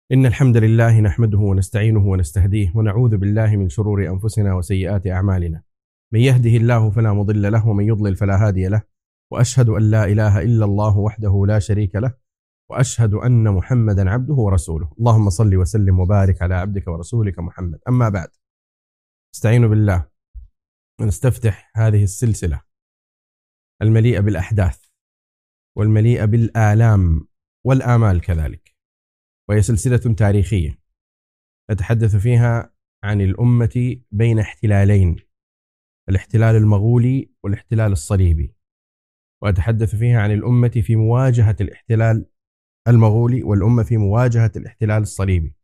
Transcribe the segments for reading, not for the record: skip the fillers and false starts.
إن الحمد لله نحمده ونستعينه ونستهديه ونعوذ بالله من شرور أنفسنا وسيئات أعمالنا. من يهده الله فلا مضل له ومن يضلل فلا هادي له، وأشهد أن لا إله إلا الله وحده لا شريك له، وأشهد أن محمدا عبده ورسوله. اللهم صل وسلم وبارك على عبدك ورسولك محمد. أما بعد، استعينوا بالله ونستفتح هذه السلسلة المليئة بالأحداث والمليئة بالآلام والآمال كذلك، وهي سلسلة تاريخية نتحدث فيها عن الأمة بين احتلالين، الاحتلال المغولي والاحتلال الصليبي، وأتحدث فيها عن الأمة في مواجهة الاحتلال المغولي والأمة في مواجهة الاحتلال الصليبي.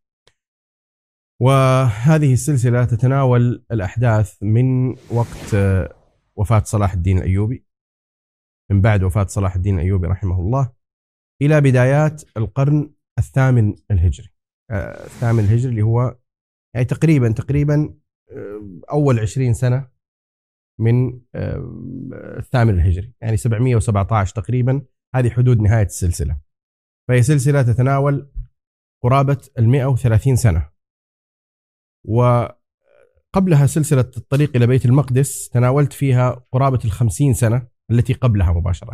وهذه السلسلة تتناول الأحداث من وقت وفاة صلاح الدين الأيوبي، من بعد وفاة صلاح الدين الأيوبي رحمه الله، إلى بدايات القرن الثامن الهجري. الثامن الهجري اللي هو يعني تقريبا أول 20 سنة من الثامن الهجري، يعني 717 تقريبا. هذه حدود نهاية السلسلة. فهي سلسلة تتناول قرابة 130 سنة. وقبلها سلسلة الطريق إلى بيت المقدس تناولت فيها قرابة 50 سنة التي قبلها مباشرة.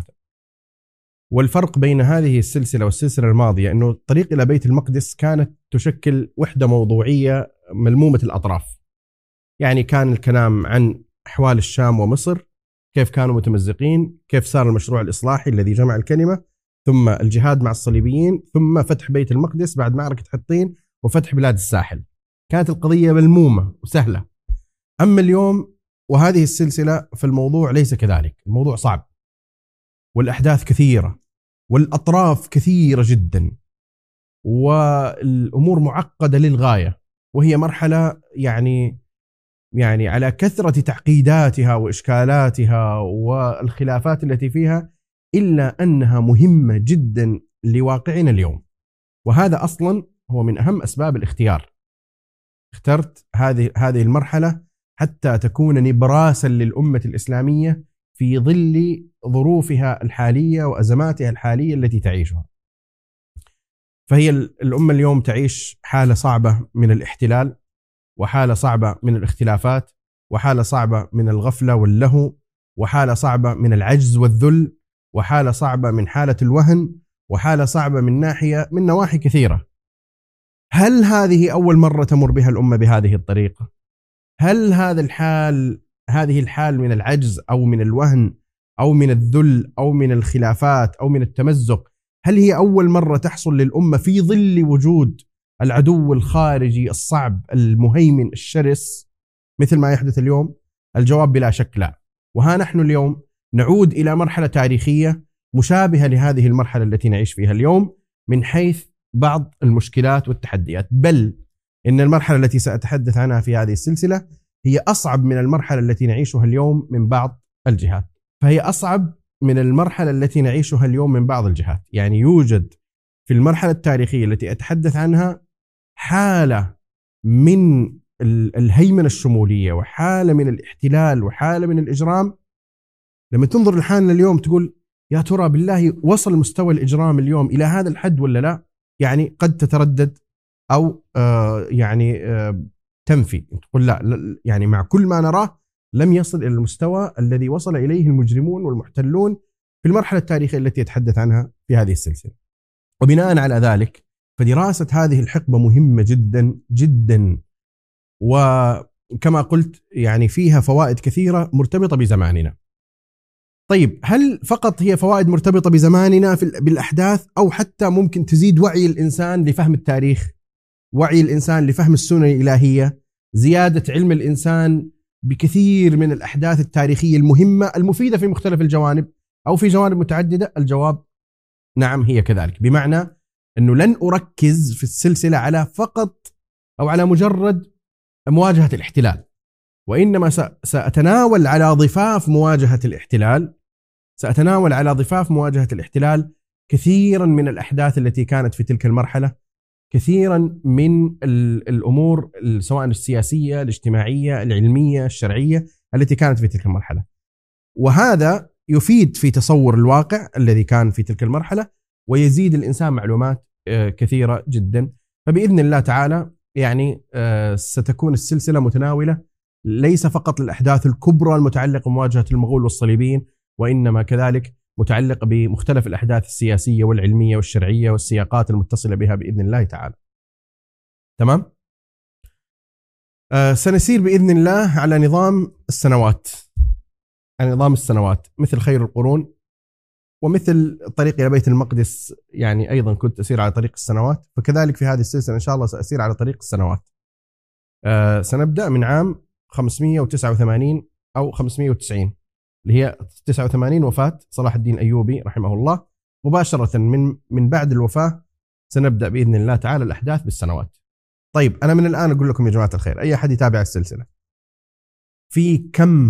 والفرق بين هذه السلسلة والسلسلة الماضية أنه الطريق إلى بيت المقدس كانت تشكل وحدة موضوعية ملمومة الأطراف، يعني كان الكلام عن أحوال الشام ومصر، كيف كانوا متمزقين، كيف صار المشروع الإصلاحي الذي جمع الكلمة، ثم الجهاد مع الصليبيين، ثم فتح بيت المقدس بعد معركة حطين وفتح بلاد الساحل. كانت القضية ملمومة وسهلة. أما اليوم وهذه السلسلة فالموضوع ليس كذلك، الموضوع صعب والأحداث كثيرة والأطراف كثيرة جدا والأمور معقدة للغاية، وهي مرحلة يعني على كثرة تعقيداتها وإشكالاتها والخلافات التي فيها، إلا أنها مهمة جدا لواقعنا اليوم. وهذا أصلا هو من أهم أسباب الاختيار. اخترت هذه المرحلة حتى تكون نبراسا للأمة الإسلامية في ظل ظروفها الحالية وأزماتها الحالية التي تعيشها. فهي الأمة اليوم تعيش حالة صعبة من الاحتلال، وحالة صعبة من الاختلافات، وحالة صعبة من الغفلة واللهو، وحالة صعبة من العجز والذل، وحالة صعبة من حالة الوهن، وحالة صعبة من نواحي كثيرة. هل هذه أول مرة تمر بها الأمة بهذه الطريقة؟ هل هذه الحال من العجز أو من الوهن أو من الذل أو من الخلافات أو من التمزق، هل هي أول مرة تحصل للأمة في ظل وجود العدو الخارجي الصعب المهيمن الشرس مثل ما يحدث اليوم؟ الجواب بلا شك لا. وها نحن اليوم نعود إلى مرحلة تاريخية مشابهة لهذه المرحلة التي نعيش فيها اليوم من حيث بعض المشكلات والتحديات، بل إن المرحلة التي سأتحدث عنها في هذه السلسلة هي أصعب من المرحلة التي نعيشها اليوم من بعض الجهات. فهي أصعب من المرحلة التي نعيشها اليوم من بعض الجهات. يعني يوجد في المرحلة التاريخية التي أتحدث عنها حالة من الهيمنة الشمولية، وحالة من الاحتلال، وحالة من الإجرام. لما تنظر للحالة اليوم تقول يا ترى بالله وصل مستوى الإجرام اليوم إلى هذا الحد ولا لا؟ يعني قد تتردد أو تنفي، تقول لا، يعني مع كل ما نراه لم يصل إلى المستوى الذي وصل إليه المجرمون والمحتلون في المرحلة التاريخية التي يتحدث عنها في هذه السلسلة. وبناء على ذلك فدراسة هذه الحقبة مهمة جدا جدا، وكما قلت يعني فيها فوائد كثيرة مرتبطة بزماننا. طيب، هل فقط هي فوائد مرتبطة بزماننا بالأحداث، أو حتى ممكن تزيد وعي الإنسان لفهم التاريخ، وعي الإنسان لفهم السنن الإلهية، زيادة علم الإنسان بكثير من الأحداث التاريخية المهمة المفيدة في مختلف الجوانب أو في جوانب متعددة؟ الجواب نعم، هي كذلك. بمعنى أنه لن أركز في السلسلة على فقط أو على مجرد مواجهة الاحتلال، وإنما سأتناول على ضفاف مواجهة الاحتلال، سأتناول على ضفاف مواجهة الاحتلال كثيرا من الأحداث التي كانت في تلك المرحلة، كثيرا من الأمور سواء السياسية، الاجتماعية، العلمية، الشرعية التي كانت في تلك المرحلة. وهذا يفيد في تصور الواقع الذي كان في تلك المرحلة، ويزيد الإنسان معلومات كثيرة جدا. فبإذن الله تعالى يعني ستكون السلسلة متناولة ليس فقط للأحداث الكبرى المتعلقة بمواجهة المغول والصليبيين، وإنما كذلك متعلقة بمختلف الأحداث السياسية والعلمية والشرعية والسياقات المتصلة بها بإذن الله تعالى. تمام؟ سنسير بإذن الله على نظام السنوات، على نظام السنوات مثل خير القرون، ومثل طريق إلى بيت المقدس يعني أيضا كنت أسير على طريق السنوات، فكذلك في هذه السلسلة إن شاء الله سأسير على طريق السنوات. سنبدأ من عام 589 أو 590 اللي هي 89 وفاة صلاح الدين الأيوبي رحمه الله، مباشرة من بعد الوفاة سنبدأ بإذن الله تعالى الأحداث بالسنوات. طيب أنا من الآن أقول لكم يا جماعة الخير، أي أحد يتابع السلسلة، في كم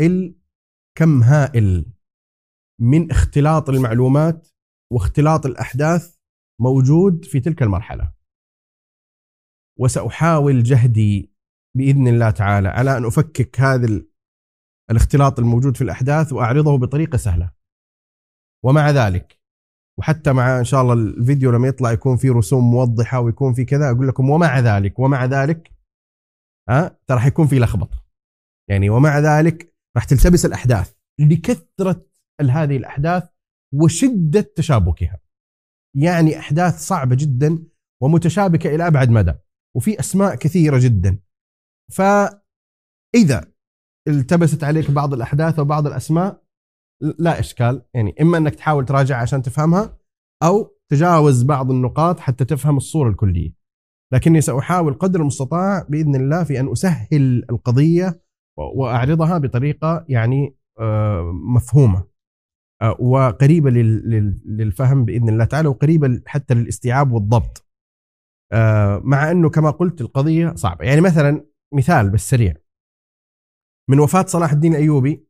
هائل من اختلاط المعلومات واختلاط الأحداث موجود في تلك المرحلة، وسأحاول جهدي بإذن الله تعالى على أن أفكك هذا الاختلاط الموجود في الأحداث وأعرضه بطريقة سهلة. ومع ذلك، وحتى مع إن شاء الله الفيديو لما يطلع يكون فيه رسوم موضحة ويكون فيه كذا، أقول لكم ومع ذلك ترى حيكون فيه لخبطة يعني، ومع ذلك راح تلتبس الأحداث لكثرة هذه الأحداث وشدة تشابكها، يعني أحداث صعبة جدا ومتشابكة إلى أبعد مدى، وفي أسماء كثيرة جدا. فإذا التبست عليك بعض الأحداث وبعض الأسماء لا إشكال، يعني إما أنك تحاول تراجع عشان تفهمها، أو تجاوز بعض النقاط حتى تفهم الصورة الكلية. لكني سأحاول قدر المستطاع بإذن الله في أن أسهل القضية وأعرضها بطريقة يعني مفهومة وقريبة للفهم بإذن الله تعالى، وقريبة حتى للاستيعاب والضبط، مع أنه كما قلت القضية صعبة. يعني مثلا مثال بالسريع، من وفاة صلاح الدين الأيوبي،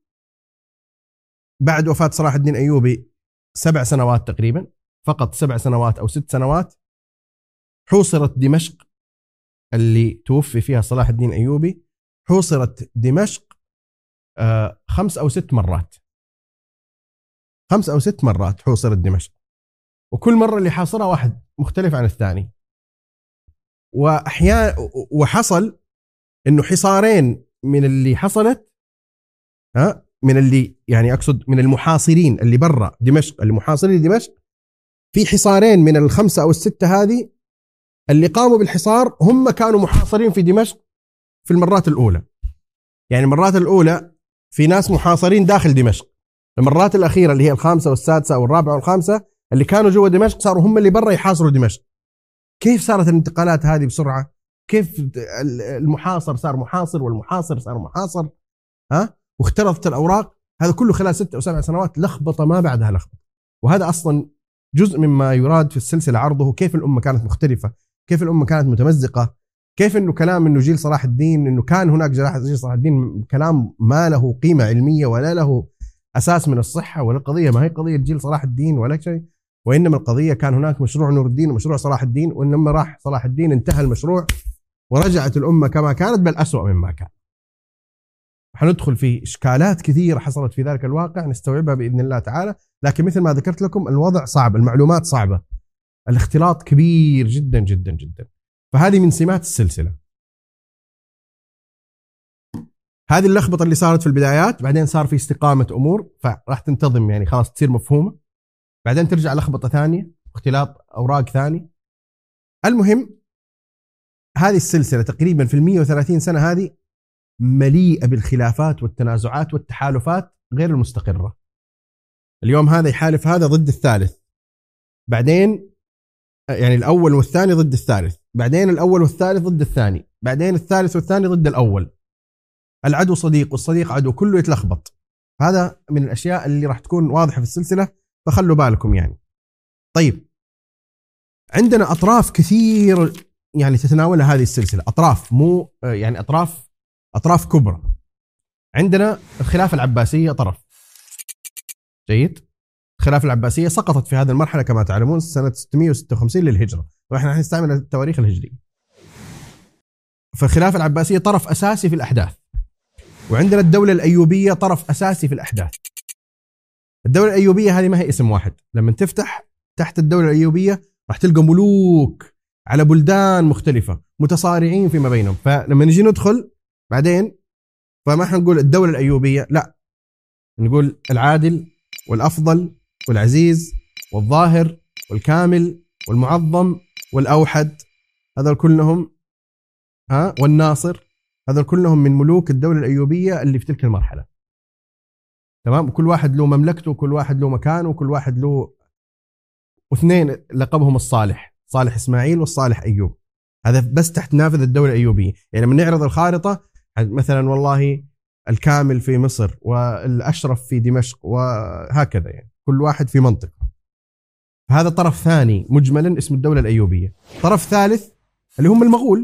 بعد وفاة صلاح الدين الأيوبي 7 سنوات تقريبا، فقط 7 سنوات أو 6 سنوات، حوصرت دمشق اللي توفي فيها صلاح الدين الأيوبي، حوصرت دمشق 5 أو 6 مرات، 5 أو 6 مرات حوصرت دمشق، وكل مرة اللي حاصرها واحد مختلف عن الثاني. وأحيانا وحصل إنه حصارين من اللي حصلت من اللي يعني أقصد من المحاصرين اللي برا دمشق، اللي محاصرين دمشق، في حصارين من ال5 أو ال6 هذه اللي قاموا بالحصار هم كانوا محاصرين في دمشق في المرات الأولى. يعني المرات الأولى في ناس محاصرين داخل دمشق، المرات الأخيرة اللي هي ال5 وال6 أو ال4 وال5 اللي كانوا جوا دمشق صاروا هم اللي برا يحاصروا دمشق. كيف صارت الانتقالات هذه بسرعة؟ كيف المحاصر صار محاصر والمحاصر صار محاصر واختلطت الأوراق؟ هذا كله خلال 6 أو 7 سنوات، لخبطة ما بعدها لخبطة. وهذا أصلا جزء مما يراد في السلسلة عرضه، كيف الأمة كانت مختلفة، كيف الأمة كانت متمزقة، كيف إنه كلام إنه جيل صلاح الدين، إنه كان هناك جيل صلاح الدين، كلام ما له قيمة علمية ولا له أساس من الصحة، ولا القضية ما هي قضية جيل صلاح الدين ولا شيء، وإنما القضية كان هناك مشروع نور الدين ومشروع صلاح الدين، وإنما راح صلاح الدين انتهى المشروع ورجعت الأمة كما كانت بل أسوأ مما كان. حندخل في إشكالات كثيرة حصلت في ذلك الواقع نستوعبها بإذن الله تعالى، لكن مثل ما ذكرت لكم الوضع صعب، المعلومات صعبة، الاختلاط كبير جدا جدا جدا. فهذه من سمات السلسلة، هذه اللخبطة اللي صارت في البدايات، بعدين صار في استقامة أمور فراح تنتظم، يعني خلاص تصير مفهومة، بعدين ترجع لخبطة ثانية، اختلاط أوراق ثاني. المهم هذه السلسلة تقريبا في 130 سنة هذه مليئة بالخلافات والتنازعات والتحالفات غير المستقرة. اليوم هذا يحالف هذا ضد الثالث، بعدين يعني الأول والثاني ضد الثالث، بعدين الأول والثالث ضد الثاني، بعدين الثالث والثاني ضد الأول، العدو صديق والصديق عدو، كله يتلخبط. هذا من الأشياء اللي راح تكون واضحة في السلسلة، فخلوا بالكم يعني. طيب عندنا أطراف كثير يعني تتناولها هذه السلسلة، أطراف مو يعني أطراف كبرى. عندنا الخلافة العباسية طرف جيد، الخلافة العباسية سقطت في هذه المرحلة كما تعلمون سنة 656 للهجرة، وإحنا نستعمل التواريخ الهجرية. فالخلافة العباسية طرف أساسي في الأحداث، وعندنا الدولة الأيوبية طرف أساسي في الأحداث. الدولة الأيوبية هذه ما هي اسم واحد، لما تفتح تحت الدولة الأيوبية راح تلقى ملوك على بلدان مختلفة متصارعين فيما بينهم. فلما نجي ندخل بعدين فما حنقول الدولة الأيوبية، لا، نقول العادل والأفضل والعزيز والظاهر والكامل والمعظم والأوحد، هذول كلهم والناصر، هذول كلهم من ملوك الدولة الأيوبية اللي في تلك المرحلة. تمام. وكل واحد له مملكته، وكل واحد له مكانه، وكل واحد له، واثنين لقبهم الصالح، صالح إسماعيل والصالح أيوب. هذا بس تحت نافذة الدولة الأيوبية. يعني من نعرض الخارطة مثلا والله الكامل في مصر والأشرف في دمشق وهكذا، يعني كل واحد في منطقة. هذا طرف ثاني مجملا اسم الدولة الأيوبية. طرف ثالث اللي هم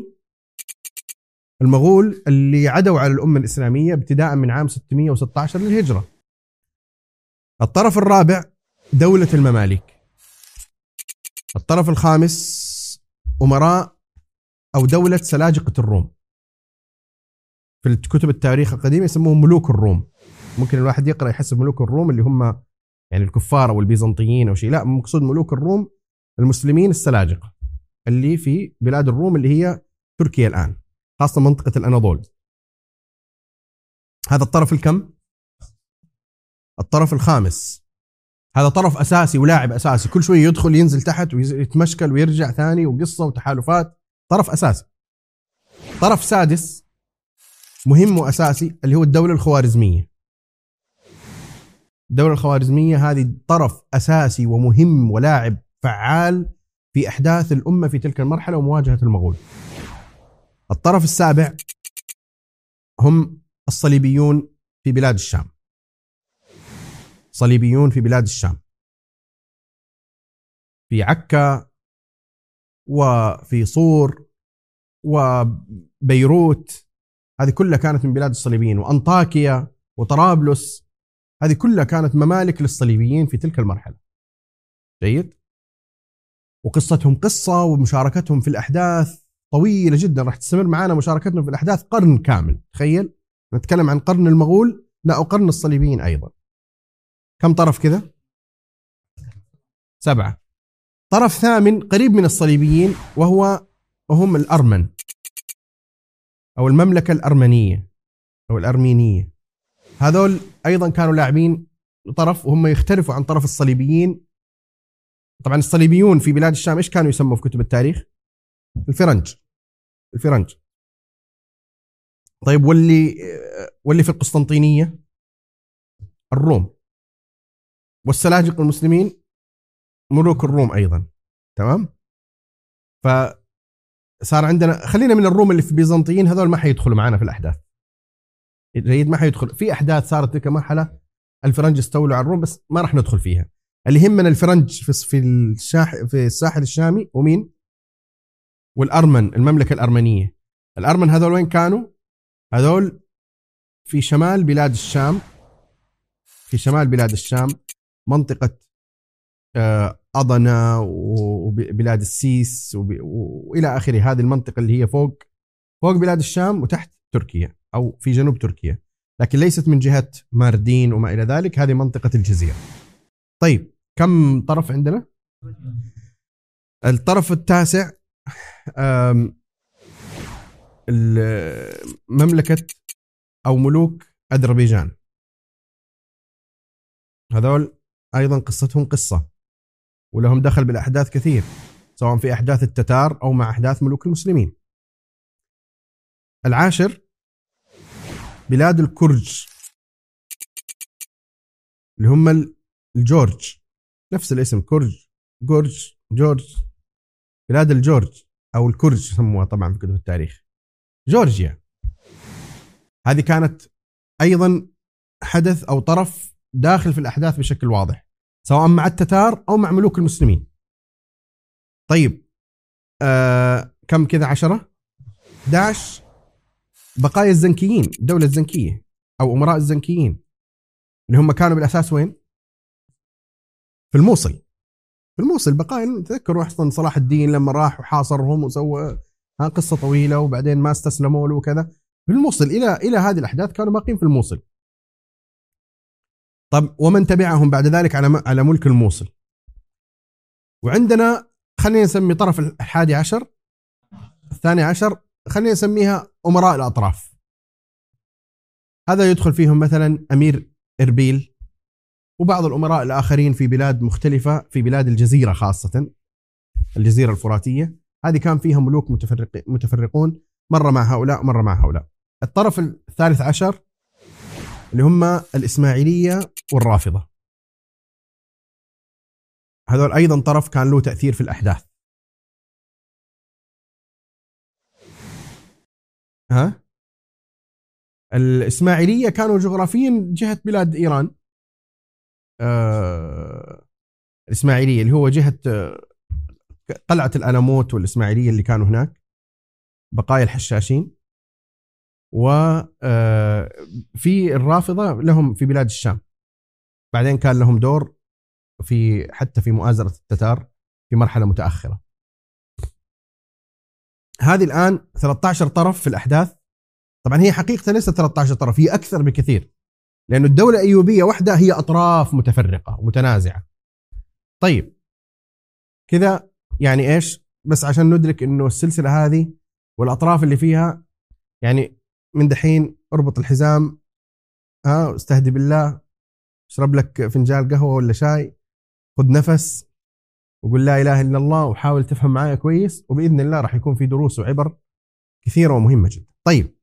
المغول اللي عدوا على الأمة الإسلامية ابتداء من عام 616 للهجرة. الطرف الرابع دولة المماليك. الطرف الخامس أمراء أو دولة سلاجقة الروم. في كتب التاريخ القديمة يسموهم ملوك الروم. ممكن الواحد يقرأ يحسب ملوك الروم اللي هم يعني الكفار أو البيزنطيين أو شيء، لا، مقصود ملوك الروم المسلمين السلاجقة اللي في بلاد الروم اللي هي تركيا الآن، خاصة منطقة الأناضول. هذا الطرف الكم؟ الطرف الخامس. هذا طرف أساسي ولاعب أساسي، كل شوي يدخل ينزل تحت ويتمشكل ويرجع ثاني، وقصة وتحالفات. طرف أساسي. طرف سادس مهم وأساسي اللي هو الدولة الخوارزمية. الدولة الخوارزمية هذه طرف أساسي ومهم ولاعب فعال في أحداث الأمة في تلك المرحلة ومواجهة المغول. الطرف السابع هم الصليبيون في بلاد الشام. صليبيون في بلاد الشام، في عكا وفي صور وبيروت، هذه كلها كانت من بلاد الصليبيين، وأنطاكيا وطرابلس، هذه كلها كانت ممالك للصليبيين في تلك المرحلة. جيد. وقصتهم قصة، ومشاركتهم في الأحداث طويلة جدا، راح تستمر معنا مشاركتهم في الأحداث قرن كامل. تخيل نتكلم عن قرن المغول، لا، وقرن الصليبيين أيضا. كم طرف كذا؟ 7. طرف ثامن قريب من الصليبيين وهم الأرمن أو المملكة الأرمنية أو الأرمينية. هذول أيضا كانوا لاعبين طرف، وهم يختلفوا عن طرف الصليبيين. طبعا الصليبيون في بلاد الشام إيش كانوا يسموا في كتب التاريخ؟ الفرنج. طيب واللي في القسطنطينية الروم، والسلاجقة المسلمين ملوك الروم أيضا. تمام. فصار عندنا، خلينا من الروم اللي في بيزنطيين، هذول ما حيدخلوا معنا في الأحداث. جيد، ما حيدخل في أحداث صارت تلك مرحلة. الفرنج استولوا على الروم بس ما راح ندخل فيها. اللي يهمنا الفرنج في الساحل الشامي، ومين؟ والأرمن، المملكة الأرمنية. الأرمن هذول وين كانوا؟ هذول في شمال بلاد الشام، منطقة أضنا وبلاد السيس وإلى آخره. هذه المنطقة اللي هي فوق بلاد الشام وتحت تركيا أو في جنوب تركيا، لكن ليست من جهة ماردين وما إلى ذلك. هذه منطقة الجزيرة. طيب كم طرف عندنا؟ الطرف التاسع مملكة أو ملوك أذربيجان. هذول أيضا قصتهم قصة، ولهم دخل بالأحداث كثير، سواء في أحداث التتار أو مع أحداث ملوك المسلمين. العاشر بلاد الكرج اللي هم الجورج، نفس الاسم، جورج. بلاد الجورج أو الكرج سموها طبعا في كتب التاريخ. جورجيا هذه كانت أيضا حدث أو طرف داخل في الأحداث بشكل واضح، سواء مع التتار أو مع ملوك المسلمين. طيب كم كذا؟ 10. 11 بقايا الزنكيين، الدولة الزنكية أو أمراء الزنكيين اللي هم كانوا بالأساس وين؟ في الموصل. بقايا، تذكروا أصلا صلاح الدين لما راح وحاصرهم وسوى قصة طويلة، وبعدين ما استسلموا له وكذا. في الموصل إلى هذه الأحداث كانوا باقين في الموصل. طب ومن تبعهم بعد ذلك على ملك الموصل. وعندنا خلينا نسمي طرف 11 12، خلينا نسميها أمراء الأطراف. هذا يدخل فيهم مثلا أمير إربيل وبعض الأمراء الآخرين في بلاد مختلفة، في بلاد الجزيرة خاصة الجزيرة الفراتية، هذه كان فيها ملوك متفرقون، مرة مع هؤلاء مرة مع هؤلاء. الطرف 13 اللي هم الإسماعيلية والرافضة، هذول أيضا طرف كان له تأثير في الأحداث. الإسماعيلية كانوا جغرافيا جهة بلاد إيران، الإسماعيلية اللي هو جهة قلعة الألموت والإسماعيلية اللي كانوا هناك، بقايا الحشاشين. وفي الرافضة لهم في بلاد الشام، بعدين كان لهم دور في حتى في مؤازرة التتار في مرحلة متأخرة. هذه الآن 13 طرف في الأحداث. طبعا هي حقيقة ليست 13 طرف، هي أكثر بكثير، لأن الدولة الأيوبية وحدها هي أطراف متفرقة ومتنازعة. طيب كذا يعني إيش؟ بس عشان ندرك إنه السلسلة هذه والأطراف اللي فيها، يعني من دحين اربط الحزام، استهدي بالله، اشرب لك فنجان قهوة ولا شاي، خذ نفس وقول لا إله إلا الله، وحاول تفهم معايا كويس، وبإذن الله راح يكون في دروس وعبر كثيرة ومهمة جدا. طيب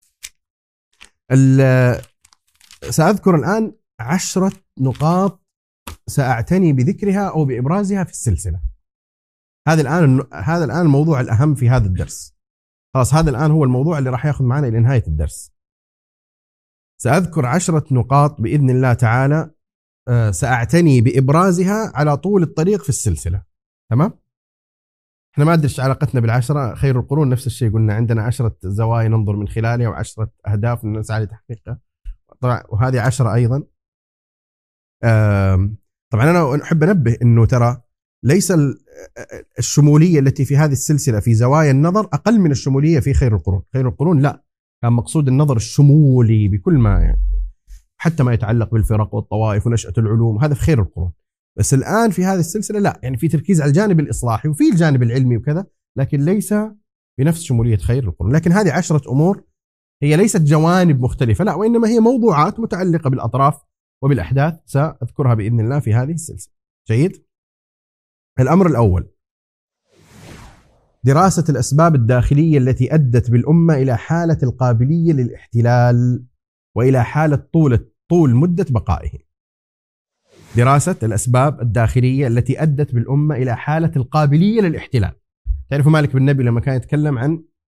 سأذكر الآن 10 نقاط سأعتني بذكرها أو بإبرازها في السلسلة. هذا الآن الموضوع الأهم في هذا الدرس. خلاص هذا الآن هو الموضوع اللي راح يأخذ معنا إلى نهاية الدرس. سأذكر 10 نقاط بإذن الله تعالى، سأعتني بإبرازها على طول الطريق في السلسلة. تمام؟ احنا ما أدري ايش علاقتنا بالعشرة. خير القرون نفس الشيء، قلنا عندنا 10 زوايا ننظر من خلالها و10 أهداف نسعى لتحقيقها، طبعا وهذه 10 أيضا. طبعا أنا أحب أنبه أنه ترى ليس الشمولية التي في هذه السلسلة في زوايا النظر أقل من الشمولية في خير القرون. خير القرون لا، كان مقصود النظر الشمولي بكل ما يعني حتى ما يتعلق بالفرق والطوائف ونشأة العلوم، هذا في خير القرون. بس الآن في هذه السلسلة لا، يعني في تركيز على الجانب الإصلاحي وفي الجانب العلمي وكذا، لكن ليس بنفس شمولية خير القرون. لكن هذه 10 أمور هي ليست جوانب مختلفة، لا، وإنما هي موضوعات متعلقة بالأطراف وبالأحداث سأذكرها بإذن الله في هذه السلسلة. جيد. الأمر الأول دراسة الأسباب الداخلية التي أدت بالأمة إلى حالة القابلية للاحتلال وإلى حالة طول مدة بقائه. دراسة الأسباب الداخلية التي أدت بالأمة إلى حالة القابلية للاحتلال. تعرفوا مالك بن نبي لما كان يتكلم عن،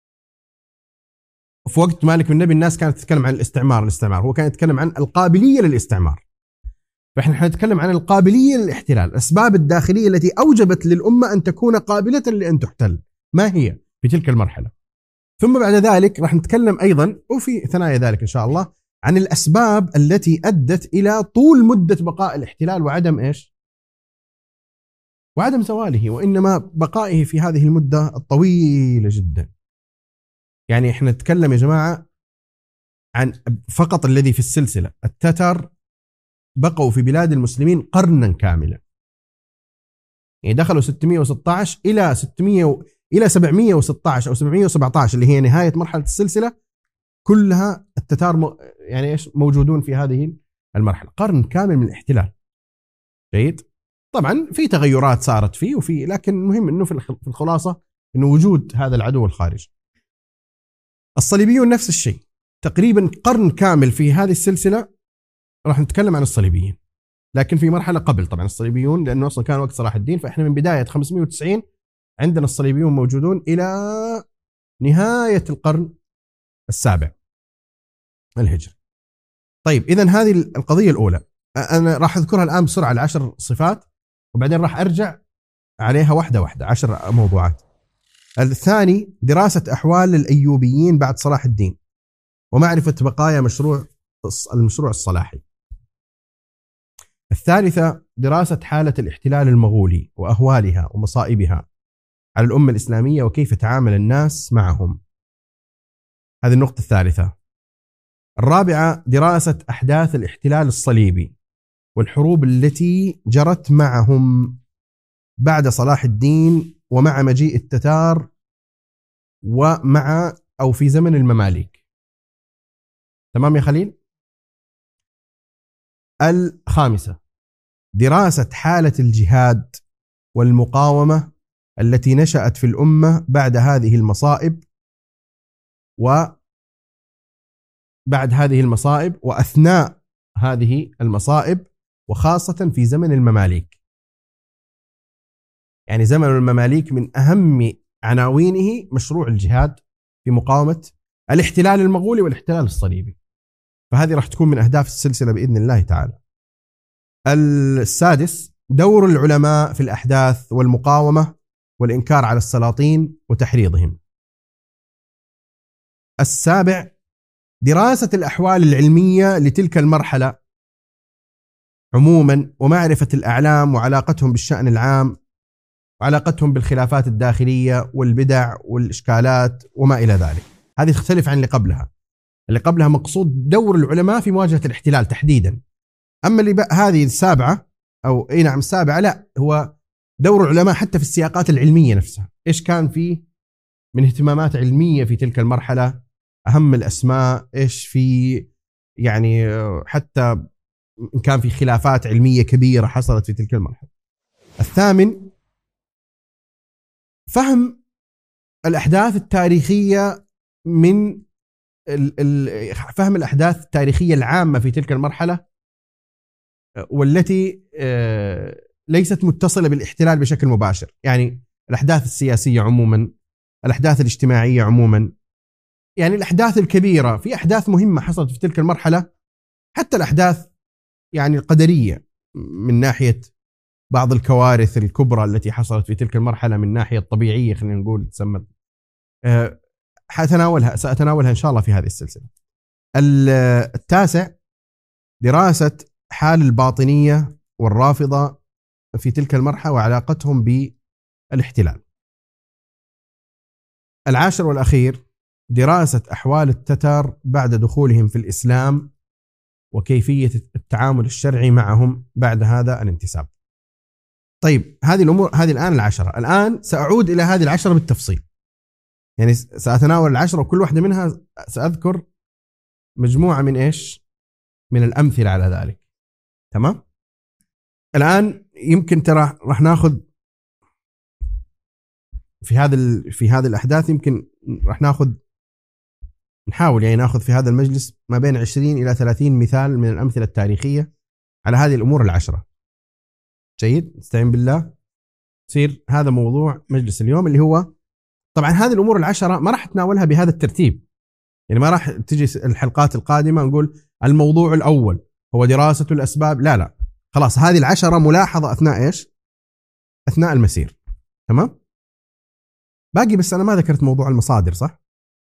في وقت مالك بن نبي الناس كانت تتكلم عن الاستعمار، هو كان يتكلم عن القابلية للاستعمار، فإحنا حنتكلم عن القابلية للاحتلال، الأسباب الداخلية التي أوجبت للأمة أن تكون قابلة لأن تحتل، ما هي في تلك المرحلة. ثم بعد ذلك راح نتكلم أيضا وفي ثنايا ذلك إن شاء الله عن الأسباب التي أدت إلى طول مدة بقاء الاحتلال وعدم إيش؟ وعدم زواله، وإنما بقائه في هذه المدة الطويلة جدا. يعني إحنا نتكلم يا جماعة عن فقط الذي في السلسلة، التتر بقوا في بلاد المسلمين قرنا كاملا، يعني دخلوا 616 إلى 716 أو 717 اللي هي نهاية مرحلة السلسلة، كلها التتار يعني إيش موجودون في هذه المرحلة، قرن كامل من الاحتلال. جيد. طبعا في تغيرات صارت فيه لكن المهم إنه في الخلاصة إنه وجود هذا العدو الخارجي. الصليبيون نفس الشيء، تقريبا قرن كامل في هذه السلسلة راح نتكلم عن الصليبيين، لكن في مرحلة قبل طبعا الصليبيون، لأنه أصلا كان وقت صلاح الدين، فإحنا من بداية 590 عندنا الصليبيون موجودون إلى نهاية القرن السابع الهجري. طيب إذن هذه القضية الأولى، أنا راح أذكرها الآن بسرعة 10 صفات، وبعدين راح أرجع عليها واحدة واحدة 10 موضوعات. الثاني دراسة أحوال الأيوبيين بعد صلاح الدين ومعرفة بقايا المشروع الصلاحي. الثالثة دراسة حالة الاحتلال المغولي وأهوالها ومصائبها على الأمة الإسلامية وكيف تعامل الناس معهم، هذه النقطة الثالثة. الرابعة دراسة أحداث الاحتلال الصليبي والحروب التي جرت معهم بعد صلاح الدين ومع مجيء التتار ومع أو في زمن المماليك. تمام يا خليل؟ الخامسة دراسة حالة الجهاد والمقاومة التي نشأت في الأمة بعد هذه المصائب وأثناء هذه المصائب، وخاصة في زمن المماليك. يعني زمن المماليك من أهم عناوينه مشروع الجهاد في مقاومة الاحتلال المغولي والاحتلال الصليبي. فهذه راح تكون من أهداف السلسلة بإذن الله تعالى. السادس دور العلماء في الأحداث والمقاومة والإنكار على السلاطين وتحريضهم. السابع دراسة الأحوال العلمية لتلك المرحلة عموما، ومعرفة الأعلام وعلاقتهم بالشأن العام وعلاقتهم بالخلافات الداخلية والبدع والإشكالات وما إلى ذلك. هذه تختلف عن اللي قبلها مقصود دور العلماء في مواجهة الاحتلال تحديدا. أما هذه السابعة أو أي نعم السابعة، لا، هو دور العلماء حتى في السياقات العلمية نفسها. إيش كان فيه من اهتمامات علمية في تلك المرحلة، أهم الأسماء، إيش في يعني حتى إن كان في خلافات علمية كبيرة حصلت في تلك المرحلة. الثامن فهم الأحداث التاريخية من فهم الأحداث التاريخية العامة في تلك المرحلة، والتي ليست متصلة بالاحتلال بشكل مباشر. يعني الأحداث السياسية عموما، الأحداث الاجتماعية عموما، يعني الأحداث الكبيرة. في أحداث مهمة حصلت في تلك المرحلة، حتى الأحداث يعني القدرية من ناحية بعض الكوارث الكبرى التي حصلت في تلك المرحلة من ناحية طبيعية، خلينا نقول تسمى، سأتناولها إن شاء الله في هذه السلسلة. التاسع دراسة حال الباطنية والرافضة في تلك المرحلة وعلاقتهم بالاحتلال. العاشر والأخير دراسة أحوال التتر بعد دخولهم في الإسلام وكيفية التعامل الشرعي معهم بعد هذا الانتساب. طيب هذه الأمور، هذه الآن العشرة. الآن سأعود إلى هذه العشرة بالتفصيل، يعني سأتناول العشرة وكل واحدة منها سأذكر مجموعة من إيش، من الأمثلة على ذلك. تمام. الآن يمكن ترى راح ناخذ في هذه الأحداث، يمكن راح نحاول يعني ناخذ في هذا المجلس ما بين 20 إلى 30 مثال من الأمثلة التاريخية على هذه الأمور العشرة. جيد، نستعين بالله. يصير هذا موضوع مجلس اليوم، اللي هو طبعا هذه الأمور العشرة ما راح نتناولها بهذا الترتيب، يعني ما راح تجي الحلقات القادمة نقول الموضوع الأول هو دراسة الأسباب، لا خلاص، هذه العشرة ملاحظة أثناء إيش، أثناء المسير. تمام. باقي بس أنا ما ذكرت موضوع المصادر، صح؟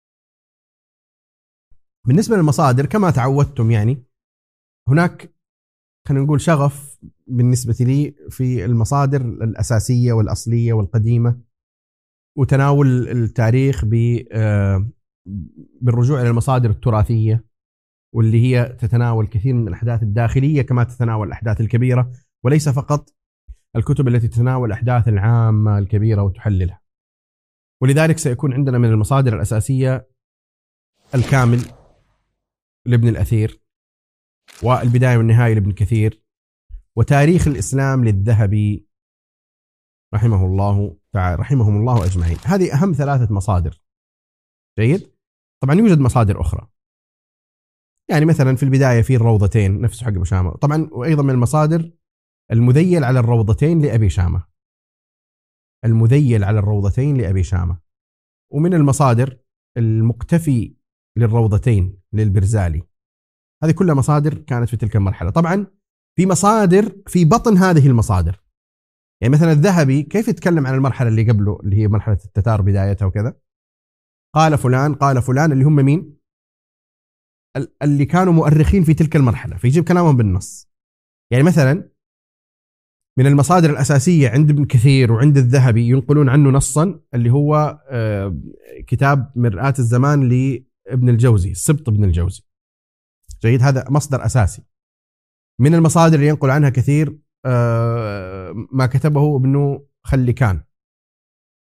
بالنسبة للمصادر كما تعودتم، يعني هناك خلينا نقول شغف بالنسبة لي في المصادر الأساسية والأصلية والقديمة، وتناول التاريخ بالرجوع إلى المصادر التراثية، واللي هي تتناول كثير من الأحداث الداخلية كما تتناول الأحداث الكبيرة، وليس فقط الكتب التي تتناول الأحداث العامة الكبيرة وتحللها. ولذلك سيكون عندنا من المصادر الأساسية الكامل لابن الأثير، والبداية والنهاية لابن كثير، وتاريخ الإسلام للذهبي رحمه الله تعالى، رحمهم الله أجمعين. هذه أهم 3 مصادر. جيد. طبعا يوجد مصادر أخرى، يعني مثلا في البداية في الروضتين نفسه حق أبو شامة، طبعا وأيضا من المصادر المذيل على الروضتين لأبي شامة، المذيل على الروضتين لأبي شامة. ومن المصادر المقتفي للروضتين للبرزالي. هذه كلها مصادر كانت في تلك المرحلة. طبعا في مصادر في بطن هذه المصادر، يعني مثلا الذهبي كيف يتكلم عن المرحلة اللي قبله اللي هي مرحلة التتار بدايتها وكذا، قال فلان اللي هم مين، اللي كانوا مؤرخين في تلك المرحلة، فيجيب كلامهم بالنص. يعني مثلا من المصادر الأساسية عند ابن كثير وعند الذهبي ينقلون عنه نصا، اللي هو كتاب مرآة الزمان لابن الجوزي، السبط ابن الجوزي. جيد، هذا مصدر أساسي. من المصادر اللي ينقل عنها كثير ما كتبه ابن خلكان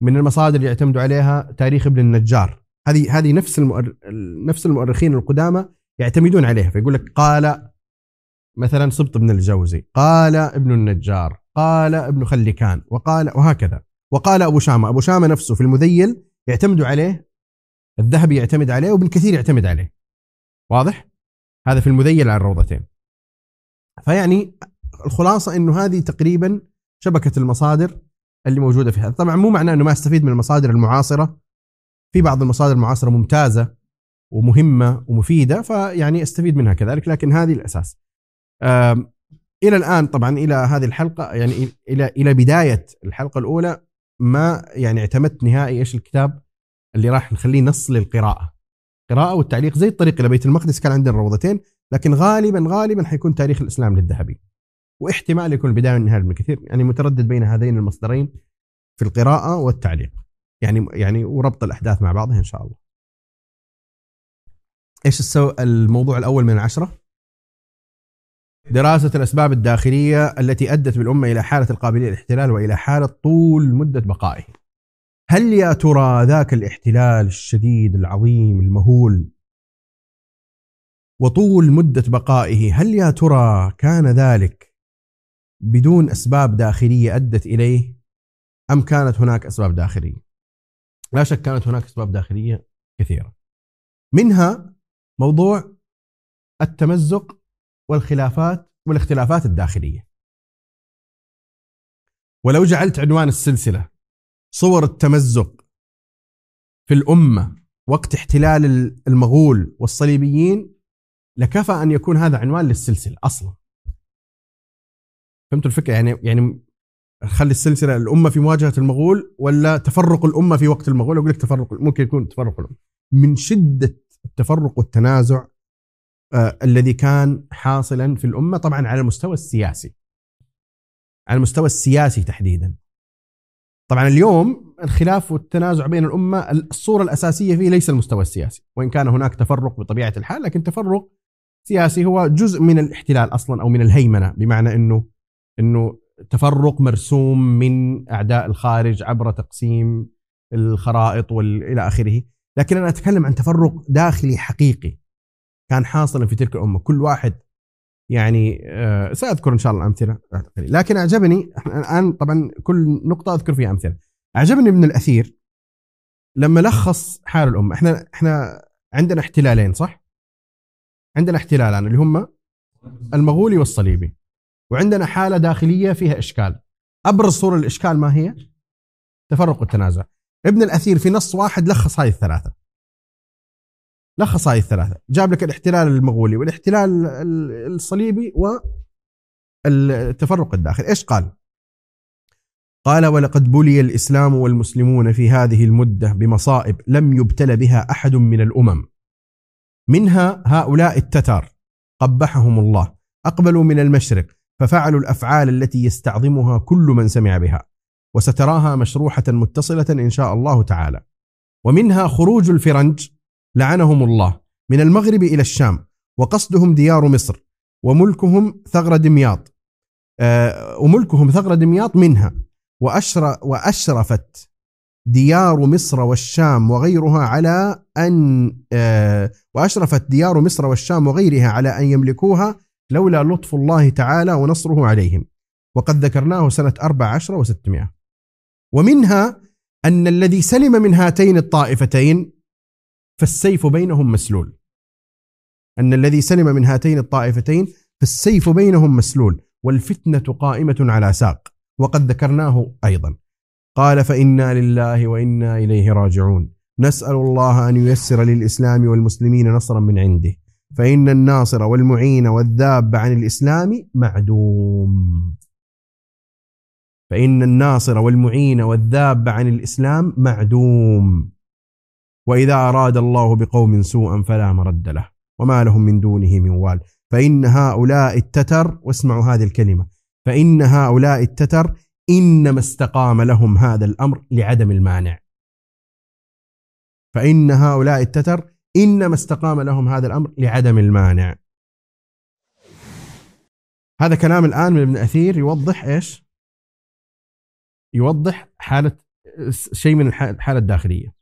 من المصادر اللي يعتمدوا عليها تاريخ ابن النجار. هذه نفس المؤرخين القدامى يعتمدون عليها، فيقول لك قال مثلا سبط بن الجوزي، قال ابن النجار، قال ابن خلكان، وقال وهكذا، وقال أبو شامة نفسه في المذيل يعتمدوا عليه، الذهبي يعتمد عليه، وابن كثير يعتمد عليه. واضح؟ هذا في المذيل على الروضتين. فيعني الخلاصة إنه هذه تقريبا شبكة المصادر اللي موجودة في هذا. طبعا مو معناه إنه ما استفيد من المصادر المعاصرة، في بعض المصادر المعاصرة ممتازة ومهمة ومفيدة، فيعني استفيد منها كذلك، لكن هذه الأساس. إلى الآن طبعا إلى هذه الحلقة، يعني إلى بداية الحلقة الأولى ما يعني اعتمدت نهائي إيش الكتاب اللي راح نخليه نص للقراءة، قراءة والتعليق، زي الطريق إلى بيت المقدس كان عندنا روضتين، لكن غالبا حيكون تاريخ الإسلام للذهبي، واحتمال يكون البداية والنهاية لابن كثير، يعني متردد بين هذين المصدرين في القراءة والتعليق، يعني وربط الأحداث مع بعضها إن شاء الله. إيش الموضوع الأول من 10؟ دراسة الأسباب الداخلية التي أدت بالأمة إلى حالة القابلية للاحتلال وإلى حالة طول مدة بقائه. هل يا ترى ذاك الاحتلال الشديد العظيم المهول وطول مدة بقائه، هل يا ترى كان ذلك بدون أسباب داخلية أدت إليه، أم كانت هناك أسباب داخلية؟ لا شك كانت هناك أسباب داخلية كثيرة، منها موضوع التمزق والخلافات والاختلافات الداخلية. ولو جعلت عنوان السلسلة صور التمزق في الأمة وقت احتلال المغول والصليبيين، لكفى أن يكون هذا عنوان للسلسلة أصلا. فهمتوا الفكرة؟ يعني خلي السلسلة الأمة في مواجهة المغول، ولا تفرق الأمة في وقت المغول. أقول لك تفرق، ممكن يكون تفرق الأمة من شدة التفرق والتنازع الذي كان حاصلا في الأمة، طبعا على المستوى السياسي، على المستوى السياسي تحديدا. طبعا اليوم الخلاف والتنازع بين الأمة الصورة الأساسية فيه ليس المستوى السياسي، وإن كان هناك تفرق بطبيعة الحال، لكن تفرق سياسي هو جزء من الاحتلال أصلا، أو من الهيمنة، بمعنى إنه تفرق مرسوم من أعداء الخارج عبر تقسيم الخرائط إلى آخره. لكن أنا أتكلم عن تفرق داخلي حقيقي كان حاصلا في تلك الأمة، كل واحد يعني سأذكر إن شاء الله أمثلة. لكن أعجبني الآن، طبعا كل نقطة أذكر فيها أمثلة. أعجبني ابن الأثير لما لخص حال الأمة. إحنا عندنا احتلالين، صح؟ عندنا احتلالان اللي هم المغولي والصليبي، وعندنا حالة داخلية فيها إشكال. أبرز صورة الإشكال ما هي؟ تفرق والتنازع. ابن الأثير في نص واحد لخص هذه الثلاثة، جاب لك الاحتلال المغولي والاحتلال الصليبي والتفرق الداخلي. إيش قال؟ قال: ولقد بلي الإسلام والمسلمون في هذه المدة بمصائب لم يبتل بها أحد من الأمم، منها هؤلاء التتار قبحهم الله، أقبلوا من المشرق ففعلوا الأفعال التي يستعظمها كل من سمع بها، وستراها مشروحة متصلة إن شاء الله تعالى. ومنها خروج الفرنج لعنهم الله من المغرب إلى الشام، وقصدهم ديار مصر، وملكهم ثغر دمياط منها، وأشرفت ديار مصر والشام وغيرها على أن يملكوها لولا لطف الله تعالى ونصره عليهم، وقد ذكرناه سنة 14 و600. ومنها أن الذي سلم من هاتين الطائفتين فالسيف بينهم مسلول، والفتنة قائمة على ساق، وقد ذكرناه أيضا. قال: فإنا لله وإنا إليه راجعون، نسأل الله أن ييسر للإسلام والمسلمين نصرا من عنده، فإن الناصر والمعين والذاب عن الإسلام معدوم، وإذا أراد الله بقوم سوءا فلا مرد له وما لهم من دونه من وال، فإن هؤلاء التتر، واسمعوا هذه الكلمة، فإن هؤلاء التتر إنما استقام لهم هذا الأمر لعدم المانع. هذا كلام الآن من ابن أثير يوضح إيش؟ يوضح حالة شيء من الحالة الداخلية.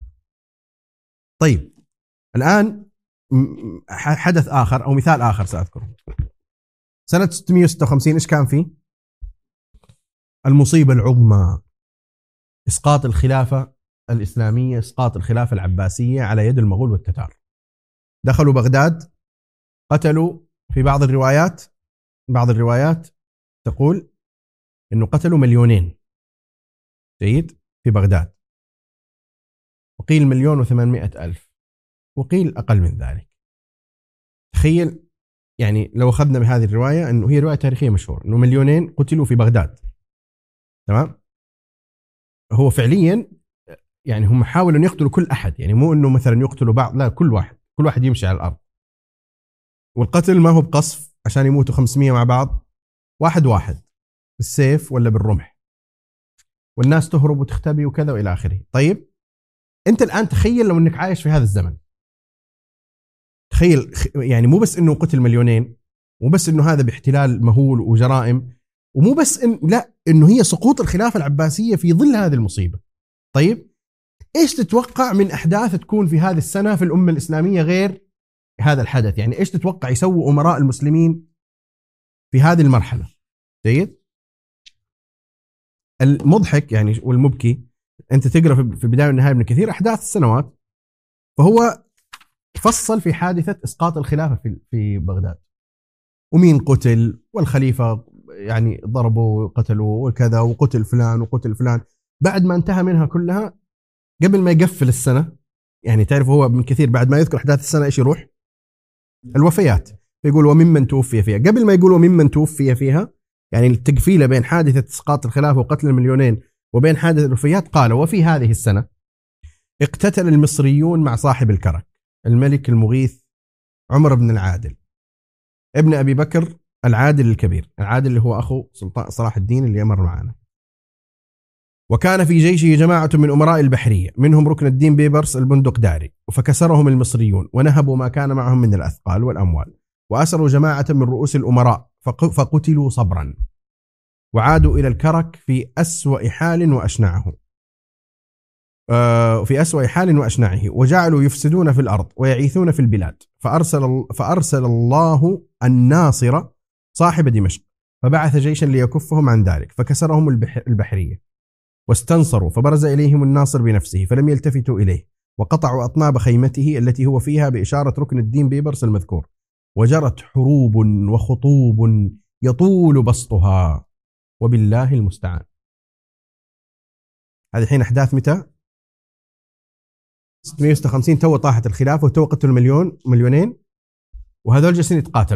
طيب الآن حدث آخر أو مثال آخر سأذكره. سنة 656 إيش كان فيه؟ المصيبة العظمى، إسقاط الخلافة الإسلامية، إسقاط الخلافة العباسية على يد المغول والتتار. دخلوا بغداد، قتلوا في بعض الروايات تقول إنه قتلوا 2,000,000 جيد في بغداد، وقيل 1,800,000 وقيل أقل من ذلك. تخيل يعني لو أخذنا بهذه الرواية، أنه هي رواية تاريخية مشهورة، أنه 2,000,000 قتلوا في بغداد. تمام. هو فعليا يعني هم حاولوا أن يقتلوا كل أحد، يعني مو أنه مثلا يقتلوا بعض، لا، كل واحد يمشي على الأرض. والقتل ما هو بقصف عشان يموتوا 500 مع بعض، واحد بالسيف ولا بالرمح، والناس تهرب وتختبي وكذا وإلى آخره. طيب أنت الآن تخيل لو أنك عايش في هذا الزمن، تخيل يعني مو بس أنه قتل 2,000,000، مو بس أنه هذا باحتلال مهول وجرائم، ومو بس لا، أنه هي سقوط الخلافة العباسية في ظل هذه المصيبة. طيب إيش تتوقع من أحداث تكون في هذه السنة في الأمة الإسلامية غير هذا الحدث؟ يعني إيش تتوقع يسووا أمراء المسلمين في هذه المرحلة؟ جيد. المضحك يعني والمبكي، أنت تقرأ في البداية والنهاية ابن كثير أحداث السنوات، فهو فصل في حادثة إسقاط الخلافة في بغداد، ومين قتل، والخليفة يعني ضربوا وقتلوا وكذا، وقتل فلان وقتل فلان. بعد ما انتهى منها كلها، قبل ما يقفل السنة، يعني تعرف هو ابن كثير بعد ما يذكر أحداث السنة إيش يروح؟ الوفيات. يقول وممن توفي فيها. قبل ما يقول وممن توفي فيها، يعني التقفيلة بين حادثة إسقاط الخلافة وقتل 2,000,000 وبين حادثة الوفيات، قال وفي هذه السنة اقتتل المصريون مع صاحب الكرك الملك المغيث عمر بن العادل ابن أبي بكر العادل الكبير، العادل اللي هو أخو سلطان صلاح الدين اللي أمر معنا. وكان في جيشه جماعة من أمراء البحرية، منهم ركن الدين بيبرس البندقداري، فكسرهم المصريون ونهبوا ما كان معهم من الأثقال والأموال، وأسروا جماعة من رؤوس الأمراء فقتلوا صبرا، وعادوا إلى الكرك في أسوأ حال وأشنعه، وجعلوا يفسدون في الأرض ويعيثون في البلاد. فأرسل الله الناصر صاحب دمشق، فبعث جيشا ليكفهم عن ذلك، فكسرهم البحرية واستنصروا، فبرز إليهم الناصر بنفسه فلم يلتفتوا إليه، وقطعوا أطناب خيمته التي هو فيها بإشارة ركن الدين بيبرس المذكور، وجرت حروب وخطوب يطول بسطها، وبالله المستعان. هذه الحين أحداث متى؟ 656. تو طاحت الخلافة وتو قتلوا 1,000,000 وهذول جالسين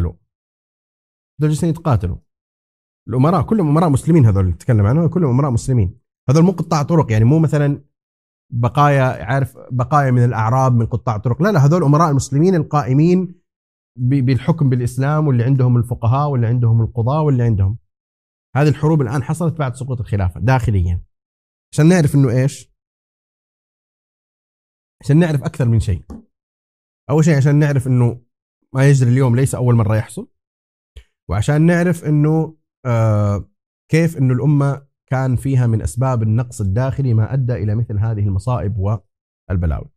يتقاتلوا. الأمراء كلهم أمراء مسلمين، هذول اللي نتكلم عنهم كلهم أمراء مسلمين. هذول مو قطاع طرق، يعني مو مثلا بقايا من الأعراب من قطاع طرق، لا، هذول أمراء المسلمين القائمين بالحكم بالإسلام، واللي عندهم الفقهاء واللي عندهم القضاة واللي عندهم. هذه الحروب الآن حصلت بعد سقوط الخلافة داخليا، عشان نعرف إنه إيش، عشان نعرف أكثر من شيء. أول شيء عشان نعرف إنه ما يجري اليوم ليس أول مرة يحصل، وعشان نعرف إنه كيف إنه الأمة كان فيها من أسباب النقص الداخلي ما أدى إلى مثل هذه المصائب والبلاوي.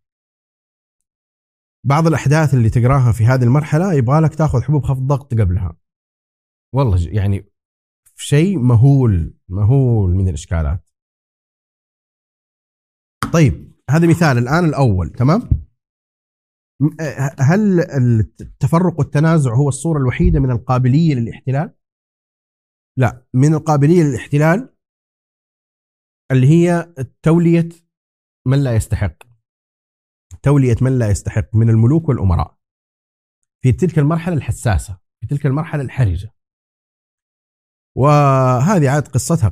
بعض الأحداث اللي تقراها في هذه المرحلة يبغى لك تأخذ حبوب خفض ضغط قبلها، والله يعني شيء مهول من الإشكالات. طيب هذا مثال الآن الأول، تمام؟ هل التفرق والتنازع هو الصورة الوحيدة من القابلية للاحتلال؟ لا، من القابلية للاحتلال اللي هي تولية من لا يستحق من الملوك والأمراء في تلك المرحلة الحساسة، في تلك المرحلة الحرجة. وهذه عاد قصتها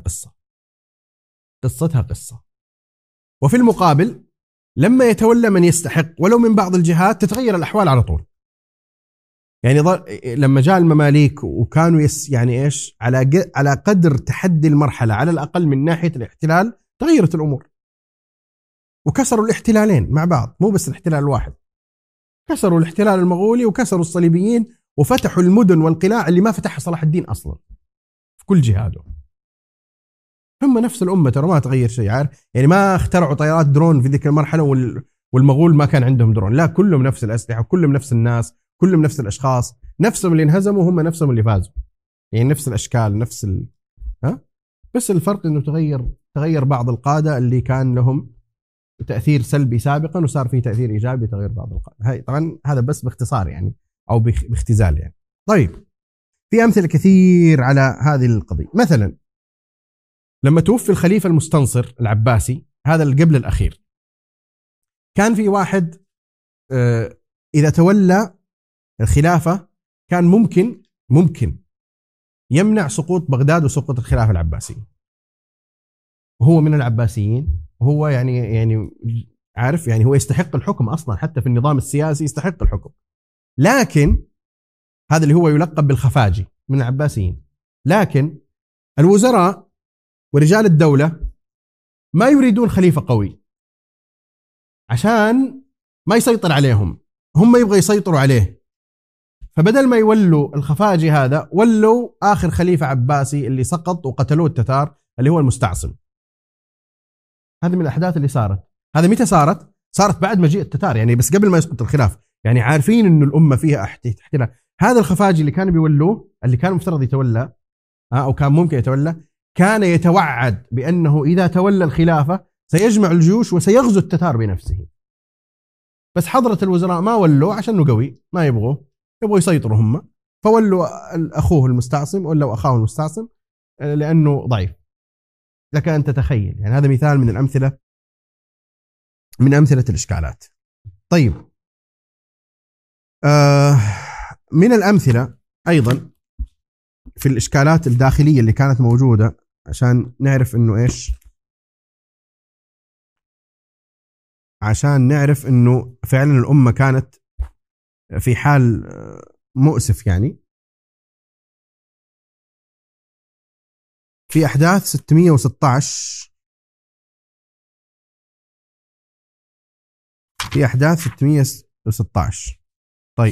قصة. وفي المقابل لما يتولى من يستحق ولو من بعض الجهات تتغير الأحوال على طول. يعني لما جاء المماليك وكانوا يعني إيش على قدر تحدي المرحلة على الأقل من ناحية الاحتلال، تغيرت الأمور وكسروا الاحتلالين مع بعض، مو بس الاحتلال الواحد، كسروا الاحتلال المغولي وكسروا الصليبيين وفتحوا المدن والقلاع اللي ما فتحها صلاح الدين أصلا في كل جهاده. هم نفس الأمة ترى، ما تغير شيء، عارف يعني ما اخترعوا طيارات درون في ذيك المرحلة والمغول ما كان عندهم درون، لا كلهم نفس الأسلحة، كلهم نفس الناس، كلهم نفس الأشخاص، نفسهم اللي انهزموا هم نفسهم اللي فازوا، يعني نفس الأشكال نفس ها. بس الفرق إنه تغير بعض القادة اللي كان لهم تأثير سلبي سابقا وصار فيه تأثير إيجابي، تغير بعض القادة. هاي طبعا هذا بس باختصار يعني أو باختزال يعني. طيب في أمثلة كثير على هذه القضية. مثلا لما توفي الخليفة المستنصر العباسي، هذا قبل الأخير، كان في واحد إذا تولى الخلافة كان ممكن يمنع سقوط بغداد وسقوط الخلافة العباسية، وهو من العباسيين، وهو يعني عارف يعني هو يستحق الحكم أصلا، حتى في النظام السياسي يستحق الحكم، لكن هذا اللي هو يلقب بالخفاجي من العباسيين. لكن الوزراء ورجال الدولة ما يريدون خليفة قوي عشان ما يسيطر عليهم، هم يبغى يسيطروا عليه، فبدل ما يولوا الخفاجي هذا ولوا آخر خليفة عباسي اللي سقط وقتلوه التتار اللي هو المستعصم. هذه من الأحداث اللي صارت. هذا متى صارت؟ صارت بعد مجيء التتار يعني، بس قبل ما يسقط الخلاف، يعني عارفين إنه الأمة فيها احتلال. هذا الخفاجي اللي كانوا بيولوه، اللي كان مفترض يتولى أو كان ممكن يتولى، كان يتوعد بأنه إذا تولى الخلافة سيجمع الجيوش وسيغزو التتار بنفسه. بس حضرة الوزراء ما ولوا عشانه قوي، ما يبغوا يسيطروا هم، فولوا أخوه المستعصم، ولوا أخاه المستعصم لأنه ضعيف. لك أن تتخيل يعني، هذا مثال من الأمثلة، من أمثلة الإشكالات. طيب من الأمثلة أيضا في الإشكالات الداخلية اللي كانت موجودة، عشان نعرف إنه إيش، عشان نعرف إنه فعلا الأمة كانت في حال مؤسف يعني. في أحداث 616، في أحداث 616. طيب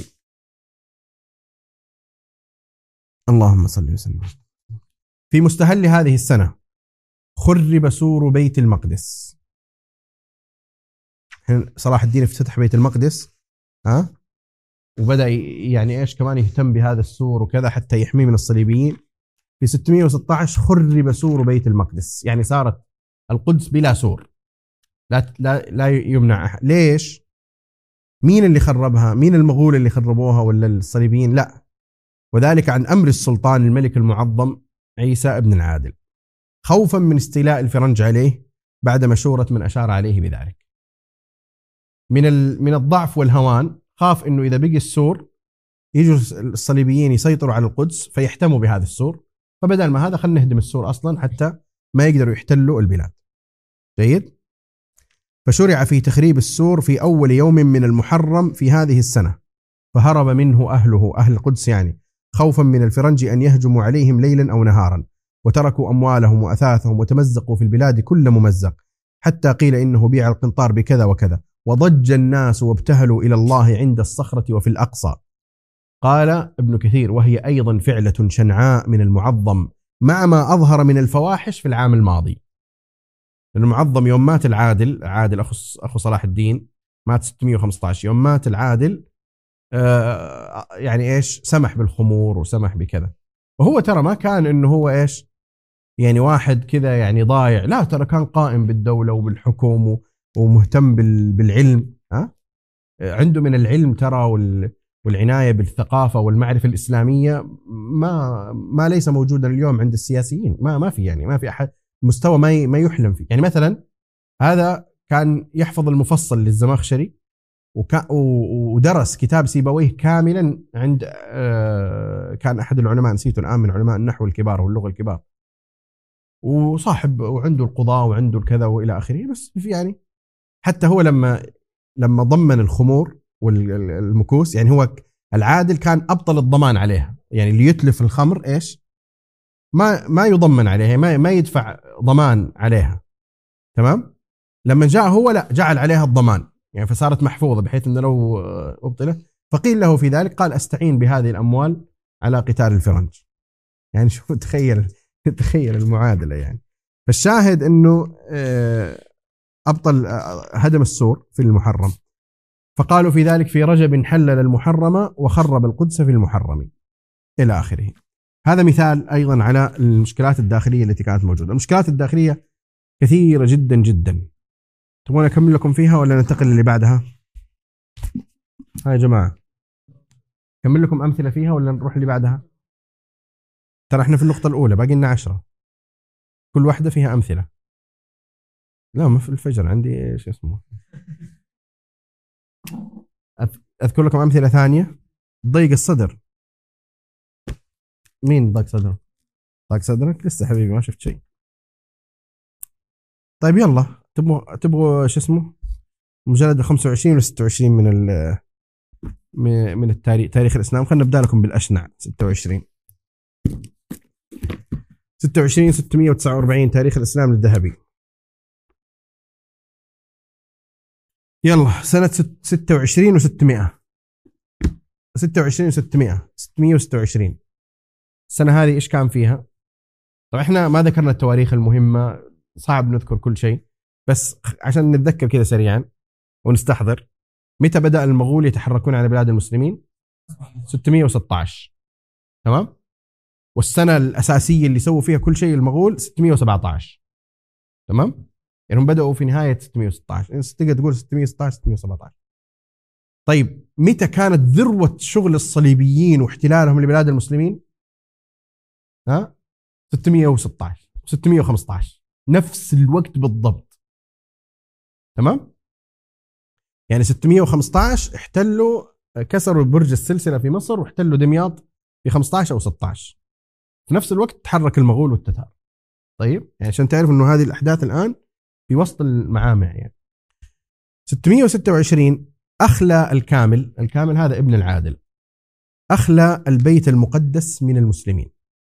اللهم صل وسلم. في مستهل هذه السنة خرب سور بيت المقدس. صلاح الدين افتتح بيت المقدس وبدأ يعني إيش كمان يهتم بهذا السور وكذا حتى يحميه من الصليبيين. في 616 خرب سور بيت المقدس، يعني صارت القدس بلا سور، لا يمنع أحد. ليش؟ مين اللي خربها؟ مين المغول اللي خربوها ولا الصليبيين؟ لا، وذلك عن أمر السلطان الملك المعظم عيسى ابن العادل، خوفا من الفرنج عليه بعد مشورة من أشار عليه بذلك. من الضعف والهوان، خاف إنه إذا بقي السور يجوا الصليبيين يسيطروا على القدس فيحتموا بهذا السور، فبدل ما هذا خلنا نهدم السور أصلا حتى ما يقدروا يحتلوا البلاد. جيد. فشرع في تخريب السور في أول يوم من المحرم في هذه السنة، فهرب منه أهل القدس يعني، خوفا من الفرنج أن يهجموا عليهم ليلا أو نهارا، وتركوا أموالهم وأثاثهم وتمزقوا في البلاد كل ممزق، حتى قيل إنه بيع القنطار بكذا وكذا، وضج الناس وابتهلوا إلى الله عند الصخرة وفي الأقصى. قال ابن كثير: وهي أيضا فعلة شنعاء من المعظم مع ما أظهر من الفواحش في العام الماضي. المعظم يوم مات العادل أخو صلاح الدين، مات 615. يوم مات العادل يعني إيش سمح بالخمور وسمح بكذا، وهو ترى ما كان إنه هو إيش يعني واحد كذا يعني ضايع، لا ترى كان قائم بالدولة وبالحكم ومهتم بالعلم. عنده من العلم ترى والعناية بالثقافة والمعرفة الإسلامية ما ليس موجودا اليوم عند السياسيين. ما في يعني ما في أحد مستوى ما يحلم فيه. يعني مثلا هذا كان يحفظ المفصل للزمخشري، ودرس كتاب سيبويه كاملا عند كان أحد العلماء، نسيته الآن، من علماء النحو الكبار واللغة الكبار، وصاحب وعنده القضاء وعنده الكذا وإلى آخره. بس في يعني حتى هو لما ضمن الخمور والمكوس، يعني هو العادل كان أبطل الضمان عليها، يعني اللي يتلف الخمر إيش ما يضمن عليها، ما يدفع ضمان عليها. تمام. لما جاء هو لا جعل عليها الضمان، يعني فصارت محفوظة بحيث أنه لو أبطلت فقيل له في ذلك قال: أستعين بهذه الأموال على قتال الفرنج. يعني شوف تخيل المعادلة يعني. فالشاهد أنه أبطل هدم السور في المحرم، فقالوا في ذلك في رجب حلل المحرم وخرب القدس في المحرم إلى آخره. هذا مثال أيضا على المشكلات الداخلية التي كانت موجودة. المشكلات الداخلية كثيرة جدا جدا. تبغون أكمل لكم فيها ولا ننتقل اللي بعدها؟ ها يا جماعة، أكمل لكم أمثلة فيها ولا نروح اللي بعدها؟ ترى احنا في النقطة الأولى باقي لنا 10، كل واحدة فيها أمثلة. لا ما في الفجر عندي ايش اسمه. أذكر لكم أمثلة ثانية. ضيق الصدر. مين ضاق صدره؟ ضاق صدرك؟ لسه حبيبي ما شفت شيء. طيب يلا، تبغوا شو اسمه مجلد 25 ولا 26 من التاريخ، تاريخ الإسلام. خلينا نبدأ لكم بالأشنع. 26 649 تاريخ الإسلام للذهبي. يلا سنة 26 و600 26 و600 626. السنة هذه إيش كان فيها؟ طبعا إحنا ما ذكرنا التواريخ المهمة، صعب نذكر كل شيء، بس عشان نتذكر كذا سريعا ونستحضر. متى بدأ المغول يتحركون على بلاد المسلمين؟ 616. تمام. والسنة الأساسية اللي سووا فيها كل شيء المغول 617. تمام. يعني هم بدأوا في نهاية 616، يعني تقدر تقول 616 617. طيب متى كانت ذروة شغل الصليبيين واحتلالهم لبلاد المسلمين؟ 616 615، نفس الوقت بالضبط. تمام. يعني 615 احتلوا، كسروا برج السلسلة في مصر واحتلوا دمياط في 15 أو 16. في نفس الوقت تحرك المغول والتتار. طيب يعني عشان تعرف انه هذه الأحداث الآن في وسط المعامع. يعني 626 أخلى الكامل هذا ابن العادل، أخلى البيت المقدس من المسلمين.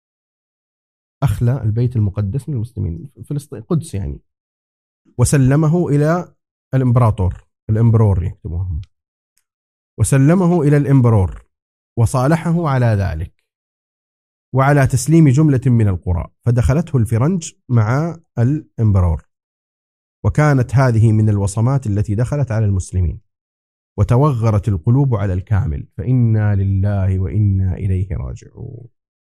أخلى البيت المقدس من المسلمين، فلسطين قدس يعني، وسلمه إلى الإمبرور يكتبوهم، وسلمه إلى الإمبرور وصالحه على ذلك وعلى تسليم جملة من القرى، فدخلته الفرنج مع الإمبرور، وكانت هذه من الوصمات التي دخلت على المسلمين، وتوغرت القلوب على الكامل، فإنا لله وإنا إليه راجعون.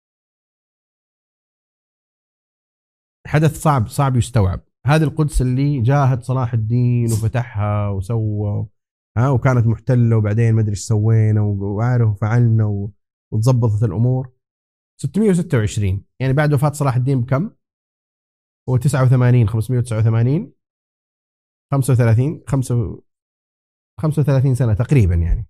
حدث صعب يستوعب. هذه القدس اللي جاهد صلاح الدين وفتحها وسوى، وكانت محتلة وبعدين ما أدري إيش سوينا وعارف وفعلنا وتزبطت الأمور. 626 يعني بعد وفاة صلاح الدين بكم؟ هو 89 589 35 سنة تقريبا يعني.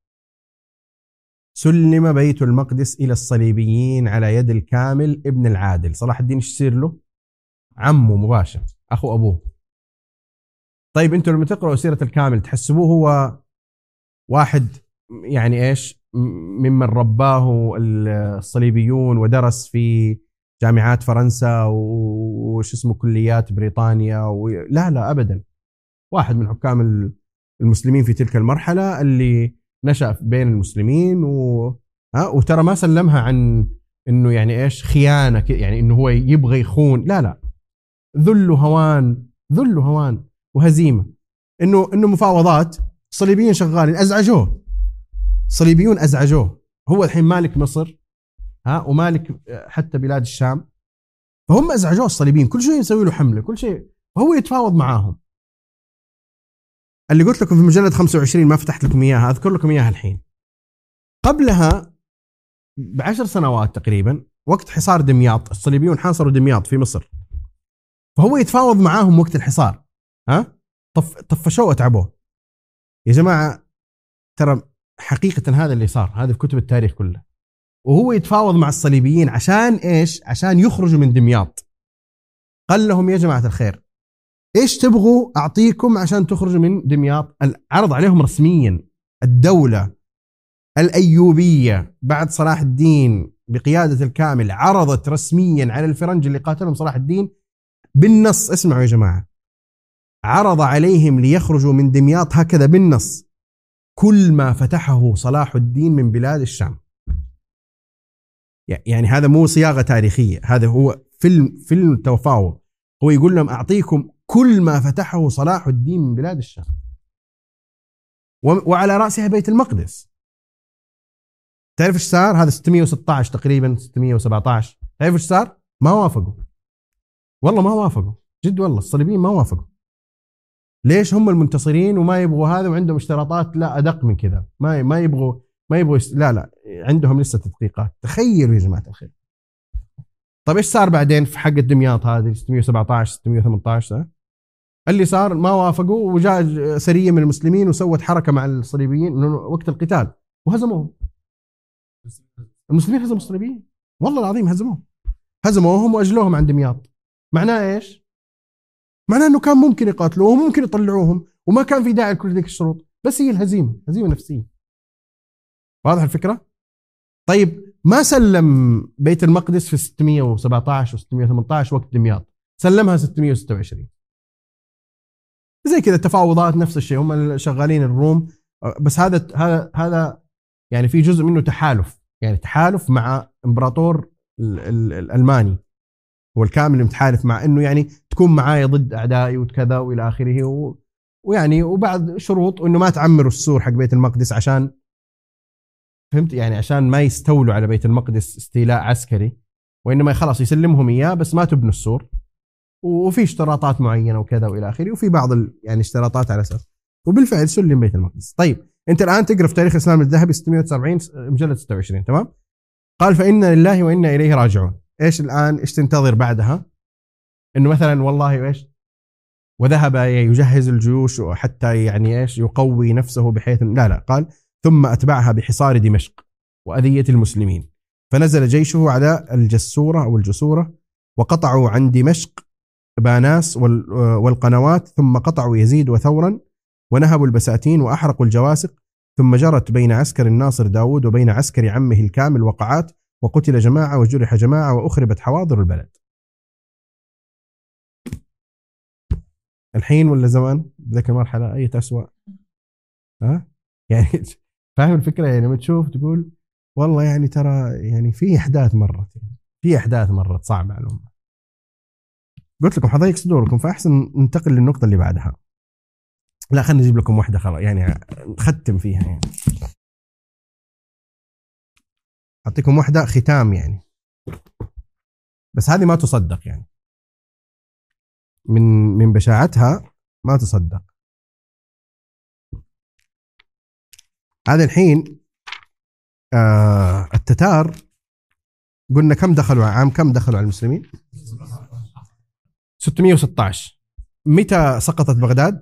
سلم بيت المقدس إلى الصليبيين على يد الكامل ابن العادل. صلاح الدين ايش يصير له؟ عمه مباشر، أخو أبوه. طيب أنتوا لما تقرأوا سيرة الكامل تحسبوه هو واحد يعني إيش ممن رباه الصليبيون ودرس في جامعات فرنسا وش اسمه كليات بريطانيا لا أبدا. واحد من حكام المسلمين في تلك المرحلة اللي نشأ بين المسلمين وترى ما سلمها عن إنه يعني إيش خيانة، يعني إنه هو يبغى يخون، لا ذل هوان وهزيمة. إنه مفاوضات، الصليبيين شغالين، الصليبيون أزعجوه. هو الحين مالك مصر ومالك حتى بلاد الشام، فهم أزعجوه الصليبيين، كل شيء يسوي له حملة، كل شيء هو يتفاوض معاهم. اللي قلت لكم في مجلد 25 ما فتحت لكم إياها، أذكر لكم إياها الحين. قبلها ب10 سنوات تقريبا، وقت حصار دمياط، الصليبيون حاصروا دمياط في مصر، فهو يتفاوض معاهم وقت الحصار. طفشوه واتعبوه. يا جماعة ترى حقيقة هذا اللي صار، هذا في كتب التاريخ كله. وهو يتفاوض مع الصليبيين عشان إيش؟ عشان يخرجوا من دمياط. قال لهم يا جماعة الخير إيش تبغوا أعطيكم عشان تخرجوا من دمياط؟ عرض عليهم رسميا. الدولة الأيوبية بعد صلاح الدين بقيادة الكامل عرضت رسميا على الفرنج اللي قاتلهم صلاح الدين بالنص. اسمعوا يا جماعة، عرض عليهم ليخرجوا من دمياط هكذا بالنص كل ما فتحه صلاح الدين من بلاد الشام. يعني هذا مو صياغة تاريخية، هذا هو فيلم تفاوض. هو يقول لهم أعطيكم كل ما فتحه صلاح الدين من بلاد الشام، وعلى رأسها بيت المقدس. تعرف ايش صار؟ هذا 616 تقريبا 617. تعرف ايش صار؟ ما وافقوا، والله ما وافقوا، جد والله الصليبيين ما وافقوا. ليش؟ هم المنتصرين وما يبغوا هذا، وعندهم اشتراطات لا أدق من كذا، ما يبغوا لا عندهم لسه تدقيقات. تخيلوا يا جماعة الخير. طيب ايش صار بعدين في حق دمياط هذه 617 618؟ اللي صار ما وافقوا، وجاء سرية من المسلمين وسوت حركة مع الصليبيين وقت القتال وهزموهم. المسلمين هزموا الصليبيين، والله العظيم هزموهم واجلوهم عند دمياط. معناه ايش؟ معناه انه كان ممكن يقاتلوهم وممكن يطلعوهم، وما كان في داعي لكل ذيك الشروط، بس هي هزيمة نفسية. واضح الفكرة؟ طيب ما سلم بيت المقدس في 617 و618 وقت دمياط، سلمها 626. زي كذا التفاوضات نفس الشيء، هم شغالين الروم، بس هذا يعني في جزء منه تحالف، يعني تحالف مع امبراطور الالماني، هو الكامل متحالف مع انه يعني تكون معايا ضد اعدائي وكذا والى اخره، ويعني وبعد شروط انه ما تعمروا السور حق بيت المقدس، عشان فهمت يعني عشان ما يستولوا على بيت المقدس استيلاء عسكري، وانما خلاص يسلمهم اياه بس ما تبنوا السور، وفي اشتراطات معينه وكذا والى اخره، وفي بعض يعني اشتراطات على اساس، وبالفعل سلم بيت المقدس. طيب انت الان تقرا في تاريخ الاسلام الذهبي 649 مجلد 26، تمام؟ قال فإنا لله وإنا إليه راجعون. ايش الان ايش تنتظر بعدها؟ انه مثلا والله ايش، وذهب يجهز الجيوش حتى يعني ايش يقوي نفسه بحيث لا قال ثم أتبعها بحصار دمشق وأذية المسلمين، فنزل جيشه على الجسورة أو الجسورة، وقطعوا عن دمشق باناس والقنوات، ثم قطعوا يزيد وثورا، ونهبوا البساتين وأحرقوا الجواسق، ثم جرت بين عسكر الناصر داود وبين عسكر عمه الكامل وقعات، وقتل جماعة وجرح جماعة وأخربت حواضر البلد. الحين ولا زمان بذاك المرحلة أي أسوأ؟ ها يعني فاهم الفكرة؟ يعني لما تشوف تقول والله يعني ترى يعني في أحداث مرت، يعني في أحداث مرت صعبة على الأمة. قلت لكم حضيق صدوركم، فأحسن ننتقل للنقطة اللي بعدها. لا خلينا نجيب لكم واحدة خلاص يعني نختم فيها، يعني أعطيكم واحدة ختام يعني، بس هذه ما تصدق يعني من بشاعتها ما تصدق. هذا الحين التتار قلنا كم دخلوا كم دخلوا على المسلمين؟ 616. متى سقطت بغداد؟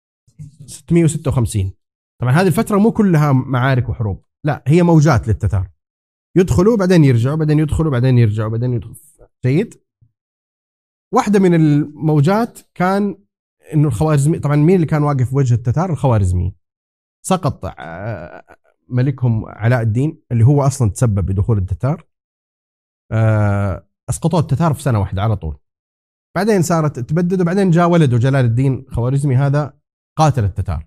656. طبعا هذه الفترة مو كلها معارك وحروب، لا هي موجات للتتار، يدخلوا بعدين يرجعوا، بعدين يدخلوا بعدين يرجعوا بعدين يدخلوا. جيد. واحدة من الموجات كان انه الخوارزمي، طبعا مين اللي كان واقف في وجه التتار؟ الخوارزميين. سقط ملكهم علاء الدين اللي هو اصلا تسبب بدخول التتار، اسقطوا التتار في سنة واحدة على طول. بعدين صارت تبدد، وبعدين جاء ولده جلال الدين خوارزمي هذا قاتل التتار،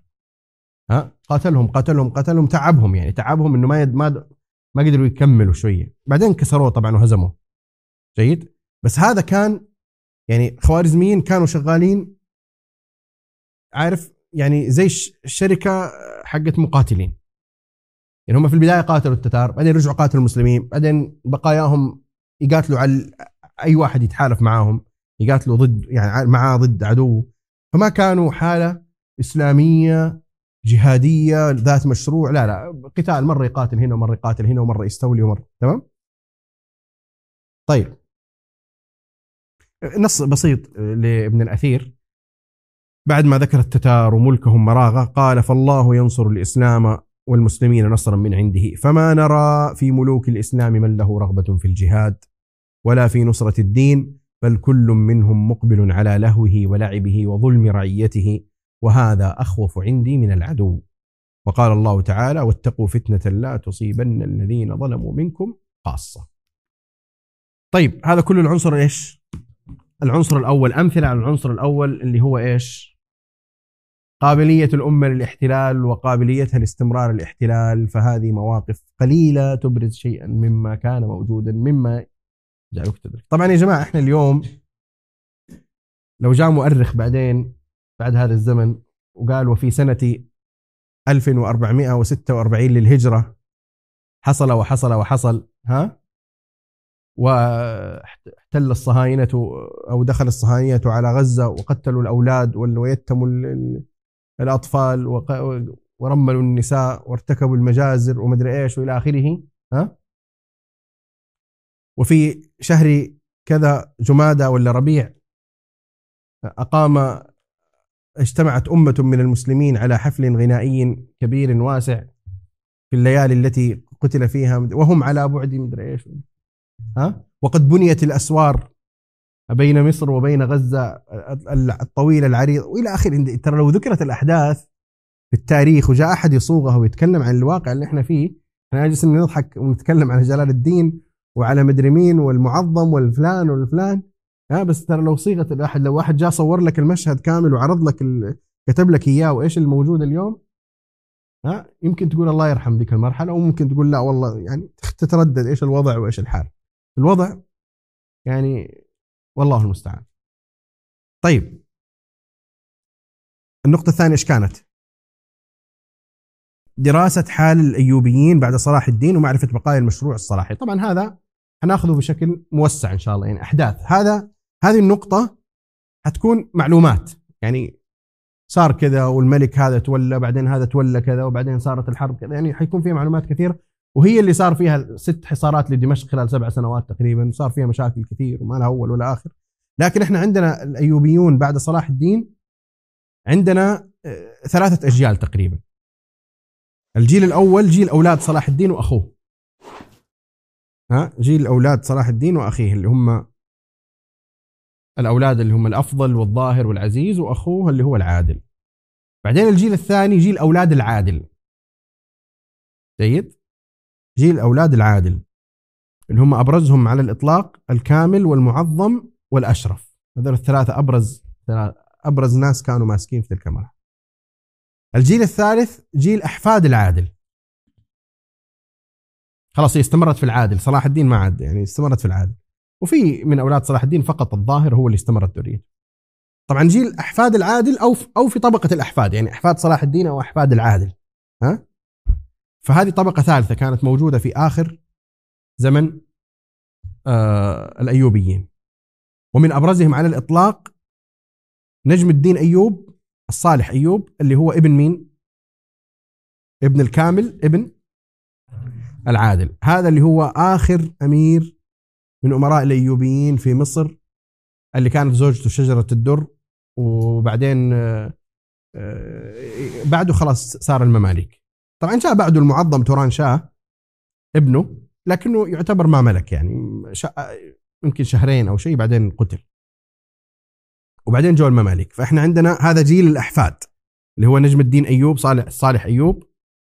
قاتلهم تعبهم، يعني تعبهم انه ما قدروا يكملوا شويه، بعدين كسروه طبعا وهزموه. جيد. بس هذا كان يعني خوارزميين كانوا شغالين عارف يعني زي الشركه حقت مقاتلين، يعني هم في البدايه قاتلوا التتار، بعدين رجعوا قاتلوا المسلمين، بعدين بقاياهم يقاتلوا على اي واحد يتحالف معاهم، يقاتلوا ضد يعني معاه ضد عدو، فما كانوا حاله اسلاميه جهاديه ذات مشروع، لا قتال، مره يقاتل هنا ومره يقاتل هنا ومره يستولي ومره. تمام. طيب نص بسيط لابن الأثير بعد ما ذكر التتار وملكهم مراغة، قال فالله ينصر الإسلام والمسلمين نصرا من عنده، فما نرى في ملوك الإسلام من له رغبة في الجهاد ولا في نصرة الدين، بل كل منهم مقبل على لهوه ولعبه وظلم رعيته، وهذا أخوف عندي من العدو. وقال الله تعالى واتقوا فتنة لا تصيبن الذين ظلموا منكم خاصة. طيب هذا كل العنصر إيش؟ العنصر الأول، أمثلة على العنصر الأول اللي هو إيش؟ قابلية الأمة للاحتلال وقابليتها لاستمرار الاحتلال، فهذه مواقف قليلة تبرز شيئا مما كان موجودا مما جعلك تدرك. طبعا يا جماعة احنا اليوم لو جاء مؤرخ بعدين بعد هذا الزمن وقال وفي سنة 1446 للهجرة حصل وحصل وحصل، واحتل الصهاينة أو دخل الصهاينة على غزة وقتلوا الأولاد ويتموا الأطفال ورملوا النساء وارتكبوا المجازر ومدري إيش وإلى آخره. وفي شهر كذا جمادى ولا ربيع اجتمعت أمة من المسلمين على حفل غنائي كبير واسع في الليالي التي قتل فيها وهم على بعد مدري إيش، وقد بنيت الأسوار بين مصر وبين غزة الطويلة العريضة وإلى آخره. ترى لو ذكرت الأحداث في التاريخ وجاء أحد يصوغها ويتكلم عن الواقع اللي احنا فيه، احنا نجلس نضحك ونتكلم على جلال الدين وعلى مدري مين والمعظم والفلان والفلان، بس ترى لو صيغت الأحد، لو واحد جاء صور لك المشهد كامل وعرض لك كتب لك إياه وإيش الموجود اليوم، يمكن تقول الله يرحم ذيك المرحلة، وممكن تقول لا والله يعني تتردد إيش الوضع وإيش الحال. الوضع يعني والله المستعان. طيب النقطة الثانية إيش كانت؟ دراسة حال الأيوبيين بعد صلاح الدين ومعرفة بقايا المشروع الصلاحي. طبعا هذا هناخذه بشكل موسع إن شاء الله، يعني أحداث هذه النقطة هتكون معلومات، يعني صار كذا والملك هذا تولى بعدين هذا تولى كذا وبعدين صارت الحرب كذا، يعني حيكون فيها معلومات كثير، وهي اللي صار فيها 6 حصارات لدمشق خلال 7 سنوات تقريبا، صار فيها مشاكل كثير وما لها أول ولا آخر. لكن احنا عندنا الأيوبيون بعد صلاح الدين عندنا 3 أجيال تقريبا. الجيل الأول جيل أولاد صلاح الدين وأخوه، جيل أولاد صلاح الدين وأخيه اللي هم الأولاد اللي هم الأفضل والظاهر والعزيز، وأخوه اللي هو العادل. بعدين الجيل الثاني جيل أولاد العادل، جيد، جيل أولاد العادل اللي هم أبرزهم على الإطلاق الكامل والمعظم والأشرف. هذول الثلاثة أبرز ناس كانوا ماسكين في تلك المرحلة. الجيل الثالث جيل أحفاد العادل، خلاص هي استمرت في العادل، صلاح الدين ما عاد، يعني استمرت في العادل، وفي من أولاد صلاح الدين فقط الظاهر هو اللي استمرت ذريته. طبعا جيل أحفاد العادل أو في طبقة الأحفاد، يعني أحفاد صلاح الدين أو أحفاد العادل، فهذه طبقة ثالثة كانت موجودة في آخر زمن الأيوبيين، ومن أبرزهم على الإطلاق نجم الدين أيوب الصالح أيوب اللي هو ابن مين؟ ابن الكامل ابن العادل، هذا اللي هو آخر أمير من أمراء الأيوبيين في مصر، اللي كانت زوجته شجرة الدر، وبعدين بعده خلاص صار المماليك. طبعا جاء بعده المعظم توران شاه ابنه، لكنه يعتبر ما ملك، يعني يمكن شهرين أو شيء بعدين قتل، وبعدين جو المماليك. فإحنا عندنا هذا جيل الأحفاد اللي هو نجم الدين أيوب صالح أيوب،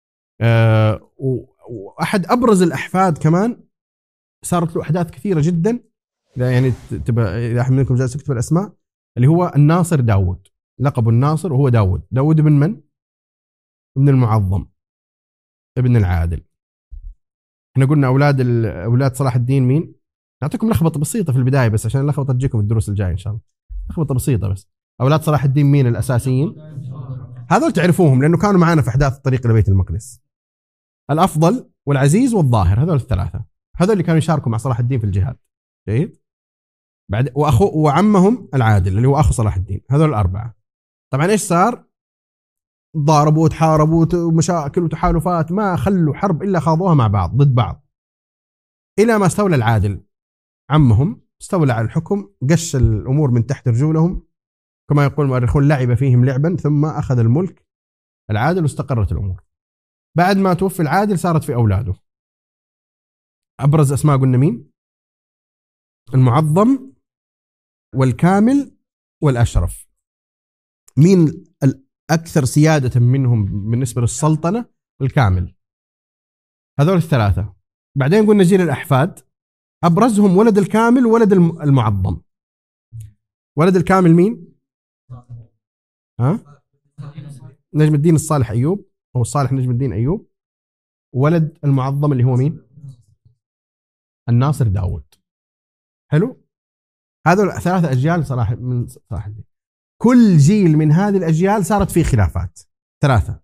وأحد أبرز الأحفاد كمان صارت له أحداث كثيرة جدا، يعني تبقى إذا أحد منكم جالس يكتب الأسماء، اللي هو الناصر داود، لقبه الناصر، وهو داود ابن من؟ ابن المعظم ابن العادل. احنا قلنا أولاد صلاح الدين مين؟ نعطيكم لخبطة بسيطة في البداية بس عشان اللخبطة تجيكم في الدروس الجاية إن شاء الله، لخبطة بسيطة بس. أولاد صلاح الدين مين الأساسيين؟ هذول تعرفوهم لأنه كانوا معنا في أحداث الطريق لبيت المقدس، الأفضل والعزيز والظاهر، هذول الثلاثة، هذول اللي كانوا يشاركوا مع صلاح الدين في الجهاد، جيد. بعد وعمهم العادل اللي هو أخو صلاح الدين، هذول الأربعة. طبعا إيش صار؟ ضاربوا وتحاربوا ومشاكل وتحالفات، ما خلوا حرب إلا خاضوها مع بعض ضد بعض، إلى ما استولى العادل عمهم، استولى على الحكم، قش الأمور من تحت رجولهم كما يقول المؤرخون، لعب فيهم لعبا، ثم أخذ الملك العادل واستقرت الأمور. بعد ما توفي العادل صارت في أولاده. أبرز أسماء قلنا مين؟ المعظم والكامل والأشرف. مين الأكثر سيادة منهم بالنسبة للسلطنة؟ الكامل. هذول الثلاثة. بعدين قلنا جيل الأحفاد، أبرزهم ولد الكامل وولد المعظم. ولد الكامل مين؟ نجم الدين الصالح أيوب، أو الصالح نجم الدين أيوب. ولد المعظم اللي هو مين؟ الناصر داود. حلو. هذول 3 أجيال من صلاح الدين. كل جيل من هذه الأجيال صارت فيه خلافات 3،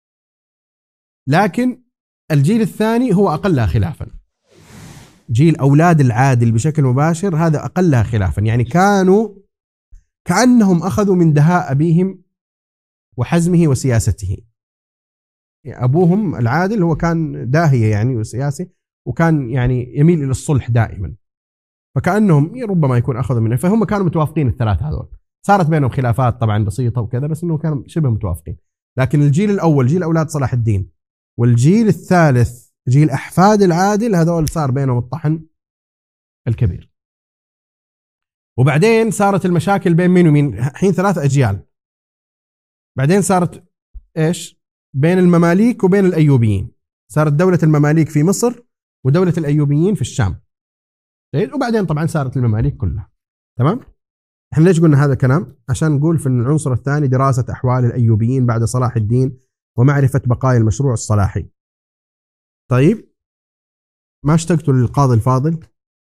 لكن الجيل الثاني هو أقلها خلافا. جيل أولاد العادل بشكل مباشر هذا أقلها خلافا، يعني كأنهم أخذوا من دهاء أبيهم وحزمه وسياسته. يعني أبوهم العادل هو كان داهية يعني وسياسي، وكان يعني يميل إلى الصلح دائما، فكأنهم ربما يكون أخذوا منه، فهم كانوا متوافقين ال3 هذول. صارت بينهم خلافات طبعا بسيطة وكذا، بس إنه كانوا شبه متوافقين. لكن الجيل الأول جيل أولاد صلاح الدين، والجيل الثالث جيل أحفاد العادل، هذول صار بينهم الطحن الكبير. وبعدين صارت المشاكل بين مين ومين، حين 3 أجيال. بعدين صارت إيش بين المماليك وبين الأيوبيين، صارت دولة المماليك في مصر ودولة الأيوبيين في الشام. وبعدين طبعا صارت المماليك كلها. تمام. احنا ليش قلنا هذا الكلام؟ عشان نقول في العنصر الثاني دراسة أحوال الأيوبيين بعد صلاح الدين ومعرفة بقايا المشروع الصلاحي. طيب، ما اشتقتوا للقاضي الفاضل؟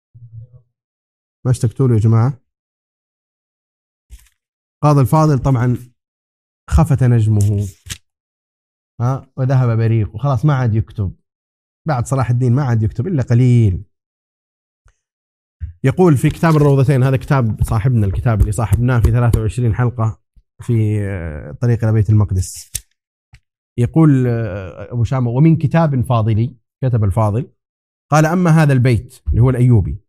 ما اشتقتوا له يا جماعة؟ القاضي الفاضل طبعا خفت نجمه وذهب بريق، وخلاص ما عاد يكتب بعد صلاح الدين، ما عاد يكتب إلا قليل. يقول في كتاب الروضتين، هذا كتاب صاحبنا، الكتاب اللي صاحبناه في 23 حلقة في طريق إلى بيت المقدس، يقول أبو شامة: ومن كتاب فاضلي، كتب الفاضل، قال: أما هذا البيت اللي هو الأيوبي،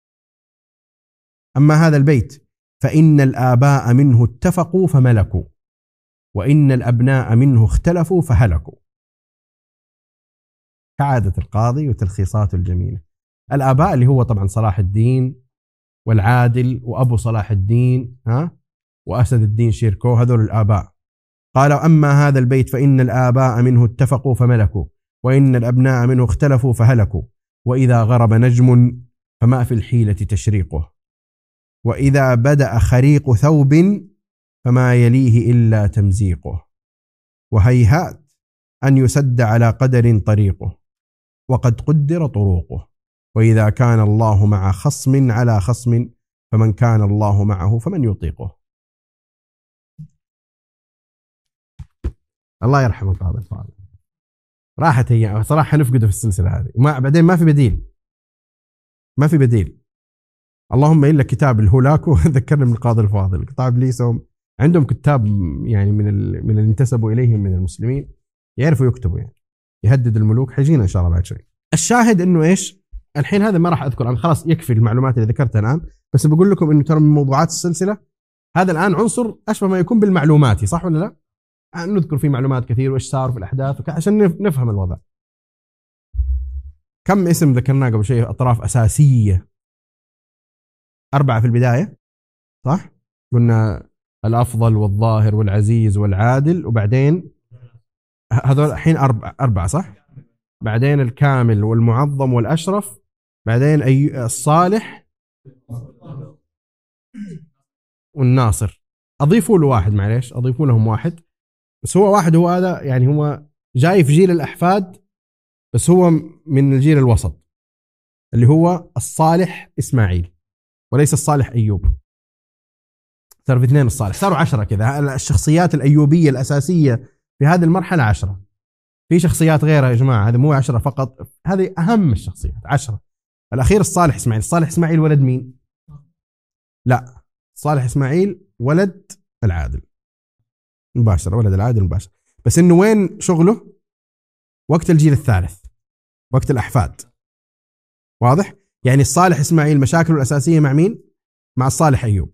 أما هذا البيت فإن الآباء منه اتفقوا فملكوا، وإن الأبناء منه اختلفوا فهلكوا. كعادة القاضي وتلخيصاته الجميلة. الآباء اللي هو طبعا صلاح الدين والعادل وأبو صلاح الدين وأسد الدين شيركو، هذول الآباء. قال: أما هذا البيت فإن الآباء منه اتفقوا فملكوا، وإن الأبناء منه اختلفوا فهلكوا، وإذا غرب نجم فما في الحيلة تشريقه، وإذا بدأ خريق ثوب فما يليه إلا تمزيقه، وهيهات أن يسد على قدر طريقه، وقد قدر طروقه، وإذا كان الله مع خصم على خصم فمن كان الله معه فمن يطيقه. الله يرحم القاضي الفاضل، راحت هي صراحة نفقده في السلسلة هذه، بعدين ما في بديل، ما في بديل. اللهم إلا كتاب الهولاكو ذكرنا من القاضي الفاضل. كتاب ليسهم عندهم كتاب يعني من اللي انتسبوا إليهم من المسلمين يعرفوا يكتبوا، يعني يهدد الملوك. حيجينا إن شاء الله بعد شوي. الشاهد إنه إيش الحين، هذا ما راح أذكر، أنا خلاص يكفي المعلومات اللي ذكرتها الآن، بس بقول لكم إنه ترى من موضوعات السلسلة هذا الآن عنصر أشبه ما يكون بالمعلوماتي، صح ولا لا؟ نذكر فيه معلومات كثير وإيش صار في الأحداث عشان نفهم الوضع. كم اسم ذكرناه قبل شيء، أطراف أساسية 4 في البداية، صح؟ قلنا الأفضل والظاهر والعزيز والعادل، وبعدين هذول الحين 4 صح؟ بعدين الكامل والمعظم والأشرف، بعدين الصالح والناصر. أضيفوا له واحد، معليش أضيفوا لهم واحد، بس هو واحد، هو هذا يعني هو جاي في جيل الأحفاد، بس هو من الجيل الوسط اللي هو الصالح إسماعيل وليس الصالح أيوب. صار في 2 الصالح، صاروا 10 كذا. الشخصيات الأيوبية الأساسية في هذه المرحلة 10. في شخصيات غيرها يا جماعة، هذا مو 10 فقط، هذه أهم الشخصيات 10. الأخير الصالح إسماعيل. الصالح إسماعيل ولد مين؟ لا، صالح إسماعيل ولد العادل مباشرة، ولد العادل مباشرة، بس إنه وين شغله؟ وقت الجيل الثالث، وقت الأحفاد. واضح؟ يعني الصالح إسماعيل مشاكله الأساسية مع مين؟ مع الصالح أيوب.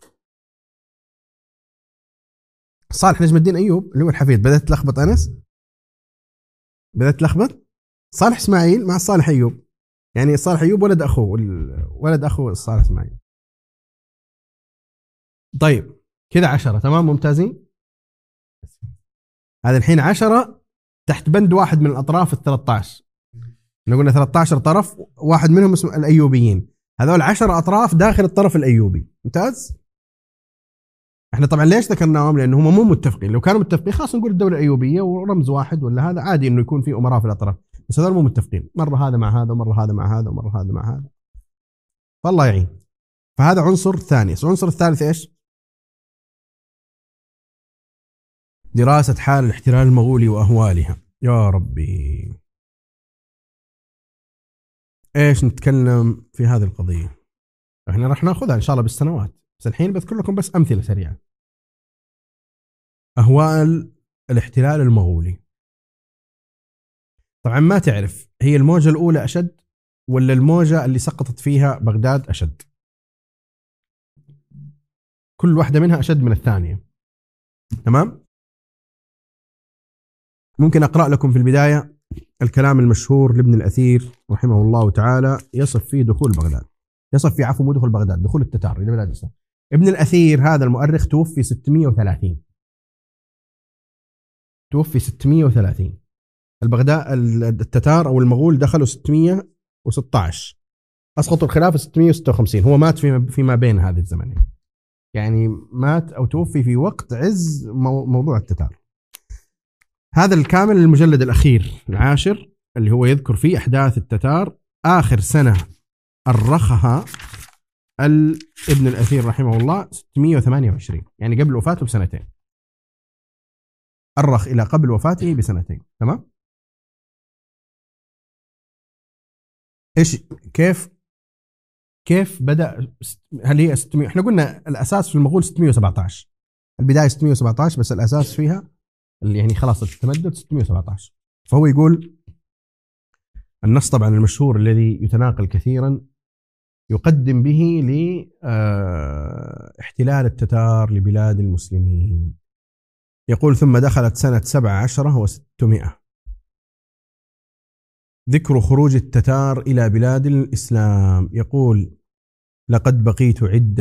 صالح نجم الدين أيوب اللي هو الحفيد. بدأت تلخبط أنس؟ بدأت تلخبط؟ صالح إسماعيل مع الصالح أيوب، يعني الصالح أيوب ولد أخوه، ولد أخوه الصالح إسماعيل. طيب كذا 10، تمام، ممتازين. هذا الحين 10 تحت بند واحد من الأطراف 13. احنا قلنا 13 طرف، واحد منهم اسمه الأيوبيين. هذول 10 أطراف داخل الطرف الأيوبي. ممتاز. احنا طبعا ليش ذكرناهم؟ لأنه هم مو متفقين. لو كانوا متفقين خلاص نقول الدولة الأيوبية ورمز واحد ولا هذا عادي إنه يكون في أمراء في الأطراف، بس هذول مو متفقين، مرة هذا مع هذا ومرة هذا مع هذا ومرة هذا مع هذا، فالله يعين. فهذا عنصر ثاني. العنصر الثالث إيش؟ دراسة حال الاحتلال المغولي وأهوالها. يا ربي إيش نتكلم في هذه القضية؟ احنا راح ناخذها إن شاء الله بالسنوات، بس الحين بذكر لكم بس أمثلة سريعة. أهوال الاحتلال المغولي. طبعا ما تعرف هي الموجة الأولى أشد ولا الموجة اللي سقطت فيها بغداد أشد. كل واحدة منها أشد من الثانية. تمام؟ ممكن أقرأ لكم في البداية الكلام المشهور لابن الأثير رحمه الله تعالى، يصف فيه دخول بغداد، يصف فيه مو دخول بغداد، دخول التتار إلى بلاد الإسلام. ابن الأثير هذا المؤرخ توفي 630. توفي 630. التتار أو المغول دخلوا 616، أسقطوا الخلافة 656. هو مات فيما بين هذه الزمنين، يعني مات أو توفي في وقت عز موضوع التتار. هذا الكامل المجلد الأخير العاشر اللي هو يذكر فيه أحداث التتار. آخر سنة أرخها ابن الأثير رحمه الله 628، يعني قبل وفاته بسنتين. أرخ إلى قبل وفاته بسنتين. تمام؟ إيش كيف بدأ؟ هل هي 600؟ احنا قلنا الأساس في المغول 617، البداية 617، بس الأساس فيها اللي يعني خلاص التمدد 617. فهو يقول النص طبعا المشهور الذي يتناقل كثيرا يقدم به لاحتلال التتار لبلاد المسلمين. يقول ثم دخلت سنة 17 و600 ذكر خروج التتار إلى بلاد الإسلام. يقول لقد بقيت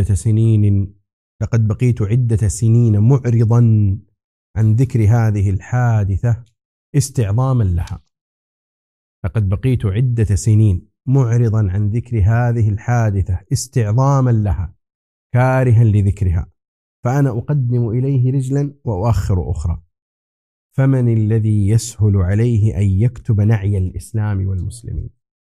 عدة سنين معرضا عن ذكر هذه الحادثة استعظاما لها. لقد بقيت عدة سنين معرضا عن ذكر هذه الحادثة استعظاما لها كارها لذكرها، فأنا أقدم إليه رجلا وأؤخر أخرى، فمن الذي يسهل عليه أن يكتب نعي الإسلام والمسلمين؟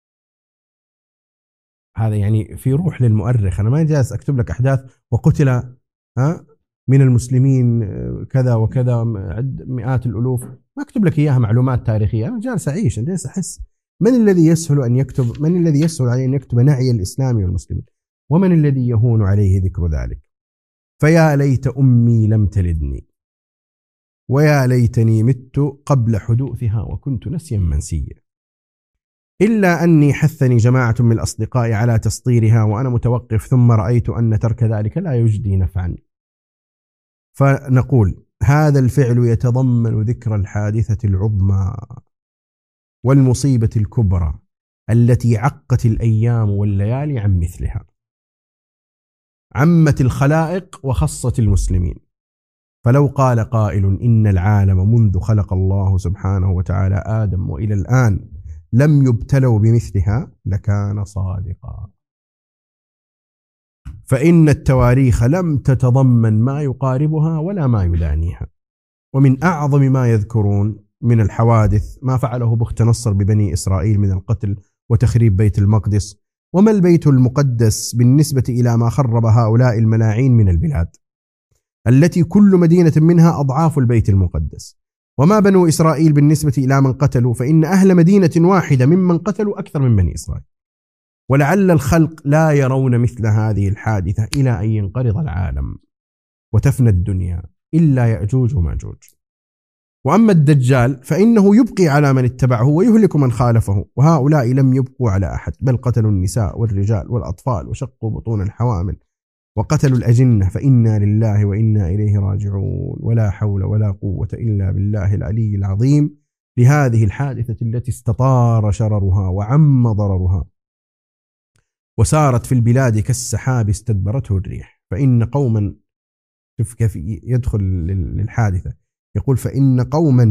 هذا يعني في روح للمؤرخ. أنا ما جالس أكتب لك أحداث وقتل من المسلمين كذا وكذا مئات الألوف، ما أكتب لك إياها معلومات تاريخية. أنا جالس أعيش، أنا جالس أحس. من الذي يسهل عليه أن يكتب نعي الإسلام والمسلمين؟ ومن الذي يهون عليه ذكر ذلك؟ فيا ليت أمي لم تلدني، ويا ليتني مت قبل حدوثها وكنت نسيا منسيا، إلا أني حثني جماعة من الأصدقاء على تسطيرها وأنا متوقف، ثم رأيت أن ترك ذلك لا يجدي نفعا. فنقول هذا الفعل يتضمن ذكر الحادثة العظمى والمصيبة الكبرى التي عقت الأيام والليالي عن مثلها، عمت الخلائق وخصت المسلمين. فلو قال قائل إن العالم منذ خلق الله سبحانه وتعالى آدم وإلى الآن لم يبتلوا بمثلها لكان صادقا، فإن التواريخ لم تتضمن ما يقاربها ولا ما يدانيها. ومن أعظم ما يذكرون من الحوادث ما فعله بخت نصر ببني إسرائيل من القتل وتخريب بيت المقدس. وما البيت المقدس بالنسبة إلى ما خرب هؤلاء الملاعين من البلاد التي كل مدينة منها أضعاف البيت المقدس؟ وما بنو إسرائيل بالنسبة إلى من قتلوا؟ فإن أهل مدينة واحدة ممن قتلوا أكثر من بني إسرائيل. ولعل الخلق لا يرون مثل هذه الحادثة إلى أن ينقرض العالم وتفنى الدنيا إلا يأجوج وماجوج. وأما الدجال فإنه يبقي على من اتبعه ويهلك من خالفه، وهؤلاء لم يبقوا على أحد، بل قتلوا النساء والرجال والأطفال وشقوا بطون الحوامل وقتلوا الأجنة، فإنا لله وإنا إليه راجعون، ولا حول ولا قوة إلا بالله العلي العظيم لهذه الحادثة التي استطار شررها وعم ضررها وسارت في البلاد كالسحاب استدبرته الريح. فإن قوما، شوف كيف يدخل للحادثة، يقول فإن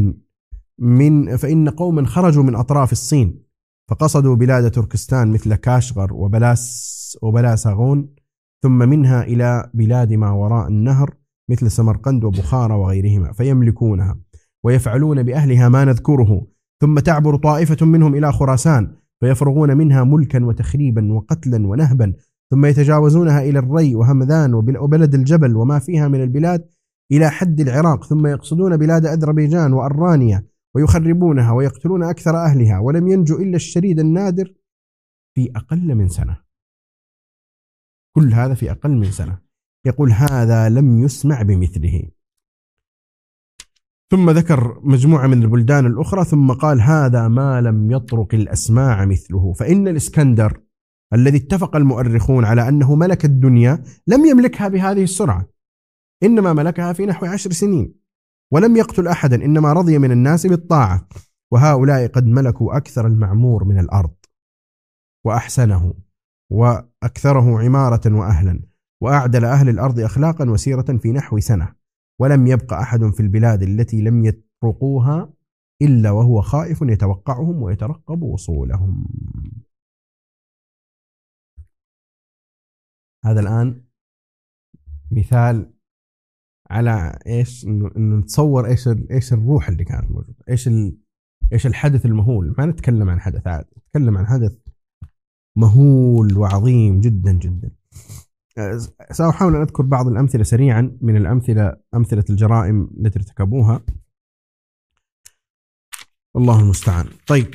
قوما خرجوا من أطراف الصين فقصدوا بلاد تركستان مثل كاشغر وبلاساغون، ثم منها إلى بلاد ما وراء النهر مثل سمرقند وبخارى وغيرهما، فيملكونها ويفعلون بأهلها ما نذكره، ثم تعبر طائفة منهم إلى خراسان فيفرغون منها ملكا وتخريبا وقتلا ونهبا، ثم يتجاوزونها إلى الري وهمذان وبلد الجبل وما فيها من البلاد إلى حد العراق، ثم يقصدون بلاد أذربيجان وأرانيا ويخربونها ويقتلون أكثر أهلها، ولم ينجو إلا الشريد النادر في أقل من سنة. كل هذا في أقل من سنة. يقول هذا لم يسمع بمثله. ثم ذكر مجموعة من البلدان الأخرى، ثم قال هذا ما لم يطرق الأسماع مثله. فإن الإسكندر الذي اتفق المؤرخون على أنه ملك الدنيا لم يملكها بهذه السرعة، إنما ملكها في نحو 10 سنين، ولم يقتل أحدا، إنما رضي من الناس بالطاعة. وهؤلاء قد ملكوا أكثر المعمور من الأرض وأحسنه وأكثره عمارة وأهلا، وأعدل أهل الأرض أخلاقا وسيرة في نحو سنة، ولم يبق أحد في البلاد التي لم يطرقوها إلا وهو خائف يتوقعهم ويترقب وصولهم. هذا الآن مثال على إيش، إنه نتصور إيش الروح اللي كانت موجودة، إيش الحدث المهول. ما نتكلم عن حدث عادي، نتكلم عن حدث مهول وعظيم جدا جدا. سأحاول أن أذكر بعض الأمثلة سريعا من أمثلة الجرائم التي ارتكبوها، الله المستعان. طيب،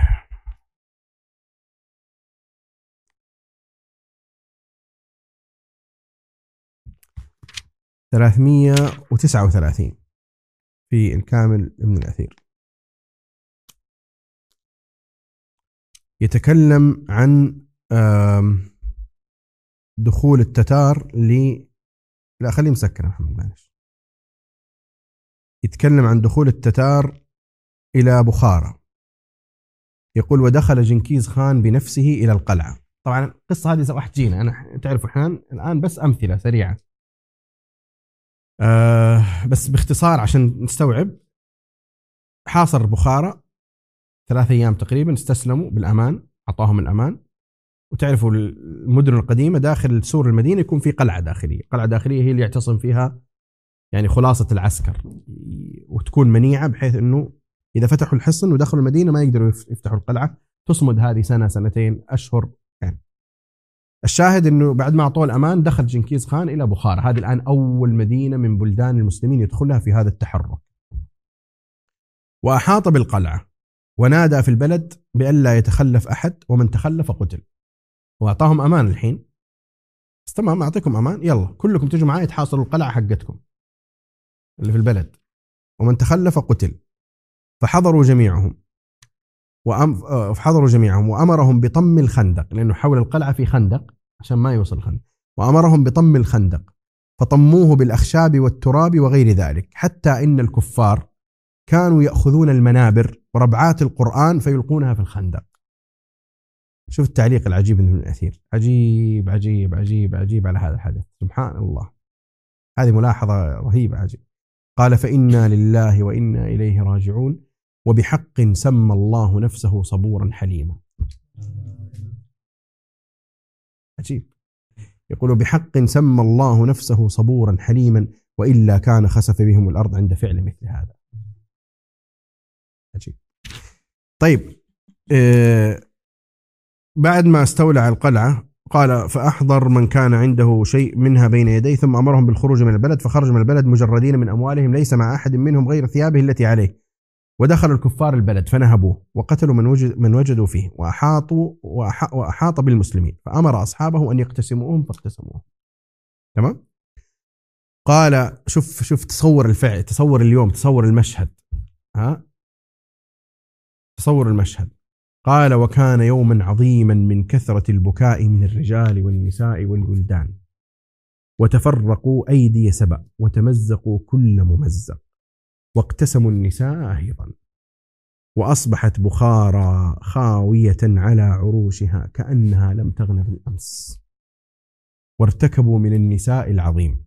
ثلاثمية 339 في الكامل ابن الأثير يتكلم عن دخول التتار لا خليه مسكر محمد معلش. يتكلم عن دخول التتار إلى بخارى. يقول ودخل جنكيز خان بنفسه إلى القلعة. طبعا القصة هذه راح تجينا، أنا تعرفوا إحنا الآن بس أمثلة سريعة بس باختصار عشان نستوعب. حاصر بخارى 3 أيام تقريبا، استسلموا بالأمان، أعطاهم الأمان. وتعرفوا المدن القديمة داخل سور المدينة يكون في قلعة داخلية، قلعة داخلية هي اللي يعتصم فيها يعني خلاصة العسكر، وتكون منيعة بحيث أنه إذا فتحوا الحصن ودخلوا المدينة ما يقدروا يفتحوا القلعة. تصمد هذه سنة سنتين أشهر يعني. الشاهد أنه بعد ما أعطوه الأمان دخل جنكيز خان إلى بخارى. هذه الآن أول مدينة من بلدان المسلمين يدخلها في هذا التحرك. وأحاط بالقلعة ونادى في البلد بأن لا يتخلف أحد، ومن تخلف قتل. وأعطاهم أمان الحين، بس تمام أعطيكم أمان، يلا كلكم تجوا معي تحاصروا القلعة حقتكم اللي في البلد، ومن تخلف قتل. فحضروا جميعهم وأمرهم بطم الخندق، لأنه حول القلعة في خندق عشان ما يوصل الخندق، وأمرهم بطم الخندق، فطموه بالأخشاب والتراب وغير ذلك، حتى إن الكفار كانوا يأخذون المنابر وربعات القرآن فيلقونها في الخندق. شوف التعليق العجيب من الأثير، عجيب عجيب عجيب عجيب على هذا الحدث، سبحان الله. هذه ملاحظة رهيبة عجيب. قال فإنا لله وإنا إليه راجعون، وبحق سمى الله نفسه صبورا حليما. عجيب. يقول بحق سمى الله نفسه صبورا حليما، وإلا كان خسف بهم الأرض عند فعل مثل هذا. عجيب. طيب، بعد ما استولى على القلعة قال فأحضر من كان عنده شيء منها بين يديه، ثم أمرهم بالخروج من البلد، فخرج من البلد مجردين من أموالهم، ليس مع أحد منهم غير ثيابه التي عليه. ودخل الكفار البلد فنهبوه وقتلوا من وجدوا فيه، وأحاط بالمسلمين، فأمر أصحابه أن يقتسموهم فاقتسموهم. تمام. قال شوف تصور الفعل، تصور اليوم، تصور المشهد، تصور المشهد. قال وكان يوما عظيما من كثرة البكاء من الرجال والنساء والولدان، وتفرقوا أيدي سبأ وتمزقوا كل ممزق، واقتسموا النساء أيضا، وأصبحت بخارى خاوية على عروشها كأنها لم تغن بالأمس، وارتكبوا من النساء العظيم،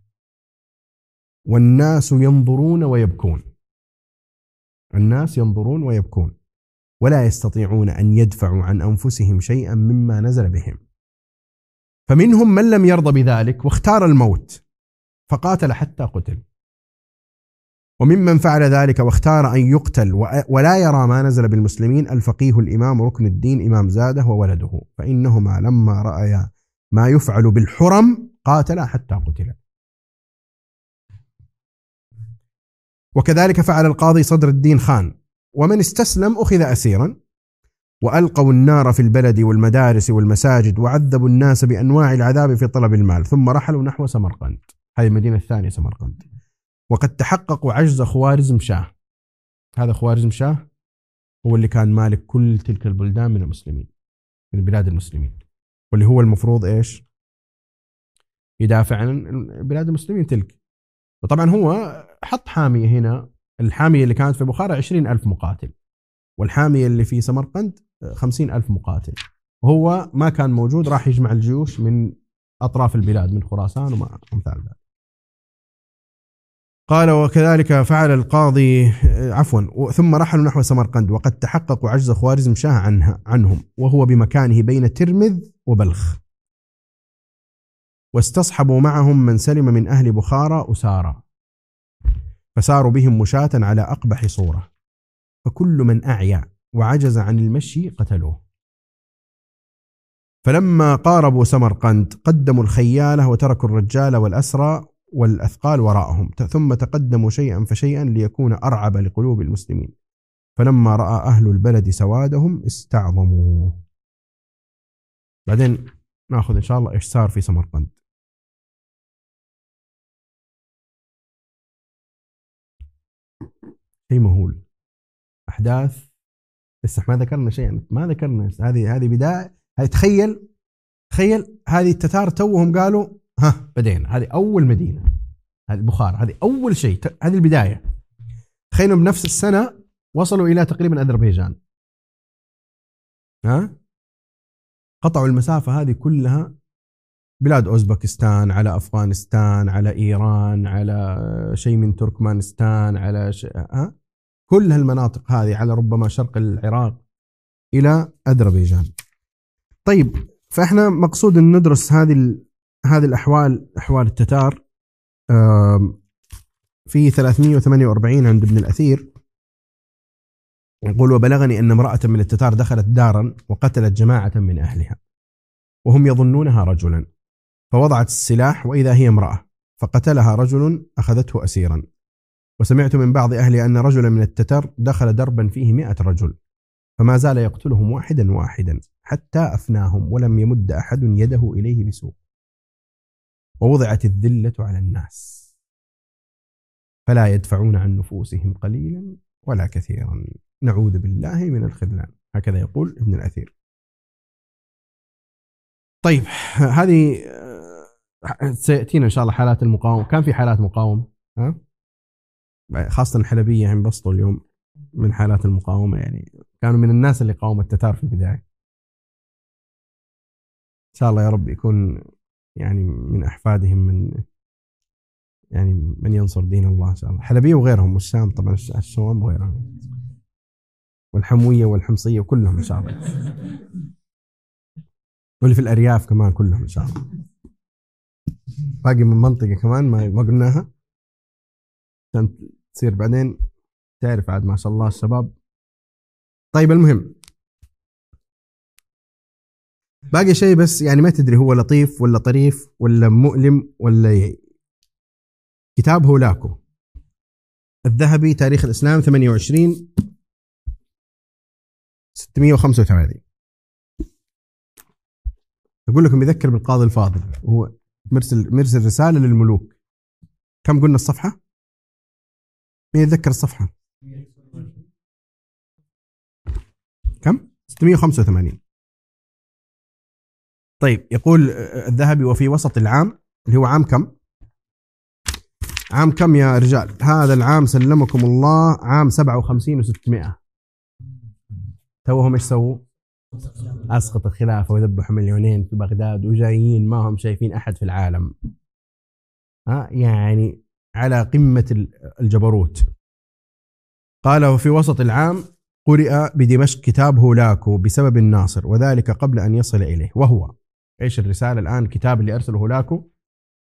والناس ينظرون ويبكون، الناس ينظرون ويبكون، ولا يستطيعون أن يدفعوا عن أنفسهم شيئا مما نزل بهم. فمنهم من لم يرضى بذلك واختار الموت فقاتل حتى قتل، وممن فعل ذلك واختار أن يقتل ولا يرى ما نزل بالمسلمين الفقيه الإمام ركن الدين إمام زاده وولده، فإنهما لما رأيا ما يفعل بالحرم قاتل حتى قتل. وكذلك فعل القاضي صدر الدين خان، ومن استسلم أخذ أسيرا. وألقوا النار في البلد والمدارس والمساجد، وعذبوا الناس بأنواع العذاب في طلب المال، ثم رحلوا نحو سمرقند، هذه المدينة الثانية سمرقند. وقد تحققوا عجز خوارزم شاه. هذا خوارزم شاه هو اللي كان مالك كل تلك البلدان من المسلمين، من بلاد المسلمين، واللي هو المفروض إيش يدافع عن بلاد المسلمين تلك. وطبعا هو حط حامية هنا، الحامية اللي كانت في بخارى 20,000 مقاتل، والحامية اللي في سمرقند 50,000 مقاتل. وهو ما كان موجود، راح يجمع الجيوش من أطراف البلاد، من خراسان وما أمثال ذلك. قال وكذلك فعل القاضي ثم رحلوا نحو سمرقند، وقد تحققوا عجز خوارزم شاه عنهم، وهو بمكانه بين ترمذ وبلخ. واستصحبوا معهم من سلم من أهل بخارى أسارى، فساروا بهم مشاة على أقبح صورة، فكل من أعيا وعجز عن المشي قتلوه. فلما قاربوا سمرقند قدموا الخيالة وتركوا الرجال والأسرى والأثقال وراءهم، ثم تقدموا شيئا فشيئا ليكون أرعب لقلوب المسلمين. فلما رأى أهل البلد سوادهم استعظموا. بعدين نأخذ إن شاء الله إيش صار في سمرقند. شيء مهول، أحداث لسه ما ذكرنا شيء، ما ذكرنا. هذه بداية. تخيل هذه التتار توهم قالوا بدينا، هذه أول مدينة، هذه بخارى، هذه أول شيء، هذه البداية. تخيلوا بنفس السنة وصلوا إلى تقريبا أذربيجان. قطعوا المسافة هذه كلها، بلاد أوزبكستان، على أفغانستان، على إيران، على شيء من تركمانستان، على كل هالمناطق هذه، على ربما شرق العراق إلى أذربيجان. طيب، فإحنا مقصود أن ندرس هذه الأحوال، أحوال التتار. في 348 عند ابن الأثير يقول وبلغني أن امرأة من التتار دخلت دارا وقتلت جماعة من أهلها وهم يظنونها رجلا، فوضعت السلاح وإذا هي امرأة، فقتلها رجل أخذته أسيرا. وسمعت من بعض أهلي أن رجلا من التتر دخل دربا فيه 100 رجل، فما زال يقتلهم واحدا واحدا حتى أفناهم، ولم يمد أحد يده إليه بسوء. ووضعت الذلة على الناس فلا يدفعون عن نفوسهم قليلا ولا كثيرا، نعوذ بالله من الخذلان. هكذا يقول ابن الأثير. طيب، هذه سيأتينا إن شاء الله حالات المقاومة. كان في حالات مقاومة، خاصة الحلبية انبسطوا اليوم من حالات المقاومة، يعني كانوا من الناس اللي قاوموا التتار في البداية. إن شاء الله يا رب يكون يعني من أحفادهم من ينصر دين الله إن شاء الله. الحلبية وغيرهم، والشام طبعا، الشوام وغيرهم، والحموية والحمصية وكلهم إن شاء الله، واللي في الأرياف كمان كلهم إن شاء الله. باقي من منطقة كمان ما قلناها عشان تصير بعدين تعرف عاد ما شاء الله الشباب. طيب، المهم باقي شيء بس يعني ما تدري هو لطيف ولا طريف ولا مؤلم ولا كتاب هولاكو الذهبي تاريخ الإسلام 28/685. أقول لكم يذكر بالقاضي الفاضل، وهو مرسل رسالة للملوك. كم قلنا الصفحة؟ مين يتذكر الصفحة؟ كم؟ 685. طيب، يقول الذهبي وفي وسط العام، اللي هو عام كم؟ عام كم يا رجال؟ هذا العام سلمكم الله عام 57 و600. توهم ايش سووا؟ أسقط الخلافة وذبحوا 2,000,000 في بغداد، وجايين ما هم شايفين أحد في العالم، يعني على قمة الجبروت. قال وفي وسط العام قرئ بدمشق كتاب هولاكو بسبب الناصر، وذلك قبل أن يصل إليه. وهو إيش الرسالة الآن؟ الكتاب اللي أرسله هولاكو.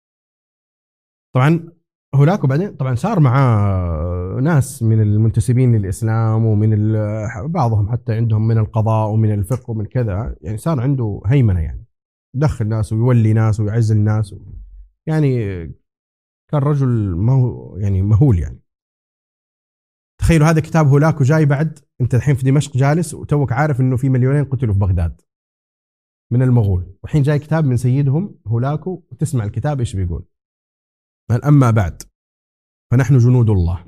طبعا هولاكو بعدين طبعا صار معاه ناس من المنتسبين للإسلام، ومن بعضهم حتى عندهم من القضاء ومن الفقه ومن كذا، يعني صار عنده هيمنة يعني. يدخل ناس ويولي ناس ويعزل ناس يعني كان رجل يعني مهول يعني. تخيلوا هذا كتاب هولاكو جاي بعد انت الحين في دمشق جالس وتوك عارف انه في مليونين قتلوا في بغداد من المغول، والحين جاي كتاب من سيدهم هولاكو وتسمع الكتاب ايش بيقول. اما بعد فنحن جنود الله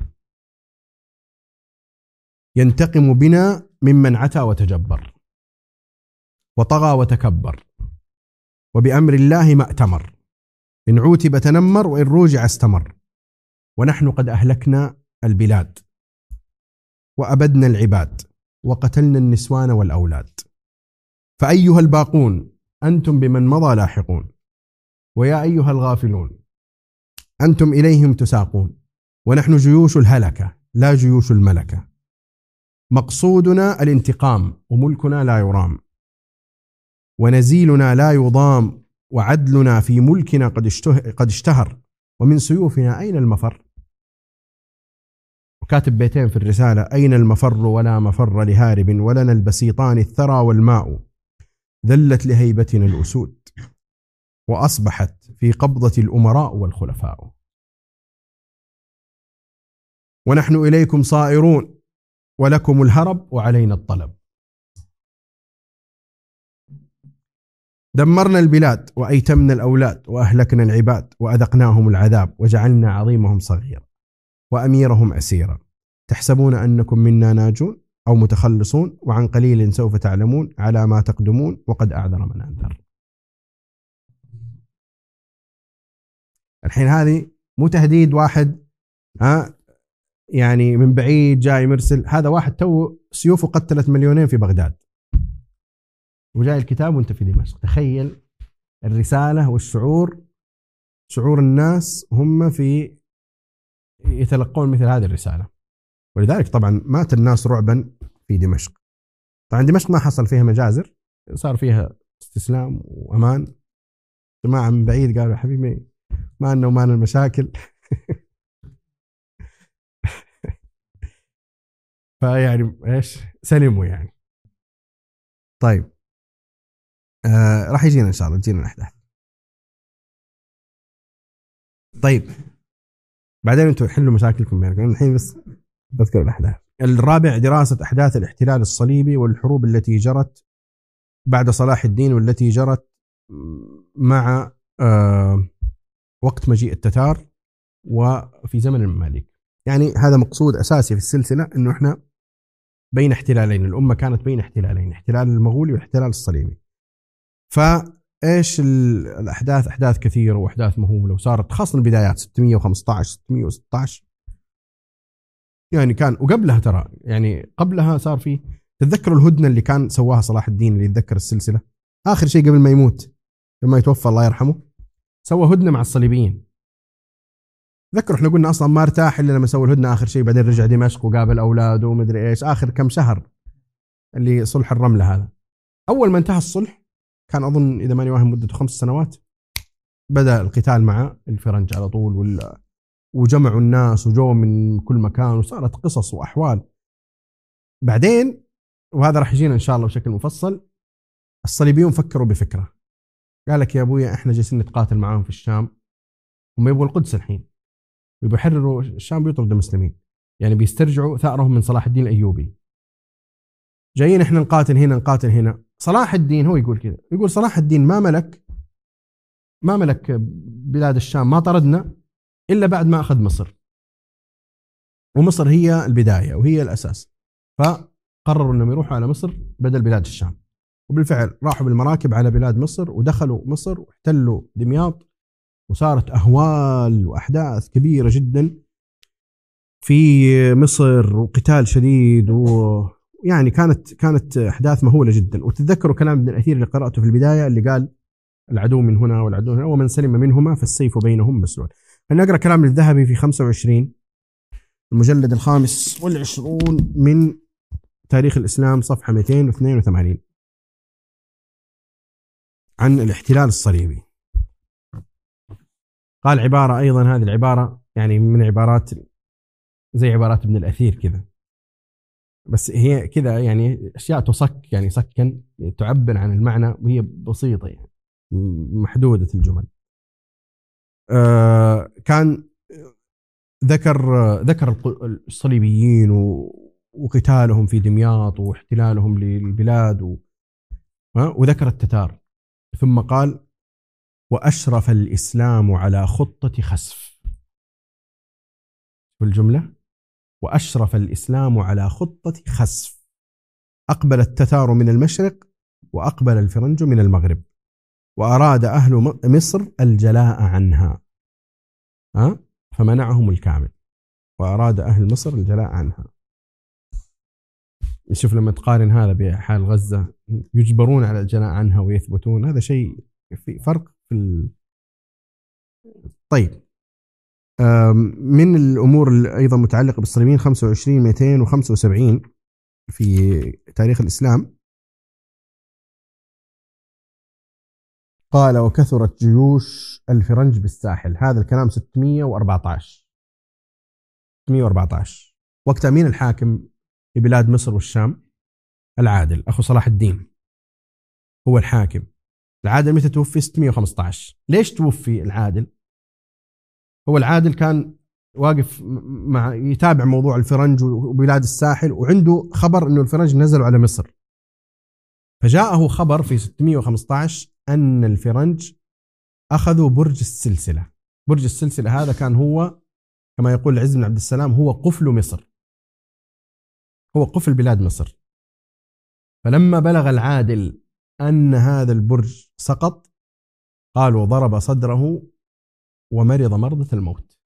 ينتقم بنا ممن عتى وتجبر وطغى وتكبر، وبأمر الله ما ائتمر، إن عوتب تنمر وإن روجع استمر، ونحن قد أهلكنا البلاد وأبدنا العباد وقتلنا النسوان والأولاد، فأيها الباقون أنتم بمن مضى لاحقون، ويا أيها الغافلون أنتم إليهم تساقون، ونحن جيوش الهلكة لا جيوش الملكة، مقصودنا الانتقام وملكنا لا يرام، ونزيلنا لا يضام، وعدلنا في ملكنا قد اشتهر، ومن سيوفنا أين المفر. وكاتب بيتين في الرسالة: أين المفر ولا مفر لهارب، ولنا البسيطان الثرى والماء، ذلت لهيبتنا الأسود، وأصبحت في قبضة الأمراء والخلفاء، ونحن إليكم صائرون، ولكم الهرب وعلينا الطلب، دمرنا البلاد وأيتمنا الأولاد، وأهلكنا العباد وأذقناهم العذاب، وجعلنا عظيمهم صغيرا وأميرهم أسيرا، تحسبون أنكم منا ناجون أو متخلصون، وعن قليل سوف تعلمون على ما تقدمون، وقد أعذر من أنذر. الحين هذه مو تهديد واحد يعني من بعيد جاي مرسل، هذا واحد تو سيوفه قتلت مليونين في بغداد وجاي الكتاب وانت في دمشق. تخيل الرسالة والشعور، شعور الناس هم في يتلقون مثل هذه الرسالة. ولذلك طبعا مات الناس رعبا في دمشق. طبعا دمشق ما حصل فيها مجازر، صار فيها استسلام وأمان. جماعة من بعيد قالوا حبيبي ما لنا وما لنا المشاكل فيعني ايش سلموا يعني. طيب راح يجينا ان شاء الله، تجينا الاحداث. طيب بعدين انتم حلوا مشاكلكم بينكم، الحين بس بذكر الاحداث. الرابع: دراسة احداث الاحتلال الصليبي والحروب التي جرت بعد صلاح الدين، والتي جرت مع وقت مجيء التتار وفي زمن المماليك. يعني هذا مقصود اساسي في السلسلة، انه احنا بين احتلالين، الامة كانت بين احتلالين، احتلال المغولي والاحتلال الصليبي. فايش الاحداث؟ احداث كثيره واحداث مهوله، وصارت خاصه البدايات 615 616 يعني كان، وقبلها ترى يعني قبلها صار في، تتذكروا الهدنه اللي كان سواها صلاح الدين اللي يتذكر السلسله، اخر شيء قبل ما يموت لما يتوفى الله يرحمه سوى هدنه مع الصليبيين. تذكروا احنا قلنا اصلا ما ارتاح الا لما سوى الهدنه اخر شيء، بعدين رجع دمشق وقابل اولاده ومدري ايش، اخر كم شهر اللي صلح الرمله هذا. اول ما انتهى الصلح كان أظن إذا ماني واهم مدته 5 سنوات، بدأ القتال مع الفرنج على طول، وجمعوا الناس وجوا من كل مكان، وصارت قصص وأحوال. بعدين وهذا راح يجينا إن شاء الله بشكل مفصل، الصليبيون فكروا بفكرة، قال لك يا أبويا إحنا جالسين نتقاتل معاهم في الشام، هم يبغوا القدس الحين، ويبغوا يحرروا الشام، بيطردوا المسلمين، يعني بيسترجعوا ثأرهم من صلاح الدين الأيوبي. جايين إحنا نقاتل هنا نقاتل هنا. صلاح الدين هو يقول كذا، يقول صلاح الدين ما ملك بلاد الشام، ما طردنا إلا بعد ما أخذ مصر، ومصر هي البداية وهي الأساس، فقرروا أنهم يروحوا على مصر بدل بلاد الشام. وبالفعل راحوا بالمراكب على بلاد مصر، ودخلوا مصر واحتلوا دمياط، وصارت أهوال وأحداث كبيرة جدا في مصر، وقتال شديد، ويعني كانت أحداث مهولة جدا. وتتذكروا كلام ابن الأثير اللي قرأته في البداية، اللي قال العدو من هنا والعدو هنا، ومن سلم منهما فالسيف بينهم مسلول. نقرأ كلام الذهبي في 25 المجلد 25 من تاريخ الإسلام صفحة 282 عن الاحتلال الصليبي. قال عبارة، أيضا هذه العبارة يعني من عبارات زي عبارات ابن الأثير كذا، بس هي كذا يعني أشياء تصك، يعني سكن تعبر عن المعنى، وهي بسيطة يعني. محدودة الجمل. كان ذكر الصليبيين وقتالهم في دمياط واحتلالهم للبلاد وذكر التتار، ثم قال: وأشرف الإسلام على خطة خسف. في الجملة: وأشرف الإسلام على خطة خسف. أقبل التتار من المشرق وأقبل الفرنج من المغرب، وأراد أهل مصر الجلاء عنها، فمنعهم الكامل. وأراد أهل مصر الجلاء عنها. شوف لما تقارن هذا بحال غزة، يجبرون على الجلاء عنها ويثبتون، هذا شيء في فرق في طيب. من الأمور أيضا متعلقة بالصليبيين 25/275 في تاريخ الإسلام، قال: وكثرت جيوش الفرنج بالساحل. هذا الكلام 614. وقت مين الحاكم في بلاد مصر والشام؟ العادل أخو صلاح الدين هو الحاكم. العادل متى توفي؟ 615. ليش توفي العادل؟ هو العادل كان واقف يتابع موضوع الفرنج وبلاد الساحل، وعنده خبر أنه الفرنج نزلوا على مصر، فجاءه خبر في 615 أن الفرنج أخذوا برج السلسلة. برج السلسلة هذا كان هو كما يقول العز بن عبد السلام هو قفل مصر، هو قفل بلاد مصر. فلما بلغ العادل أن هذا البرج سقط، قالوا: ضرب صدره ومرض مرضة الموت.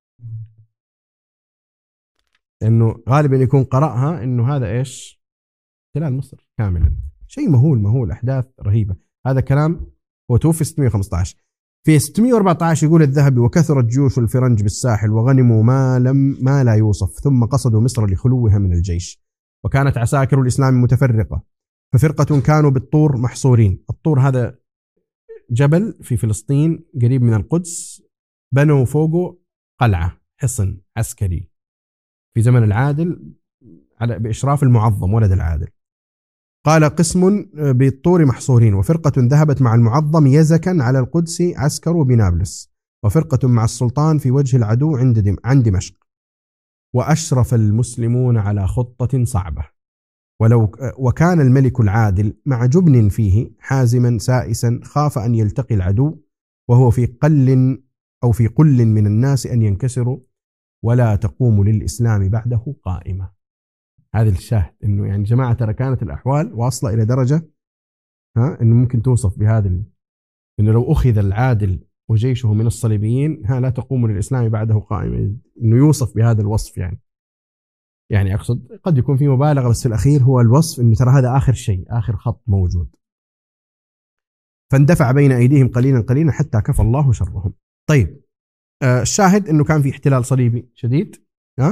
لأنه غالبا يكون قرأها أنه هذا إيش؟ احتلال مصر كاملا. شيء مهول، أحداث رهيبة. هذا كلام هو توفي 615. في 614 يقول الذهبي: وكثرت جيوش الفرنج بالساحل وغنموا ما لا يوصف، ثم قصدوا مصر لخلوها من الجيش. وكانت عساكر الإسلام متفرقة، ففرقة كانوا بالطور محصورين. الطور هذا جبل في فلسطين قريب من القدس، بنوا فوقه قلعة، حصن عسكري في زمن العادل بإشراف المعظم ولد العادل. قال: قسم بالطور محصورين، وفرقة ذهبت مع المعظم يزكا على القدس عسكروا بنابلس، وفرقة مع السلطان في وجه العدو عند دمشق. وأشرف المسلمون على خطة صعبة، وكان الملك العادل مع جبن فيه حازما سائسا، خاف أن يلتقي العدو وهو في قل من الناس أن ينكسروا، ولا تقوم للإسلام بعده قائمة. هذا الشاهد إنه يعني جماعة ترى كانت الأحوال واصلة إلى درجة إنه ممكن توصف بهذا إنه لو أخذ العادل وجيشه من الصليبيين لا تقوم للإسلام بعده قائمة، إنه يوصف بهذا الوصف. يعني أقصد قد يكون في مبالغة، بس في الأخير هو الوصف إنه ترى هذا آخر شيء، آخر خط موجود. فاندفع بين أيديهم قليلا حتى كفى الله شرهم. طيب، الشاهد إنه كان في احتلال صليبي شديد،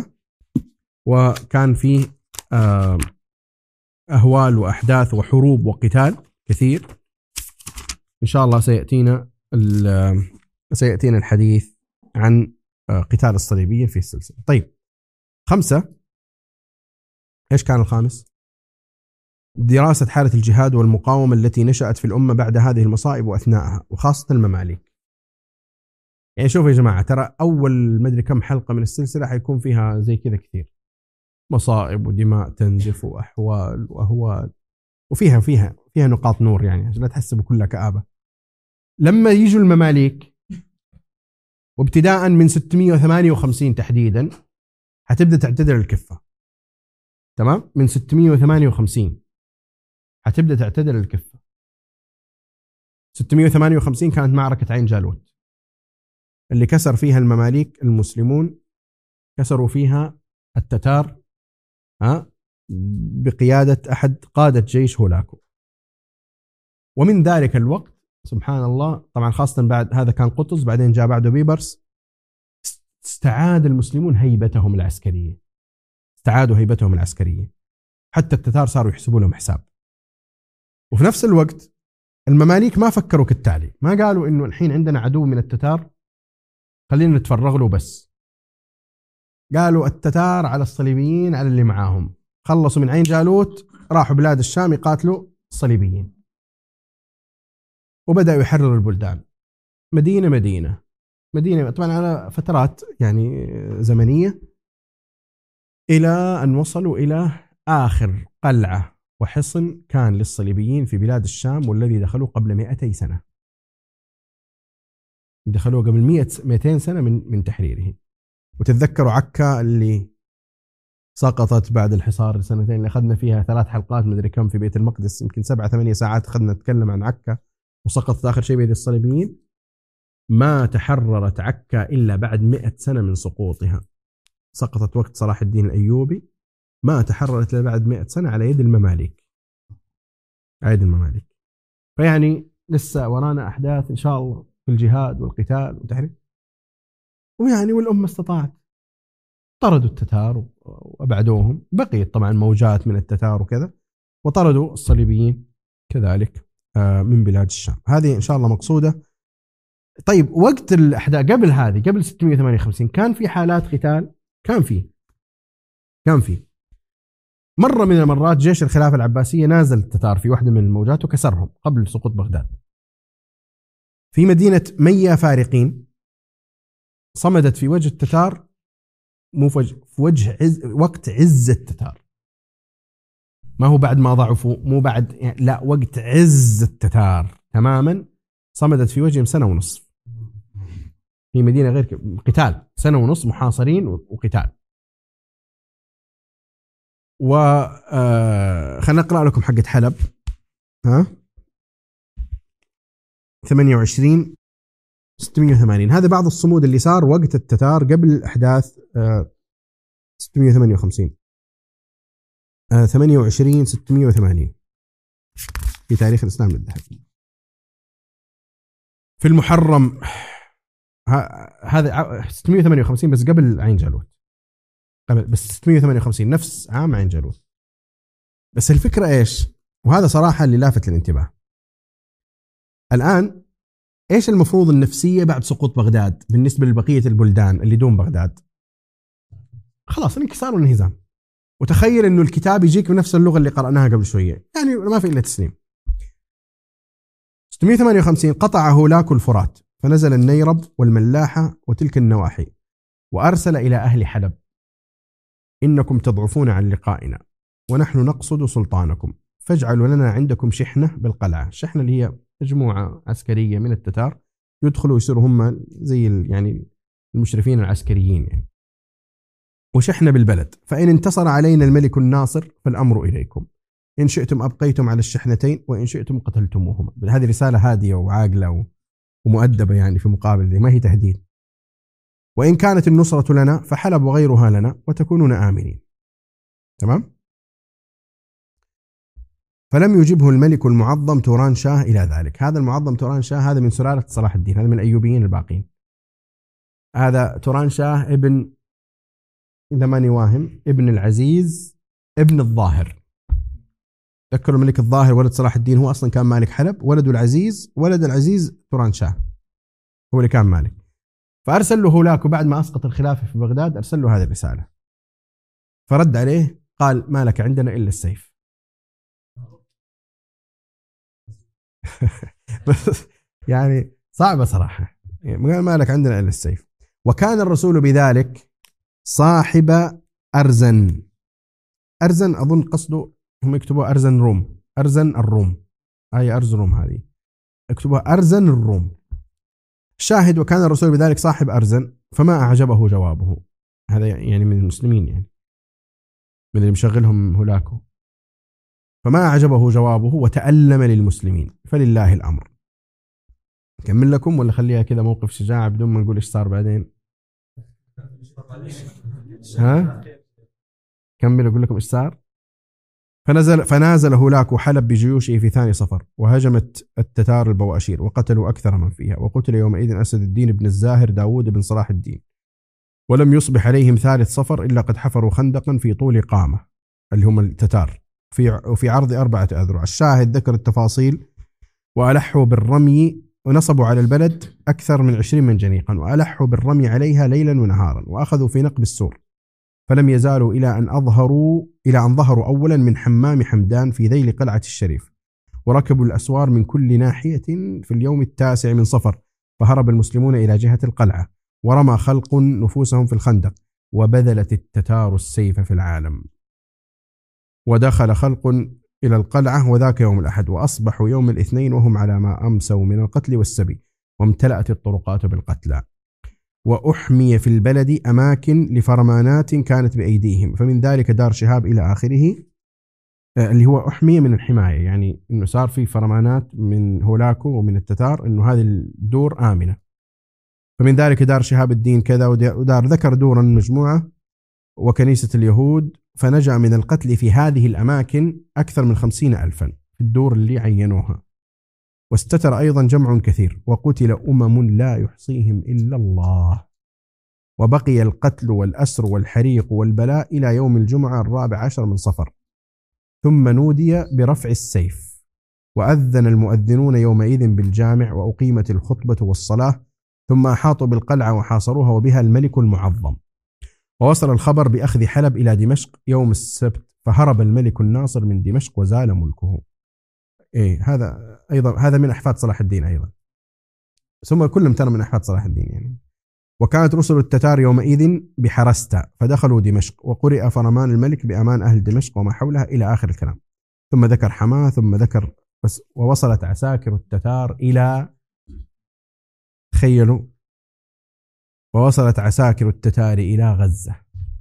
وكان في أهوال وأحداث وحروب وقتال كثير. إن شاء الله سيأتينا الحديث عن قتال الصليبيين في السلسلة. طيب، 5. إيش كان الخامس؟ دراسة حالة الجهاد والمقاومة التي نشأت في الأمة بعد هذه المصائب وأثناءها، وخاصة المماليك. يعني شوفوا يا جماعة، ترى أول مدري كم حلقة من السلسلة حيكون فيها زي كذا كثير مصائب ودماء تنزف وأحوال وأهوال، وفيها نقاط نور، يعني عشان لا تحسبوا كلها كآبة. لما يجوا المماليك وابتداء من 658 تحديدا هتبدأ تعتدل الكفة. تمام؟ من 658 هتبدأ تعتدل الكفة. 658 كانت معركة عين جالوت اللي كسر فيها المماليك المسلمون، كسروا فيها التتار بقيادة أحد قادة جيش هولاكو. ومن ذلك الوقت سبحان الله، طبعا خاصة بعد هذا كان قطز، بعدين جاء بعده بيبرس، استعاد المسلمون هيبتهم العسكرية، استعادوا هيبتهم العسكرية، حتى التتار صاروا يحسبوا لهم حساب. وفي نفس الوقت المماليك ما فكروا كالتالي، ما قالوا إنه الحين عندنا عدو من التتار خلينا نتفرغ له بس. قالوا التتار على الصليبيين على اللي معاهم، خلصوا من عين جالوت راحوا بلاد الشام يقاتلوا الصليبيين. وبدأ يحرر البلدان مدينة مدينة مدينة، طبعا على فترات يعني زمنية، إلى أن وصلوا إلى آخر قلعة وحصن كان للصليبيين في بلاد الشام، والذي دخلوا قبل 200 سنة. دخلوا قبل 200 سنة من تحريره. وتتذكروا عكا اللي سقطت بعد الحصار سنتين، اللي أخذنا فيها 3 حلقات مدري كم في بيت المقدس، يمكن 7-8 ساعات أخذنا نتكلم عن عكا، وسقطت آخر شيء بيد الصليبيين. ما تحررت عكا إلا بعد 100 سنة من سقوطها. سقطت وقت صلاح الدين الأيوبي، ما تحررت إلا بعد 100 سنة على يد المماليك. عيد المماليك. فيعني لسه ورانا أحداث إن شاء الله في الجهاد والقتال والتحرير. ويعني والأمة استطاعت، طردوا التتار وأبعدوهم، بقيت طبعا موجات من التتار وكذا، وطردوا الصليبيين كذلك من بلاد الشام. هذه إن شاء الله مقصودة. طيب وقت الأحداث قبل هذه، قبل 658 كان في حالات قتال؟ كان في مرة من المرات جيش الخلافة العباسية نازل التتار في واحدة من الموجات وكسرهم قبل سقوط بغداد. في مدينة ميا فارقين صمدت في وجه التتار، مو في وجه وقت عز التتار، ما هو بعد ما ضعفوا، مو بعد يعني، لا، وقت عز التتار تماما صمدت في وجههم 1.5 سنة. هي مدينة غير قتال، 1.5 سنة محاصرين وقتال. خلنا نقرأ لكم حقة حلب. 28-680. هذا بعض الصمود اللي صار وقت التتار قبل أحداث 658. 28-680 في تاريخ الإسلام الذهبي. في المحرم، هذا 658 بس قبل عين جالوت، بس 658 نفس عام عين جالوت. بس الفكرة إيش؟ وهذا صراحة اللي لافت للانتباه. الآن إيش المفروض النفسية بعد سقوط بغداد بالنسبة لبقية البلدان اللي دون بغداد؟ خلاص الانكسار والانهزام. وتخيل إنه الكتاب يجيك بنفس اللغة اللي قرأناها قبل شوية، يعني ما في إلا تسليم. 658 قطع هولاك الفرات فنزل النيرب والملاحة وتلك النواحي، وأرسل إلى أهل حلب: إنكم تضعفون عن لقائنا ونحن نقصد سلطانكم، فاجعلوا لنا عندكم شحنة بالقلعة. الشحنة اللي هي مجموعة عسكرية من التتار يدخلوا يصيروا هم زي يعني المشرفين العسكريين يعني، وشحنة بالبلد. فإن انتصر علينا الملك الناصر فالأمر إليكم، إن شئتم أبقيتم على الشحنتين وإن شئتم قتلتموهما. هذه رسالة هادية وعاقلة ومؤدبة يعني، في مقابل دي ما هي تهديد. وإن كانت النصرة لنا فحلب وغيرها لنا وتكونون آمنين. تمام؟ فلم يجبه الملك المعظم توران شاه إلى ذلك. هذا المعظم توران شاه هذا من سلالة صلاح الدين، هذا من الأيوبيين الباقين. هذا توران شاه ابن، إذا ماني واهم، ابن العزيز ابن الظاهر. تذكروا الملك الظاهر ولد صلاح الدين، هو أصلا كان مالك حلب، ولده العزيز، ولد العزيز توران شاه هو اللي كان مالك. فأرسل له هولاكو بعد ما أسقط الخلافة في بغداد، أرسل له هذه الرسالة، فرد عليه قال: ما لك عندنا إلا السيف. بس يعني صعبة صراحة، يعني ما لك عندنا إلا السيف. وكان الرسول بذلك صاحب أرزن. أرزن أظن قصده، هم يكتبوا أرزن روم، أرزن الروم، هاي أرز روم، هذه اكتبوها أرزن الروم. شاهد: وكان الرسول بذلك صاحب أرزن فما أعجبه جوابه. هذا يعني من المسلمين، يعني من اللي مشغلهم هولاكو. فما أعجبه جوابه وتألم للمسلمين، فلله الأمر. كمل لكم ولا خليها كذا موقف شجاعة بدون ما نقول إيش صار بعدين؟ كمل أقول لكم إيش صار. فنازل هولاكو حلب بجيوشه في 2 صفر، وهجمت التتار البواشير وقتلوا أكثر من فيها. وقتل يومئذ أسد الدين بن الزاهر داود بن صلاح الدين. ولم يصبح عليهم 3 صفر إلا قد حفروا خندقا في طول قامة، اللي هم التتار، وفي عرض 4 أذرع. الشاهد ذكر التفاصيل: وألحوا بالرمي، ونصبوا على البلد أكثر من 20 منجنيقا، وألحوا بالرمي عليها ليلا ونهارا، وأخذوا في نقب السور، فلم يزالوا إلى أن ظهروا أولا من حمام حمدان في ذيل قلعة الشريف، وركبوا الأسوار من كل ناحية في اليوم 9 من صفر، فهرب المسلمون إلى جهة القلعة، ورمى خلق نفوسهم في الخندق، وبذلت التتار السيف في العالم. ودخل خلق إلى القلعة وذاك يوم الأحد، وأصبحوا يوم الاثنين وهم على ما أمسوا من القتل والسبي، وامتلأت الطرقات بالقتلى. وأحمي في البلد أماكن لفرمانات كانت بأيديهم، فمن ذلك دار شهاب إلى آخره، اللي هو أحمي من الحماية، يعني إنه صار في فرمانات من هولاكو ومن التتار إنه هذه الدور آمنة. فمن ذلك دار شهاب الدين كذا، ودار ذكر دورا مجموعة وكنيسة اليهود، فنجا من القتل في هذه الأماكن أكثر من 50,000 في الدور اللي عينوها. واستتر أيضا جمع كثير، وقتل أمم لا يحصيهم إلا الله. وبقي القتل والأسر والحريق والبلاء إلى يوم الجمعة 14 من صفر، ثم نودي برفع السيف، وأذن المؤذنون يومئذ بالجامع، وأقيمت الخطبة والصلاة، ثم أحاطوا بالقلعة وحاصروها وبها الملك المعظم. ووصل الخبر بأخذ حلب إلى دمشق يوم السبت، فهرب الملك الناصر من دمشق وزال ملكه. هذا أيضا هذا من أحفاد صلاح الدين أيضا، ثم كلهم ترى من أحفاد صلاح الدين يعني. وكانت رسل التتار يومئذ بحرستا، فدخلوا دمشق، وقرئ فرمان الملك بأمان أهل دمشق وما حولها إلى آخر الكلام. ثم ذكر حماه، ثم ذكر بس. ووصلت عساكر التتار إلى، تخيلوا، ووصلت عساكر التتار إلى غزة.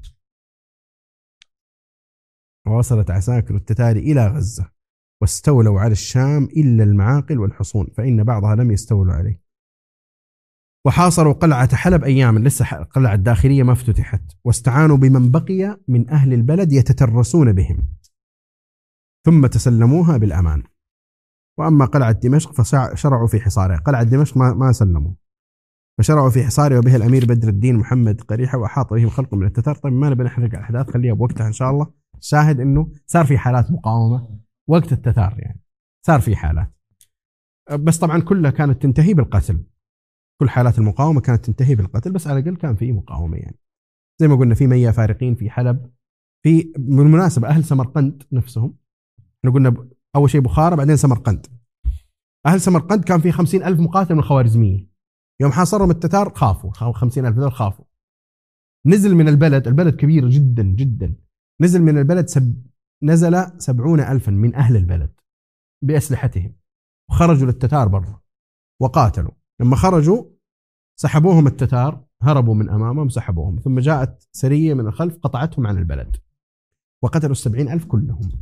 ووصلت عساكر التتار إلى غزة، واستولوا على الشام إلا المعاقل والحصون، فإن بعضها لم يستولوا عليه. وحاصروا قلعة حلب أياما، لسه القلعة الداخلية ما افتتحت، واستعانوا بمن بقي من أهل البلد يتترسون بهم، ثم تسلموها بالأمان. وأما قلعة دمشق فشرعوا في حصارها. قلعة دمشق ما سلموا، فشرعوا في حصارها، وبها الأمير بدر الدين محمد قريحة، وأحاط بهم خلق من التتار. طيب ما نبي نحرق الأحداث، خليها بوقتها إن شاء الله. شاهد إنه صار في حالات مقاومة وقت التتار، يعني صار في حالات، بس طبعا كلها كانت تنتهي بالقتل. كل حالات المقاومة كانت تنتهي بالقتل، بس على الأقل كان في مقاومة. يعني زي ما قلنا في 100 فارقين في حلب. في بالمناسبة أهل سمرقند نفسهم، احنا قلنا أول شيء بخارى بعدين سمرقند. أهل سمرقند كان في 50,000 مقاتل من الخوارزمية، يوم حاصرهم التتار خافوا. 50,000 ذول خافوا. نزل من البلد، البلد كبير جدا جدا، نزل من البلد نزل 70,000 من أهل البلد بأسلحتهم، وخرجوا للتتار برا وقاتلوا. لما خرجوا سحبوهم التتار، هربوا من أمامهم سحبوهم، ثم جاءت سرية من الخلف قطعتهم عن البلد، وقتلوا 70,000 كلهم.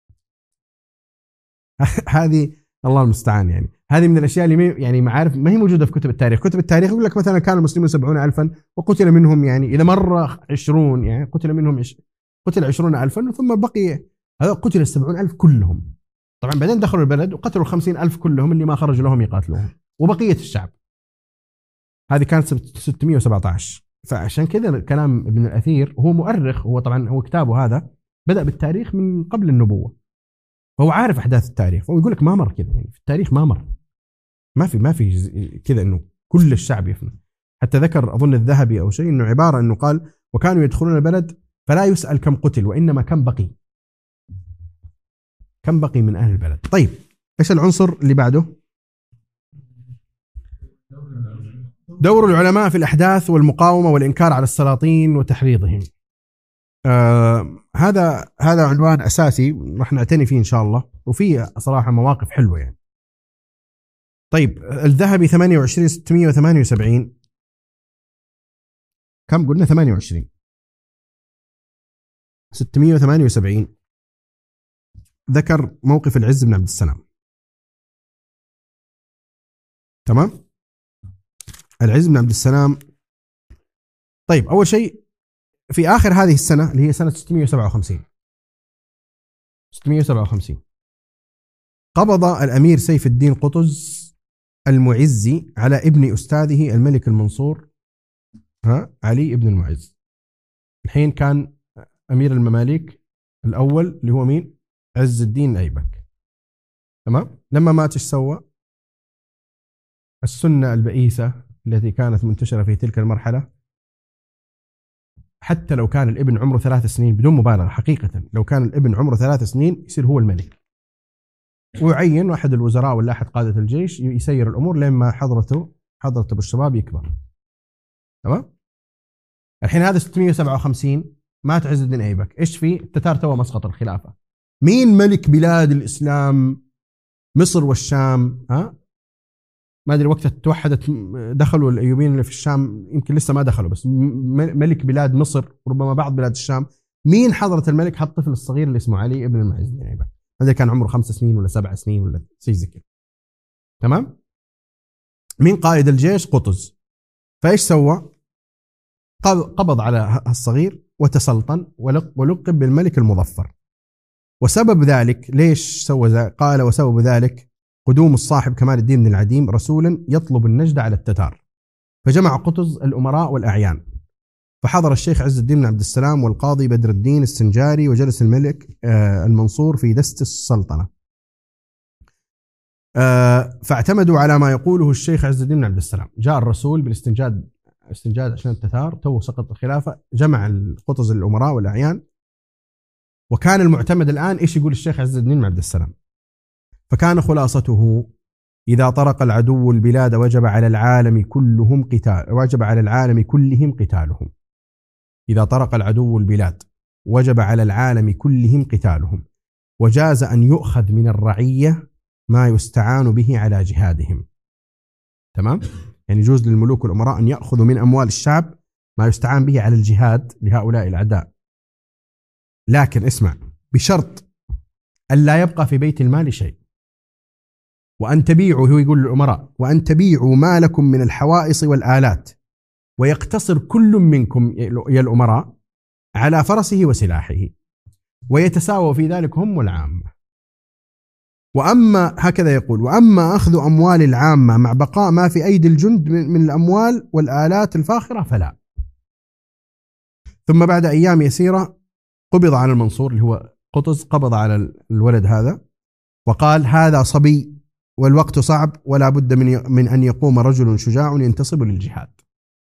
هذه الله المستعان. يعني هذه من الأشياء اللي يعني معارف ما هي موجودة في كتب التاريخ. كتب التاريخ يقول لك مثلا كان المسلمون 70,000 وقتل منهم، يعني إذا مرة 20 يعني قتل منهم قتل 20,000، ثم بقي هذا قتل 70,000 كلهم. طبعا بعدين دخلوا البلد وقتلوا 50,000 كلهم اللي ما خرجوا لهم يقاتلوهم، وبقية الشعب. هذه كانت 617. فعشان كذا الكلام ابن الأثير هو مؤرخ، هو طبعا هو كتابه هذا بدأ بالتاريخ من قبل النبوة، فهو عارف أحداث التاريخ، فهو يقول لك ما مر كذا، يعني في التاريخ ما مر، ما في كذا إنه كل الشعب يفنى. حتى ذكر أظن الذهبي أو شيء إنه عبارة إنه قال: وكانوا يدخلون البلد فلا يسأل كم قتل، وإنما كم بقي، كم بقي من أهل البلد. طيب إيش العنصر اللي بعده؟ دور العلماء في الأحداث والمقاومة والإنكار على السلاطين وتحريضهم. هذا عنوان أساسي راح نعتني فيه إن شاء الله، وفيه صراحة مواقف حلوة يعني. طيب الذهبي 28 678 كم قلنا؟ 28 678 ذكر موقف العز بن عبد السلام. تمام. العز بن عبد السلام. طيب أول شيء في آخر هذه السنة اللي هي سنة 657 قبض الأمير سيف الدين قطز المعزي على ابن أستاذه الملك المنصور علي ابن المعز. الحين كان أمير المماليك الأول اللي هو مين؟ عز الدين أيبك. تمام. لما مات ايش سوى؟ السنة البئيسة التي كانت منتشرة في تلك المرحلة، حتى لو كان الابن عمره 3 سنين، بدون مبالغة حقيقة، لو كان الابن عمره 3 سنين يصير هو الملك. ويعين أحد الوزراء ولا أحد قادة الجيش يسير الأمور لما حضرته أبو الشباب يكبر. تمام. الحين هذا 657 مات عز الدين أيبك، إيش في؟ التتار تو مسقط الخلافة. مين ملك بلاد الإسلام؟ مصر والشام. ما أدري وقت توحدت دخلوا الأيوبيين اللي في الشام، يمكن لسه ما دخلوا، بس ملك بلاد مصر وربما بعض بلاد الشام. مين حضرة الملك؟ حط الطفل الصغير اللي اسمه علي ابن المعز بن أيبك، هذا كان عمره 5 سنين ولا 7 سنين ولا شيء زي كذا. تمام. مين قائد الجيش؟ قطز. فايش سوى؟ قبض على الصغير وتسلطن ولقب بالملك المظفر. وسبب ذلك ليش سوى ذلك؟ قال وسبب ذلك قدوم الصاحب كمال الدين بن العديم رسولا يطلب النجدة على التتار، فجمع قطز الأمراء والأعيان، فحضر الشيخ عز الدين بن عبد السلام والقاضي بدر الدين السنجاري، وجلس الملك المنصور في دست السلطنة، فاعتمدوا على ما يقوله الشيخ عز الدين بن عبد السلام. جاء الرسول بالاستنجاد عشان التتار تو سقط الخلافة، جمع القطز الأمراء والأعيان، وكان المعتمد الآن إيش يقول الشيخ عز الدين بن عبد السلام. فكان خلاصته: إذا طرق العدو البلاد وجب على العالم كلهم قتالهم. إذا طرق العدو البلاد وجب على العالم كلهم قتالهم، وجاز أن يؤخذ من الرعية ما يستعان به على جهادهم. تمام؟ يعني يجوز للملوك والأمراء أن يأخذوا من أموال الشعب ما يستعان به على الجهاد لهؤلاء الأعداء، لكن اسمع، بشرط أن لا يبقى في بيت المال شيء، وأن تبيعوا، هو يقول للأمراء، وأن تبيعوا ما لكم من الحوائص والآلات، ويقتصر كل منكم يا الأمراء على فرسه وسلاحه، ويتساوى في ذلك هم والعامة. وأما هكذا يقول: وأما أخذ أموال العامة مع بقاء ما في أيدي الجند من الأموال والآلات الفاخرة فلا. ثم بعد أيام يسيرة قبض على المنصور اللي هو قطز، قبض على الولد هذا وقال: هذا صبي والوقت صعب، ولا بد من أن يقوم رجل شجاع ينتصب للجهاد.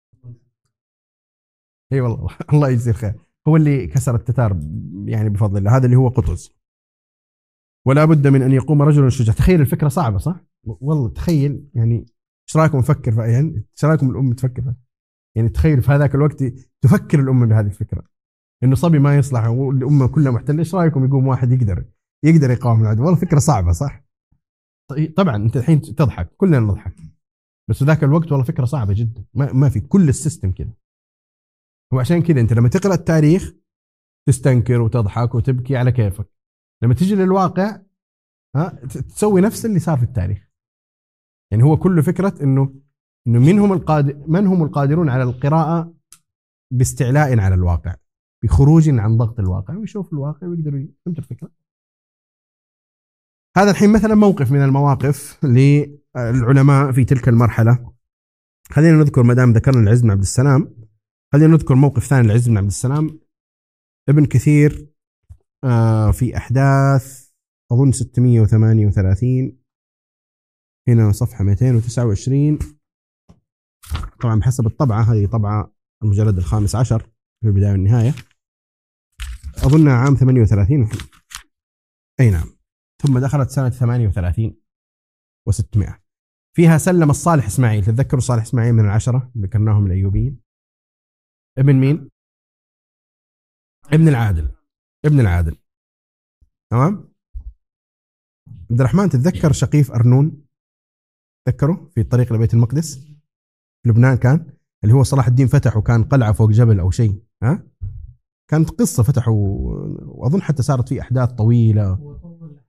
اي والله الله يجزيه الخير، هو اللي كسر التتار يعني بفضل الله، هذا اللي هو قطز. ولا بد من أن يقوم رجل شجاع. تخيل الفكرة صعبة صح؟ والله تخيل، يعني ايش رايكم نفكر في، يعني ايش رايكم الأمة تفكر في، يعني تخيل في هذاك الوقت تفكر الأمة بهذه الفكرة إنه صبي ما يصلح والأمة كلها محتلة، ايش رايكم يقوم واحد يقدر يقاوم العدو؟ والله فكرة صعبة صح؟ طبعا انت الحين تضحك، كلنا نضحك، بس ذاك الوقت والله فكرة صعبة جدا، ما في كل السيستم كذا. وعشان كذا انت لما تقرأ التاريخ تستنكر وتضحك وتبكي على كيفك، لما تيجي للواقع تسوي نفس اللي صار في التاريخ. يعني هو كل فكرة انه من هم القادرون على القراءة باستعلاء على الواقع، بخروج عن ضغط الواقع، ويشوف الواقع ويقدروا. فهمت الفكرة؟ هذا الحين مثلا موقف من المواقف للعلماء في تلك المرحلة. خلينا نذكر، ما دام ذكرنا العز بن عبد السلام، خلينا نذكر موقف ثاني للعز بن عبد السلام. ابن كثير في أحداث أظن 638 هنا صفحة 229، طبعا بحسب الطبعة، هذه طبعة المجلد ال15 في البداية والنهاية، أظن عام 38. أي نعم. ثم دخلت سنة 38 و600. فيها سلم الصالح إسماعيل. تتذكروا صالح إسماعيل من 10 اللي ذكرناهم الأيوبيين؟ ابن مين؟ ابن العادل. تمام. عبد الرحمن، تتذكر شقيف أرنون؟ تذكروا في الطريق لبيت المقدس في لبنان، كان اللي هو صلاح الدين فتح، وكان قلعة فوق جبل أو شيء. كانت قصة فتحوا، وأظن حتى صارت فيه أحداث طويلة.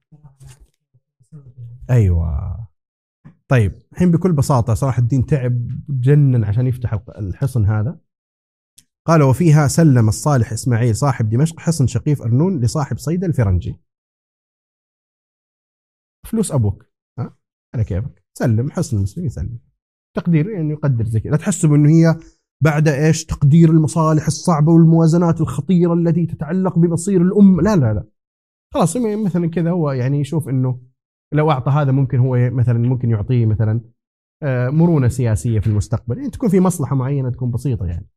أيوة. طيب الحين بكل بساطة صلاح الدين تعب جنن عشان يفتح الحصن هذا. قال: وفيها سلم الصالح إسماعيل صاحب دمشق حصن شقيف أرنون لصاحب صيدا الفرنجي. فلوس أبوك على كيفك، سلم حصن المسلم، يسلم تقدير، يعني يقدر زي كذا. لا تحسب إنه هي بعد إيش تقدير المصالح الصعبة والموازنات الخطيرة التي تتعلق بمصير الأمة. لا خلاص، مثلا كذا هو يعني يشوف إنه لو أعطى هذا ممكن هو مثلا ممكن يعطيه مثلا مرونة سياسية في المستقبل، يعني تكون في مصلحة معينة تكون بسيطة. يعني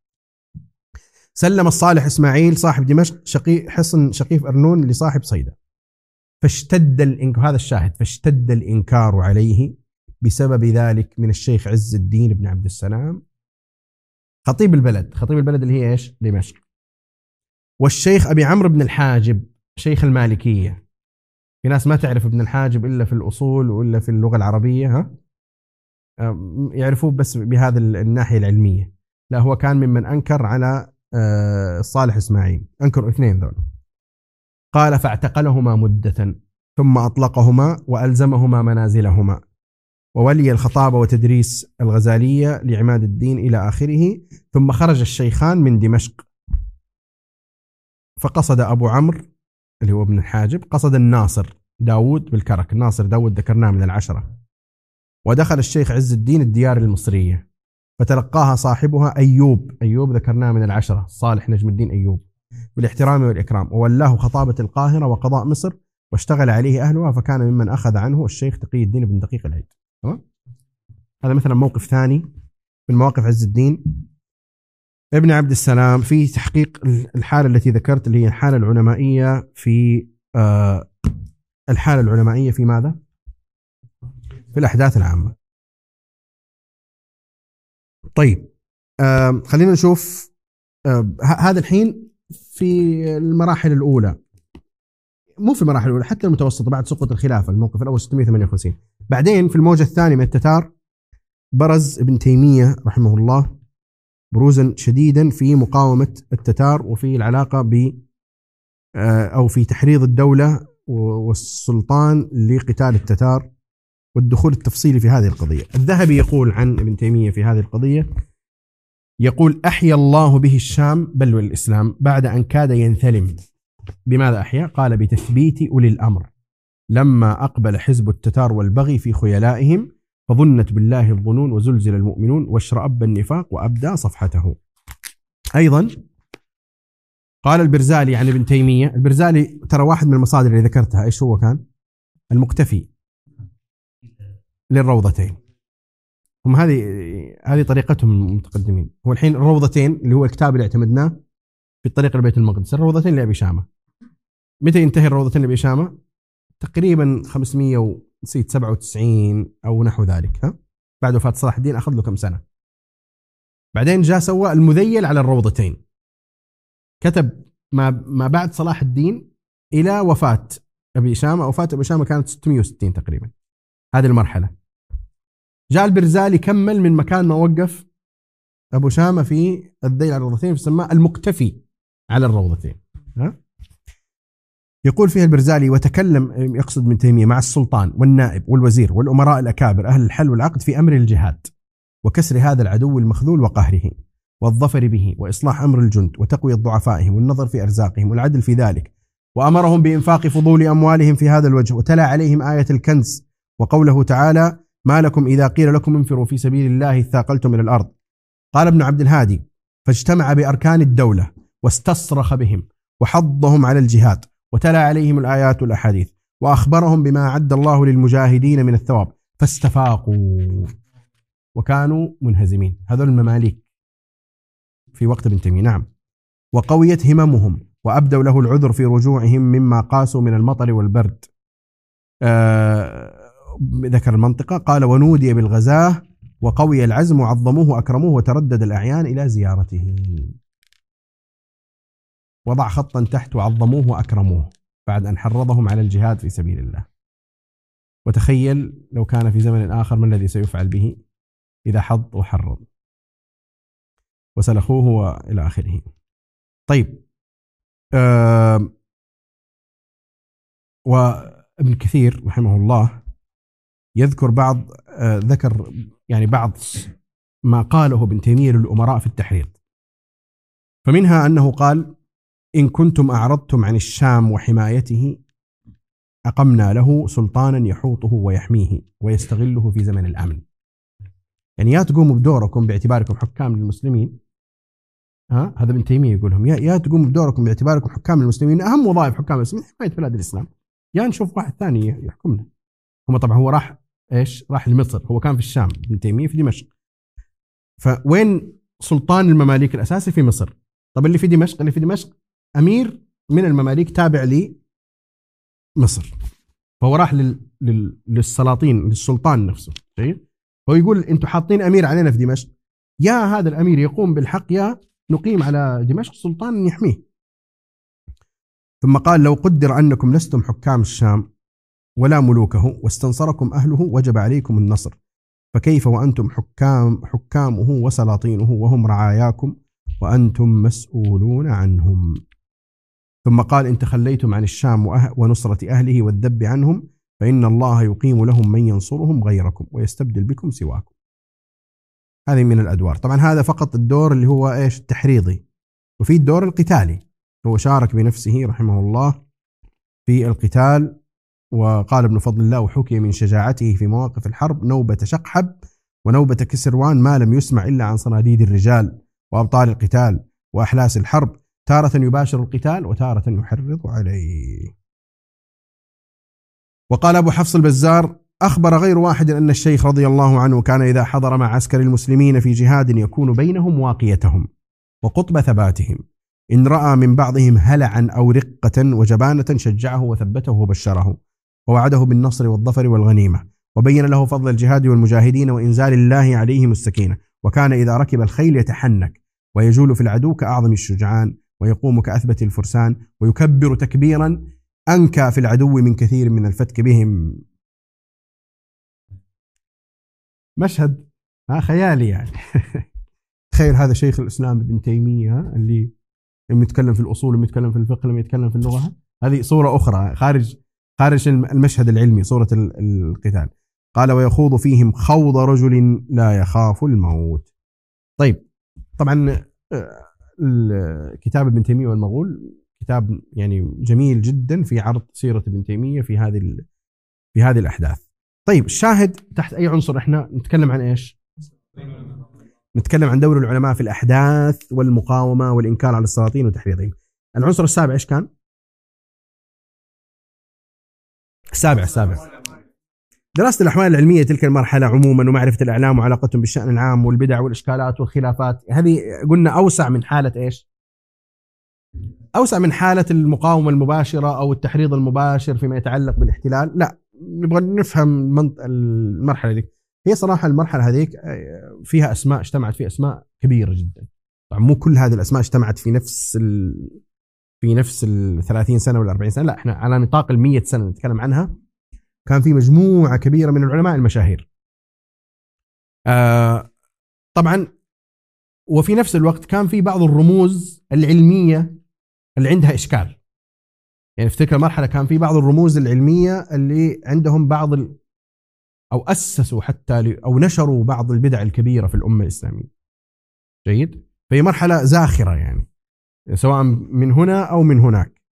سلم الصالح إسماعيل صاحب دمشق حصن شقيف أرنون لصاحب صيدا. هذا الشاهد، فاشتد الإنكار عليه بسبب ذلك من الشيخ عز الدين بن عبد السلام خطيب البلد اللي هي إيش؟ دمشق، والشيخ أبي عمرو بن الحاجب شيخ المالكية. في ناس ما تعرف ابن الحاجب إلا في الأصول وإلا في اللغة العربية، يعرفوه بس بهذا الناحية العلمية. لا، هو كان ممن أنكر على صالح إسماعيل، أنكر اثنين ذول. قال فاعتقلهما مدة ثم أطلقهما وألزمهما منازلهما، وولي الخطابة وتدريس الغزالية لعماد الدين إلى آخره. ثم خرج الشيخان من دمشق، فقصد أبو عمرو اللي هو ابن الحاجب قصد الناصر داود بالكرك. الناصر داود ذكرناه من ال10. ودخل الشيخ عز الدين الديار المصرية، فتلقاها صاحبها أيوب ذكرناه من ال10، صالح نجم الدين أيوب، بالاحترام والإكرام، وولاه خطابة القاهرة وقضاء مصر، واشتغل عليه أهلها، فكان ممن أخذ عنه الشيخ تقي الدين بن دقيق العيد. تمام؟ هذا مثلا موقف ثاني من مواقف عز الدين ابن عبد السلام في تحقيق الحالة التي ذكرت، اللي هي الحالة العلمائية في الحالة العلمائية في ماذا؟ في الأحداث العامة. طيب، خلينا نشوف هذا الحين في المراحل الأولى، مو في المراحل الأولى، حتى المتوسطة بعد سقوط الخلافة، الموقف الأول 658. بعدين في الموجة الثانية من التتار برز ابن تيمية رحمه الله بروزا شديدا في مقاومة التتار، وفي العلاقة أو في تحريض الدولة والسلطان لقتال التتار والدخول التفصيلي في هذه القضية. الذهبي يقول عن ابن تيمية في هذه القضية، يقول أحيا الله به الشام بل والإسلام بعد أن كاد ينثلم. بماذا أحيا؟ قال بتثبيت أولي الأمر لما أقبل حزب التتار والبغي في خيلائهم، فظنت بالله الظنون وزلزل المؤمنون واشرأب النفاق وأبدى صفحته. أيضا قال البرزالي عن ابن تيمية، البرزالي ترى واحد من المصادر اللي ذكرتها، إيش هو كان؟ المكتفي للروضتين. هم هذه طريقتهم المتقدمين. هو الحين الروضتين اللي هو الكتاب اللي اعتمدناه في الطريق لبيت المقدس، الروضتين لأبي شامة. متى ينتهي الروضتين لأبي شامة؟ تقريبا 597 أو نحو ذلك، بعد وفاة صلاح الدين أخذ له كم سنة. بعدين جاء سوى المذيل على الروضتين، كتب ما بعد صلاح الدين إلى وفاة أبي شامة. وفاة أبي شامة كانت 660 تقريبا، هذه المرحلة. جاء البرزالي كمل من مكان ما وقف أبو شامة في الذيل على الروضتين، فسماه المكتفي على الروضتين. يقول فيها البرزالي وتكلم، يقصد ابن تيمية، مع السلطان والنائب والوزير والأمراء الأكابر أهل الحل والعقد في أمر الجهاد وكسر هذا العدو المخذول وقهره والظفر به وإصلاح أمر الجند وتقوية ضعفائهم والنظر في أرزاقهم والعدل في ذلك، وأمرهم بإنفاق فضول أموالهم في هذا الوجه، وتلا عليهم آية الكنز وقوله تعالى ما لكم إذا قيل لكم انفروا في سبيل الله اثاقلتم إلى الأرض. قال ابن عبد الهادي فاجتمع بأركان الدولة واستصرخ بهم وحضهم على الجهاد، وتلا عليهم الآيات والأحاديث وأخبرهم بما أعد الله للمجاهدين من الثواب، فاستفاقوا وكانوا منهزمين. هذول المماليك في وقت ابن تيمية. نعم. وقويت هممهم وأبدوا له العذر في رجوعهم مما قاسوا من المطر والبرد. ذكر المنطقة. قال ونودي بالغزاة وقوي العزم وعظموه وأكرموه وتردد الأعيان إلى زيارته. وضع خطا تحت وعظموه وأكرموه بعد أن حرضهم على الجهاد في سبيل الله. وتخيل لو كان في زمن آخر ما الذي سيفعل به إذا حض وحرض وسلخوه وإلى آخره. طيب، وابن كثير رحمه الله يذكر ذكر يعني بعض ما قاله ابن تيمية للأمراء في التحريض، فمنها أنه قال إن كنتم أعرضتم عن الشام وحمايته أقمنا له سلطانا يحوطه ويحميه ويستغله في زمن الأمن. يعني يا تقوموا بدوركم باعتباركم حكام للمسلمين، هذا ابن تيمية يقولهم، يا تقوموا بدوركم باعتباركم حكام للمسلمين، أهم وظائف حكام المسلمين حماية بلاد الإسلام، يا نشوف واحد ثاني يحكمنا. هم طبعا هو راح لمصر، هو كان في الشام، ابن تيمية في دمشق. فوين سلطان المماليك الأساسي؟ في مصر. طب اللي في دمشق أمير من المماليك تابع مصر، فهو راح للسلاطين، للسلطان نفسه. هو يقول أنتم حاطين أمير علينا في دمشق، يا هذا الأمير يقوم بالحق يا نقيم على دمشق سلطان يحميه. ثم قال لو قدر أنكم لستم حكام الشام ولا ملوكه واستنصركم أهله وجب عليكم النصر، فكيف وأنتم حكامه وسلاطينه وهم رعاياكم وأنتم مسؤولون عنهم. ثم قال إن تخليتم عن الشام ونصرة أهله والذب عنهم فإن الله يقيم لهم من ينصرهم غيركم ويستبدل بكم سواكم. هذه من الأدوار. طبعا هذا فقط الدور اللي هو إيش التحريضي، وفي الدور القتالي هو شارك بنفسه رحمه الله في القتال. وقال ابن فضل الله وحكي من شجاعته في مواقف الحرب نوبة شقحب ونوبة كسروان ما لم يسمع إلا عن صناديد الرجال وأبطال القتال وأحلاس الحرب، تارة يباشر القتال وتارة يحرض عليه. وقال أبو حفص البزار أخبر غير واحد أن الشيخ رضي الله عنه كان إذا حضر مع عسكر المسلمين في جهاد يكون بينهم واقيتهم وقطب ثباتهم، إن رأى من بعضهم هلعا أو رقة وجبانة شجعه وثبته وبشره ووعده بالنصر والظفر والغنيمة، وبين له فضل الجهاد والمجاهدين وإنزال الله عليهم السكينة، وكان إذا ركب الخيل يتحنك ويجول في العدو كأعظم الشجعان ويقوم كأثبت الفرسان ويكبر تكبيرا أنكى في العدو من كثير من الفتك بهم. مشهد خيالي يعني. تخيل هذا شيخ الإسلام ابن تيمية اللي لما يتكلم في الأصول، لما يتكلم في الفقه، لما يتكلم في اللغة، هذه صورة أخرى خارج المشهد العلمي، صورة القتال. قال ويخوض فيهم خوض رجل لا يخاف الموت. طيب طبعا كتاب ابن تيمية والمغول كتاب يعني جميل جدا في عرض سيرة ابن تيمية في هذه الأحداث. طيب الشاهد تحت أي عنصر احنا نتكلم عن إيش؟ نتكلم عن دور العلماء في الأحداث والمقاومة والإنكار على السلاطين وتحريضهم. العنصر السابع إيش كان؟ السابع دراسة الأحوال العلمية تلك المرحلة عموما ومعرفة الإعلام وعلاقتهم بالشأن العام والبدع والإشكالات والخلافات. هذه قلنا أوسع من حالة إيش؟ أوسع من حالة المقاومة المباشرة أو التحريض المباشر فيما يتعلق بالاحتلال. لا، نبغى نفهم المرحلة دي. هي صراحة المرحلة هذيك فيها أسماء اجتمعت فيها أسماء كبيرة جدا. طبعا مو كل هذه الأسماء اجتمعت في نفس 30 سنة ولا 40 سنة، لا احنا على نطاق 100 سنة نتكلم عنها. كان في مجموعة كبيرة من العلماء المشاهير. طبعا وفي نفس الوقت كان في بعض الرموز العلمية اللي عندها إشكال. يعني في تلك المرحلة كان في بعض الرموز العلمية اللي عندهم أو أسسوا حتى أو نشروا بعض البدع الكبيرة في الأمة الإسلامية. جيد. فهي مرحلة زاخرة يعني سواء من هنا أو من هناك.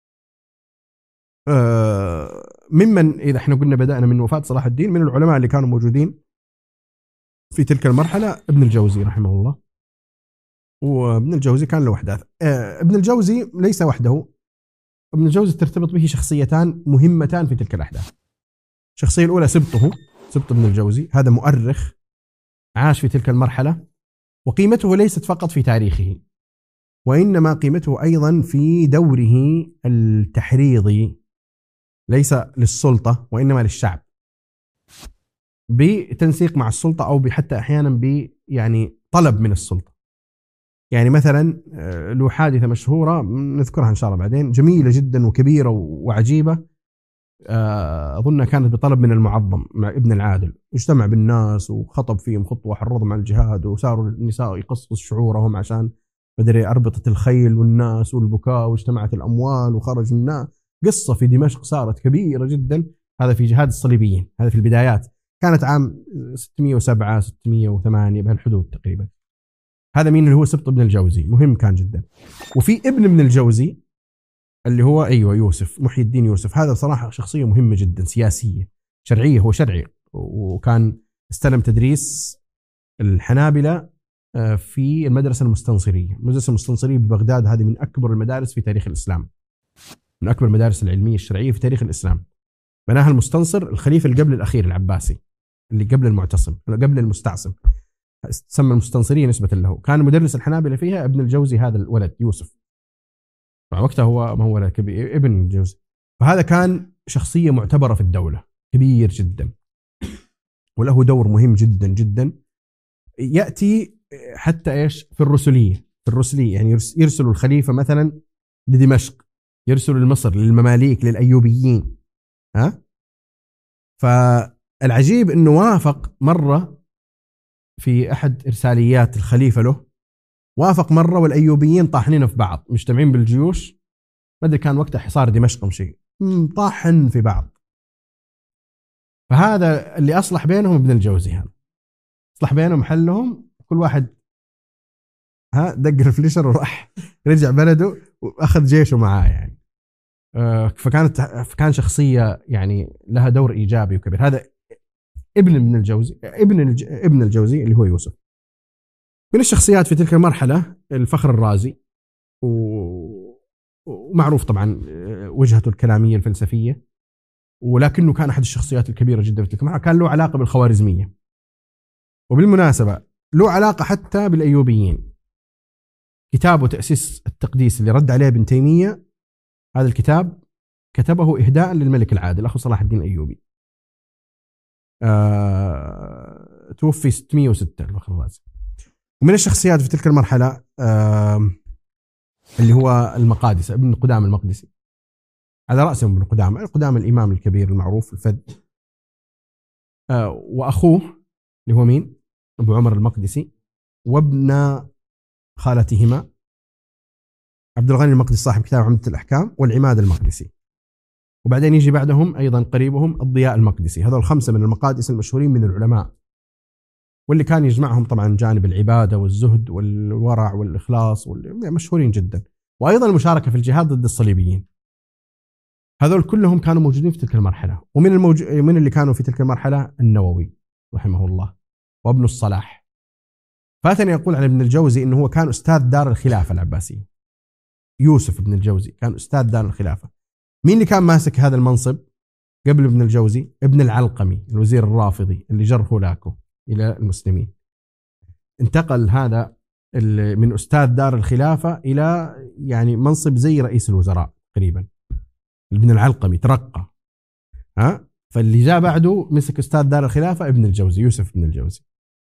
ممن إذا احنا قلنا بدأنا من وفاة صلاح الدين، من العلماء اللي كانوا موجودين في تلك المرحلة ابن الجوزي رحمه الله. وابن الجوزي كان له أحداث. ابن الجوزي ليس وحده. ابن الجوزي ترتبط به شخصيتان مهمتان في تلك الأحداث. الشخصية الأولى سبط ابن الجوزي، هذا مؤرخ عاش في تلك المرحلة، وقيمته ليست فقط في تاريخه وإنما قيمته أيضا في دوره التحريضي، ليس للسلطة وإنما للشعب، بتنسيق مع السلطة أو حتى أحيانا يعني طلب من السلطة. يعني مثلا له حادثة مشهورة نذكرها إن شاء الله بعدين، جميلة جدا وكبيرة وعجيبة. أظنها كانت بطلب من المعظم مع ابن العادل، اجتمع بالناس وخطب فيهم خطوة حرضهم على الجهاد، وصاروا النساء يقصقص شعورهم عشان بدري أربطة الخيل والناس والبكاء، واجتمعت الأموال وخرج الناس. قصة في دمشق صارت كبيرة جدا. هذا في جهاد الصليبيين، هذا في البدايات، كانت عام 607 608 بهالحدود تقريبا. هذا مين اللي هو سبط ابن الجوزي، مهم كان جدا. وفي ابن الجوزي اللي هو يوسف، محي الدين يوسف. هذا صراحة شخصية مهمة جدا، سياسية شرعية، هو شرعي، وكان استلم تدريس الحنابلة في المدرسة المستنصرية. المدرسة المستنصرية ببغداد هذه من أكبر المدارس في تاريخ الإسلام، من أكبر المدارس العلمية الشرعية في تاريخ الإسلام. بناها المستنصر الخليفة اللي قبل الأخير العباسي، اللي قبل المعتصم، قبل المستعصم، تسمى المستنصرية نسبة له. كان مدرس الحنابلة فيها ابن الجوزي، هذا الولد يوسف، وقتها هو ما هو ولد كبير، ابن الجوزي. فهذا كان شخصية معتبرة في الدولة، كبير جدا، وله دور مهم جدا جدا. يأتي حتى إيش في الرسلية يعني يرسل الخليفة مثلا لدمشق، يرسل لمصر للمماليك للأيوبيين. فالعجيب أنه وافق مرة في أحد إرساليات الخليفة له، وافق مرة والأيوبيين طاحنين في بعض، مجتمعين بالجيوش، ما أدري كان وقتها حصار دمشق أو شيء، طاحن في بعض. فهذا اللي أصلح بينهم ابن الجوزي، هذا أصلح بينهم، حلهم، كل واحد دق الفليشر وراح رجع بلده وأخذ جيشه معاه يعني. فكان شخصية يعني لها دور إيجابي وكبير. هذا ابن الجوزي، ابن الجوزي اللي هو يوسف. من الشخصيات في تلك المرحلة الفخر الرازي، ومعروف طبعا وجهته الكلامية الفلسفية، ولكنه كان أحد الشخصيات الكبيرة جدا في تلك المرحلة. كان له علاقة بالخوارزمية، وبالمناسبة له علاقة حتى بالأيوبيين. كتابه تأسيس التقديس اللي رد عليه ابن تيمية، هذا الكتاب كتبه إهداء للملك العادل أخو صلاح الدين الأيوبي. توفي 606 الفخر الرازي. ومن الشخصيات في تلك المرحلة اللي هو المقادسة، ابن قدامة المقدسي، على رأسهم ابن قدامة الإمام الكبير المعروف الفذ. وأخوه اللي هو مين؟ أبو عمر المقدسي، وابن خالتهما عبد الغني المقدسي صاحب كتاب عمدة الأحكام، والعماد المقدسي. وبعدين يجي بعدهم أيضا قريبهم الضياء المقدسي. هذول 5 من المقادس المشهورين من العلماء، واللي كان يجمعهم طبعا جانب العبادة والزهد والورع والإخلاص، مشهورين جدا. وأيضا المشاركة في الجهاد ضد الصليبيين. هذول كلهم كانوا موجودين في تلك المرحلة. ومن من اللي كانوا في تلك المرحلة النووي رحمه الله، وابن الصلاح. فاتني يقول عن ابن الجوزي إنه هو كان أستاذ دار الخلافة العباسية. يوسف ابن الجوزي كان أستاذ دار الخلافة. مين اللي كان ماسك هذا المنصب قبل ابن الجوزي؟ ابن العلقمي الوزير الرافضي اللي جر هولاكو إلى المسلمين. انتقل هذا من أستاذ دار الخلافة إلى يعني منصب زي رئيس الوزراء تقريبا. ابن العلقمي ترقى، فاللي جاء بعده مسك أستاذ دار الخلافة ابن الجوزي، يوسف ابن الجوزي.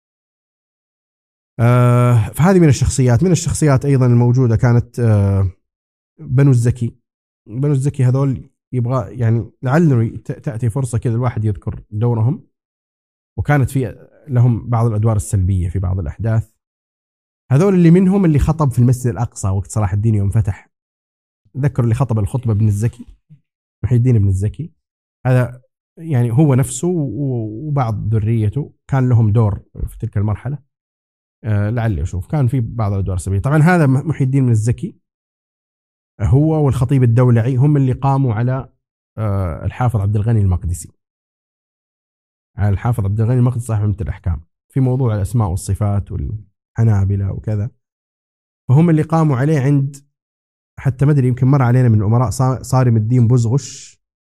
فهذه من الشخصيات. من الشخصيات أيضا الموجودة كانت بنو الزكي. بنو الزكي هذول يبغى يعني لعله تأتي فرصة كذا الواحد يذكر دورهم، وكانت في لهم بعض الأدوار السلبية في بعض الأحداث. هذول اللي منهم اللي خطب في المسجد الأقصى وقت صلاح الدين يوم فتح. ذكر اللي خطب الخطبة ابن الزكي، محي الدين ابن الزكي. هذا يعني هو نفسه وبعض ذريته كان لهم دور في تلك المرحلة. لعلي أشوف كان في بعض الأدوار السلبية. طبعا هذا محي الدين ابن الزكي هو والخطيب الدولعي هم اللي قاموا على الحافظ عبد الغني المقدسي، على الحافظ عبد الغني المقدسي صاحب عمدة الأحكام، في موضوع الأسماء والصفات والحنابلة وكذا. فهم اللي قاموا عليه عند، حتى ما أدري يمكن مر علينا من الأمراء صارم الدين بزغش،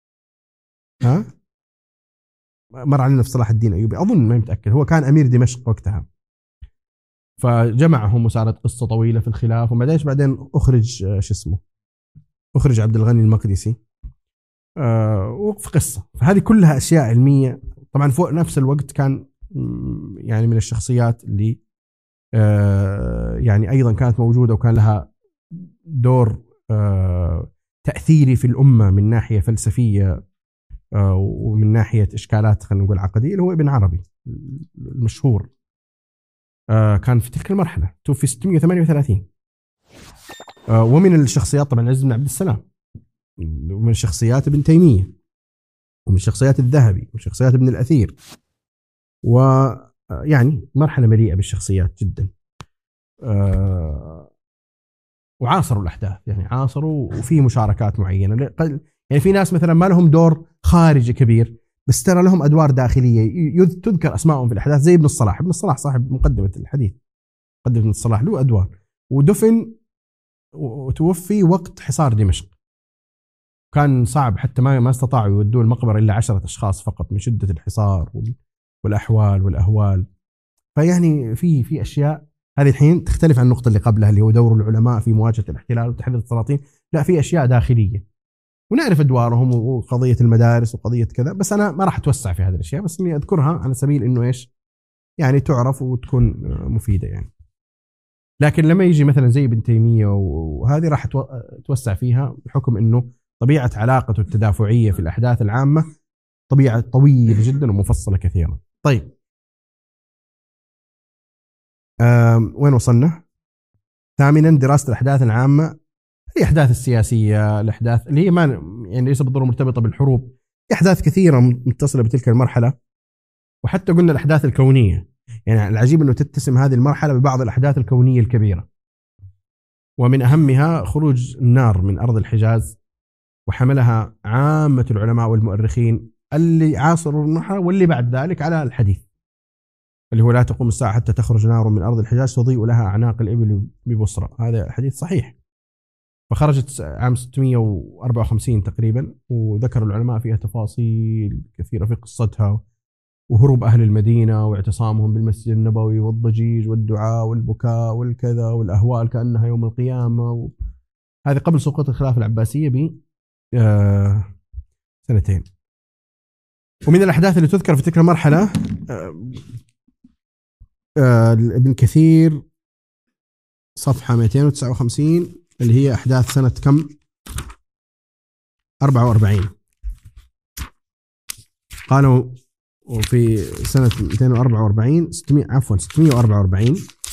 مر علينا في صلاح الدين أيوبي أظن، ما متأكد، هو كان أمير دمشق وقتها. فجمعهم وصارت قصة طويلة في الخلاف، بعدين أخرج عبد الغني المقدسي وفي قصة. فهذه كلها أشياء علمية. طبعا فوق نفس الوقت كان يعني من الشخصيات اللي يعني أيضا كانت موجودة وكان لها دور تأثيري في الأمة من ناحية فلسفية ومن ناحية إشكالات خلينا نقول عقدية، اللي هو ابن عربي المشهور. كان في تلك المرحلة توفي 638. ومن الشخصيات طبعا عز بن عبد السلام، ومن شخصيات ابن تيمية، ومن شخصيات الذهبي، ومن شخصيات ابن الأثير. ويعني مرحلة مليئة بالشخصيات جدا. وعاصروا الأحداث، يعني عاصروا وفي مشاركات معينة. يعني في ناس مثلا ما لهم دور خارجي كبير، بس ترى لهم أدوار داخلية تذكر أسمائهم في الأحداث، زي ابن الصلاح. ابن الصلاح صاحب مقدمة الحديث، مقدمة ابن الصلاح له أدوار، ودفن وتوفي وقت حصار دمشق. كان صعب حتى ما استطاعوا يودوا المقبرة إلا 10 أشخاص فقط من شدة الحصار والأحوال والأهوال. فيعني في أشياء هذه الحين تختلف عن النقطة اللي قبلها اللي هو دور العلماء في مواجهة الاحتلال وتحرير السلاطين. لا، في أشياء داخلية ونعرف أدوارهم وقضية المدارس وقضية كذا، بس أنا ما راح أتوسع في هذه الأشياء، بس إني أذكرها على سبيل إنه إيش يعني تعرف وتكون مفيدة يعني. لكن لما يجي مثلا زي ابن تيمية وهذه راح أتوسع فيها بحكم إنه طبيعة علاقته التدافعية في الأحداث العامة طبيعة طويلة جدا ومفصلة كثيرا. طيب وين وصلنا؟ ثامنا دراسة الأحداث العامة، الأحداث السياسية، الأحداث اللي هي ما يعني ليس بالضرورة مرتبطة بالحروب، أحداث كثيرة متصلة بتلك المرحلة. وحتى قلنا الأحداث الكونية، يعني العجيب أنه تتسم هذه المرحلة ببعض الأحداث الكونية الكبيرة، ومن أهمها خروج النار من أرض الحجاز، وحملها عامة العلماء والمؤرخين اللي عاصروا المرحلة واللي بعد ذلك على الحديث اللي هو لا تقوم الساعة حتى تخرج نار من أرض الحجاز تضيء لها أعناق الإبل ببصرة. هذا حديث صحيح. فخرجت عام 654 تقريبا، وذكر العلماء فيها تفاصيل كثيرة في قصتها، وهروب أهل المدينة واعتصامهم بالمسجد النبوي والضجيج والدعاء والبكاء والكذا والأهوال كأنها يوم القيامة. هذه قبل سقوط الخلافة العباسية سنتين. ومن الأحداث اللي تذكر في تلك المرحلة ابن كثير صفحة 259 اللي هي أحداث سنة كم 44. قالوا وفي سنة 244 644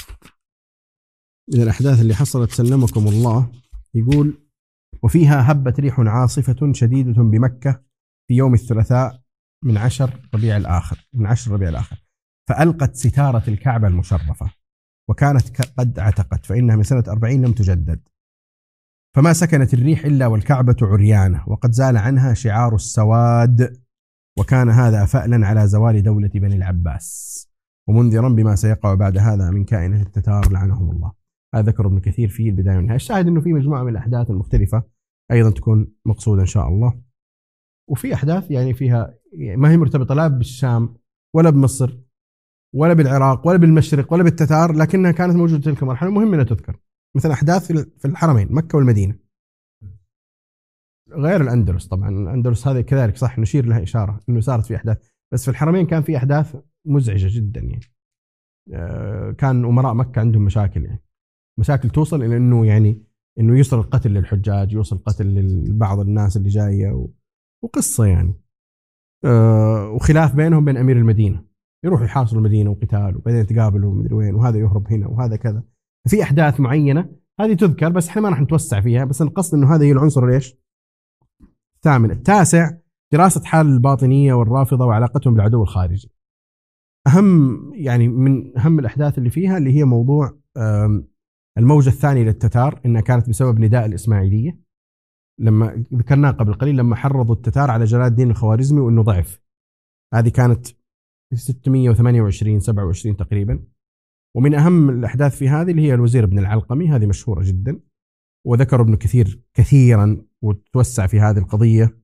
من الأحداث اللي حصلت سلمكم الله. يقول وفيها هبت ريح عاصفة شديدة بمكة في يوم الثلاثاء من 10 ربيع الآخر فألقت ستارة الكعبة المشرفة، وكانت قد عتقت فإنها من سنة 40 لم تجدد، فما سكنت الريح إلا والكعبة عريانة وقد زال عنها شعار السواد، وكان هذا فألا على زوال دولة بني العباس ومنذرا بما سيقع بعد هذا من كائنة التتار لعنهم الله. هذا ذكر ابن كثير في البداية والنهاية. الشاهد أنه في مجموعة من الأحداث المختلفة أيضا تكون مقصودة إن شاء الله. وفي أحداث يعني فيها ما هي مرتبطة لا بالشام ولا بمصر ولا بالعراق ولا بالمشرق ولا بالتتار، لكنها كانت موجودة في تلك المرحلة مهم أنها تذكر. مثل أحداث في الحرمين مكة والمدينة، غير الأندلس. طبعا الأندلس هذه كذلك صح نشير لها إشارة أنه صارت في أحداث، بس في الحرمين كان في أحداث مزعجة جدا يعني. كان أمراء مكة عندهم مشاكل، يعني مشاكل توصل إلى أنه يعني أنه يوصل القتل للحجاج، يوصل القتل لبعض الناس اللي جاية وقصة يعني. وخلاف بينهم بين أمير المدينة، يروحوا يحاصروا المدينة وقتال وبعدين يتقابلوا مدري وين، وهذا يهرب هنا وهذا كذا. في أحداث معينة هذه تذكر، بس احنا ما راح نتوسع فيها، بس القصد أنه هذا هي العنصر ليش الثامن. التاسع دراسة حال الباطنية والرافضة وعلاقتهم بالعدو الخارجي. يعني من أهم الأحداث اللي فيها اللي هي موضوع الموجة الثانية للتتار، إنها كانت بسبب نداء الإسماعيلية لما ذكرناه قبل قليل، لما حرضوا التتار على جلال الدين الخوارزمي وإنه ضعف. هذه كانت 628-27 تقريبا. ومن أهم الأحداث في هذه اللي هي الوزير ابن العلقمي، هذه مشهورة جدا وذكر ابن كثير كثيرا وتوسع في هذه القضية.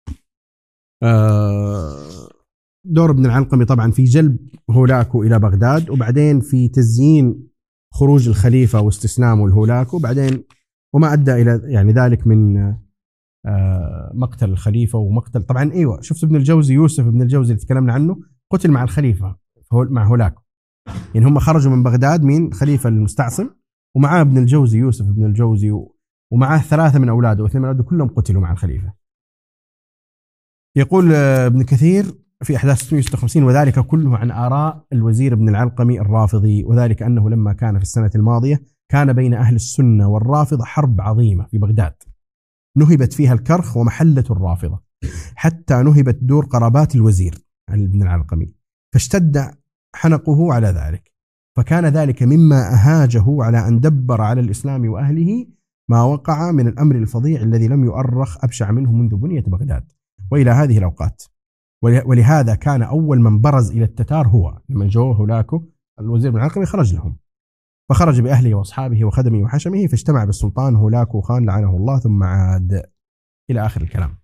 دور ابن العلقمي طبعا في جلب هولاكو إلى بغداد، وبعدين في تزيين خروج الخليفة واستسلامه الهولاكو، بعدين وما أدى إلى يعني ذلك من مقتل الخليفة ومقتل طبعا أيوة شفت ابن الجوزي، يوسف ابن الجوزي اللي تكلمنا عنه قتل مع الخليفة مع هولاكو، يعني هم خرجوا من بغداد مين خليفة المستعصم ومعاه ابن الجوزي يوسف ابن الجوزي ومعاه 3 من أولاده و2 من أولاده كلهم قتلوا مع الخليفة. يقول ابن كثير في أحداث 656 وذلك كله عن آراء الوزير ابن العلقمي الرافضي، وذلك أنه لما كان في السنة الماضية كان بين أهل السنة والرافضة حرب عظيمة في بغداد نهبت فيها الكرخ ومحلة الرافضة حتى نهبت دور قرابات الوزير ابن العلقمي، فاشتد حنقه على ذلك، فكان ذلك مما أهاجه على أن دبر على الإسلام وأهله ما وقع من الأمر الفظيع الذي لم يؤرخ أبشع منه منذ بنية بغداد وإلى هذه الأوقات. ولهذا كان أول من برز إلى التتار هو لما جوه هولاكو الوزير بن العلقمي خرج لهم، فخرج بأهله وأصحابه وخدمه وحشمه، فاجتمع بالسلطان هولاكو خان لعنه الله ثم عاد إلى آخر الكلام.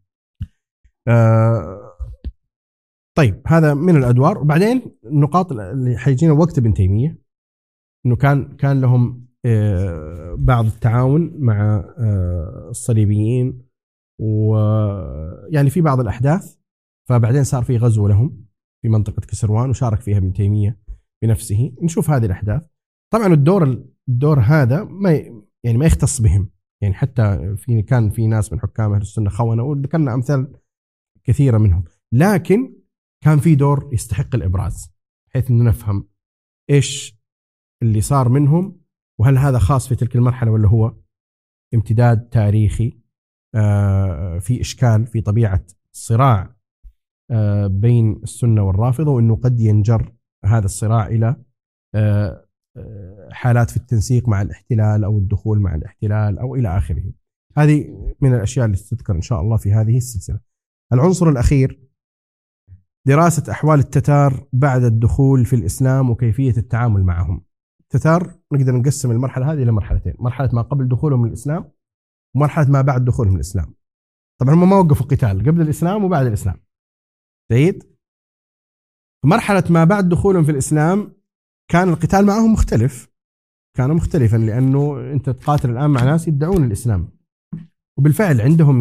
طيب هذا من الأدوار. وبعدين النقاط اللي حيجينا وقت ابن تيمية إنه كان لهم بعض التعاون مع الصليبيين ويعني في بعض الأحداث. فبعدين صار في غزو لهم في منطقة كسروان وشارك فيها ابن تيمية بنفسه. نشوف هذه الأحداث. طبعا الدور هذا ما يختص بهم، يعني حتى كان في ناس من حكام أهل السنة خونة، وذكرنا أمثال كثيرة منهم، لكن كان في دور يستحق الإبراز بحيث أنه نفهم إيش اللي صار منهم، وهل هذا خاص في تلك المرحلة ولا هو امتداد تاريخي في إشكال في طبيعة الصراع بين السنة والرافضة، وأنه قد ينجر هذا الصراع إلى حالات في التنسيق مع الاحتلال أو الدخول مع الاحتلال أو إلى آخره. هذه من الأشياء اللي ستذكر إن شاء الله في هذه السلسلة. العنصر الأخير دراسة أحوال التتار بعد الدخول في الإسلام وكيفية التعامل معهم. التتار نقدر نقسم المرحلة هذه إلى مرحلتين: مرحلة ما قبل دخولهم الإسلام ومرحلة ما بعد دخولهم الإسلام. طبعا هم ما وقفوا قتال قبل الإسلام وبعد الإسلام، جيد. مرحلة ما بعد دخولهم في الإسلام كان القتال معهم مختلف، كان مختلفا، لأنه أنت تقاتل الآن مع ناس يدعون الإسلام، وبالفعل عندهم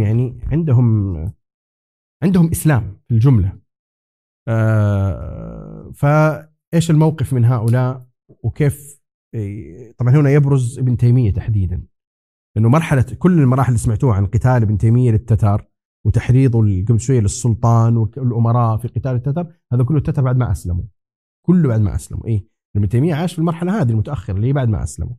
عندهم إسلام في الجملة. فإيش الموقف من هؤلاء وكيف؟ طبعا هنا يبرز ابن تيمية تحديدا، لأنه مرحلة كل المراحل اللي سمعتوها عن قتال ابن تيمية للتتار وتحريضه قبل شوية للسلطان والأمراء في قتال التتار، هذا كله التتار بعد ما أسلموا، كله بعد ما أسلموا. إيه، ابن تيمية عاش في المرحلة هذه المتأخرة اللي بعد ما أسلموا.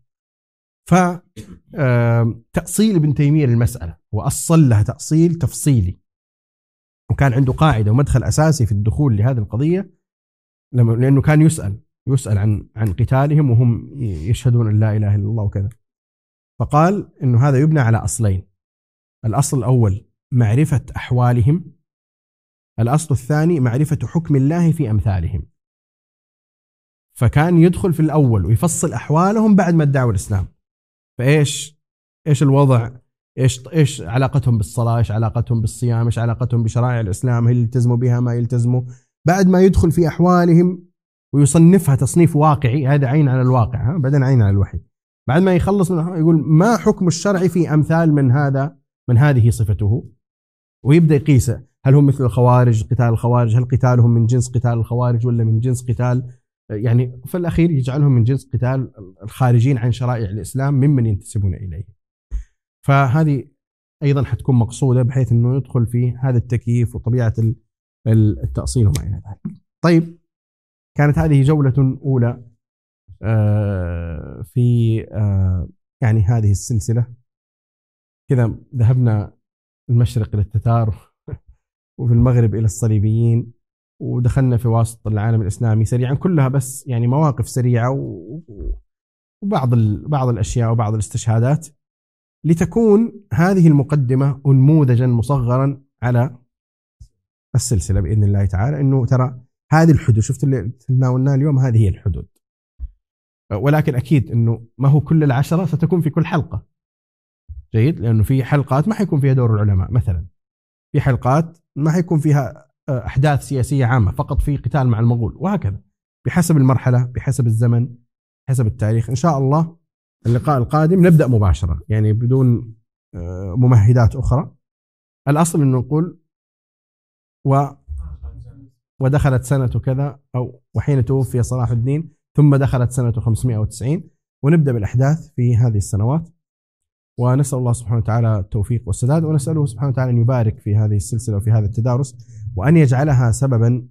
فتأصيل ابن تيمية للمسألة وأصل لها تأصيل تفصيلي، وكان عنده قاعدة ومدخل أساسي في الدخول لهذه القضية، لأنه كان يسأل عن قتالهم وهم يشهدون أن لا إله إلا الله وكذا. فقال إنه هذا يبنى على أصلين: الأصل الأول معرفة أحوالهم، الأصل الثاني معرفة حكم الله في أمثالهم. فكان يدخل في الأول ويفصل أحوالهم بعد ما ادعوا الإسلام. فإيش الوضع؟ إيش علاقتهم بالصلاة؟ إيش علاقتهم بالصيام؟ إيش علاقتهم بشرائع الإسلام؟ هل يلتزموا بها ما يلتزموا؟ بعد ما يدخل في أحوالهم ويصنفها تصنيف واقعي، هذا عين على الواقع، بعدين عين على الوحي. بعد ما يخلص من يقول ما حكم الشرع في أمثال من هذه صفته، ويبدأ يقيس هل هم مثل الخوارج، قتال الخوارج، هل قتالهم من جنس قتال الخوارج ولا من جنس قتال، يعني في الأخير يجعلهم من جنس قتال الخارجين عن شرائع الإسلام ممن ينتسبون إليه. فهذه أيضا حتكون مقصودة بحيث أنه يدخل في هذا التكييف وطبيعة التأصيل وما إلى ذلك. طيب، كانت هذه جولة أولى في يعني هذه السلسلة. كذا ذهبنا المشرق إلى التتار وفي المغرب إلى الصليبيين، ودخلنا في وسط العالم الإسلامي سريعا، كلها بس يعني مواقف سريعة وبعض الأشياء وبعض الاستشهادات، لتكون هذه المقدمة نموذجا مصغرا على السلسلة بإذن الله تعالى. إنه ترى هذه الحدود، شفت اللي تناولناها اليوم، هذه هي الحدود. ولكن أكيد إنه ما هو كل 10 ستكون في كل حلقة، جيد، لأنه في حلقات ما حيكون فيها دور العلماء مثلا، في حلقات ما حيكون فيها أحداث سياسية عامة، فقط في قتال مع المغول، وهكذا بحسب المرحلة، بحسب الزمن، بحسب التاريخ. إن شاء الله اللقاء القادم نبدأ مباشرة، يعني بدون ممهدات أخرى. الأصل إنه نقول ودخلت سنة كذا، أو وحين توفي صلاح الدين، ثم دخلت سنة 590، ونبدأ بالأحداث في هذه السنوات. ونسأل الله سبحانه وتعالى التوفيق والسداد، ونسأله سبحانه وتعالى أن يبارك في هذه السلسلة وفي هذا التدارس، وأن يجعلها سببا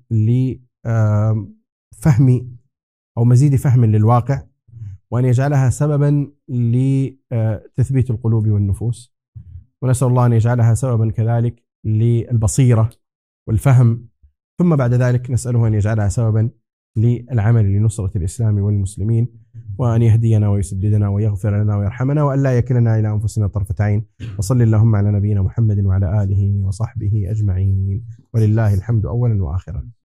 لفهم أو مزيد فهم للواقع، وأن يجعلها سببا لتثبيت القلوب والنفوس، ونسأل الله أن يجعلها سببا كذلك للبصيرة والفهم، ثم بعد ذلك نسأله أن يجعلها سببا للعمل لنصرة الإسلام والمسلمين، وأن يهدينا ويسددنا ويغفر لنا ويرحمنا، وأن لا يكلنا إلى أنفسنا طرفة عين. وصل اللهم على نبينا محمد وعلى آله وصحبه أجمعين، ولله الحمد أولا وآخرا.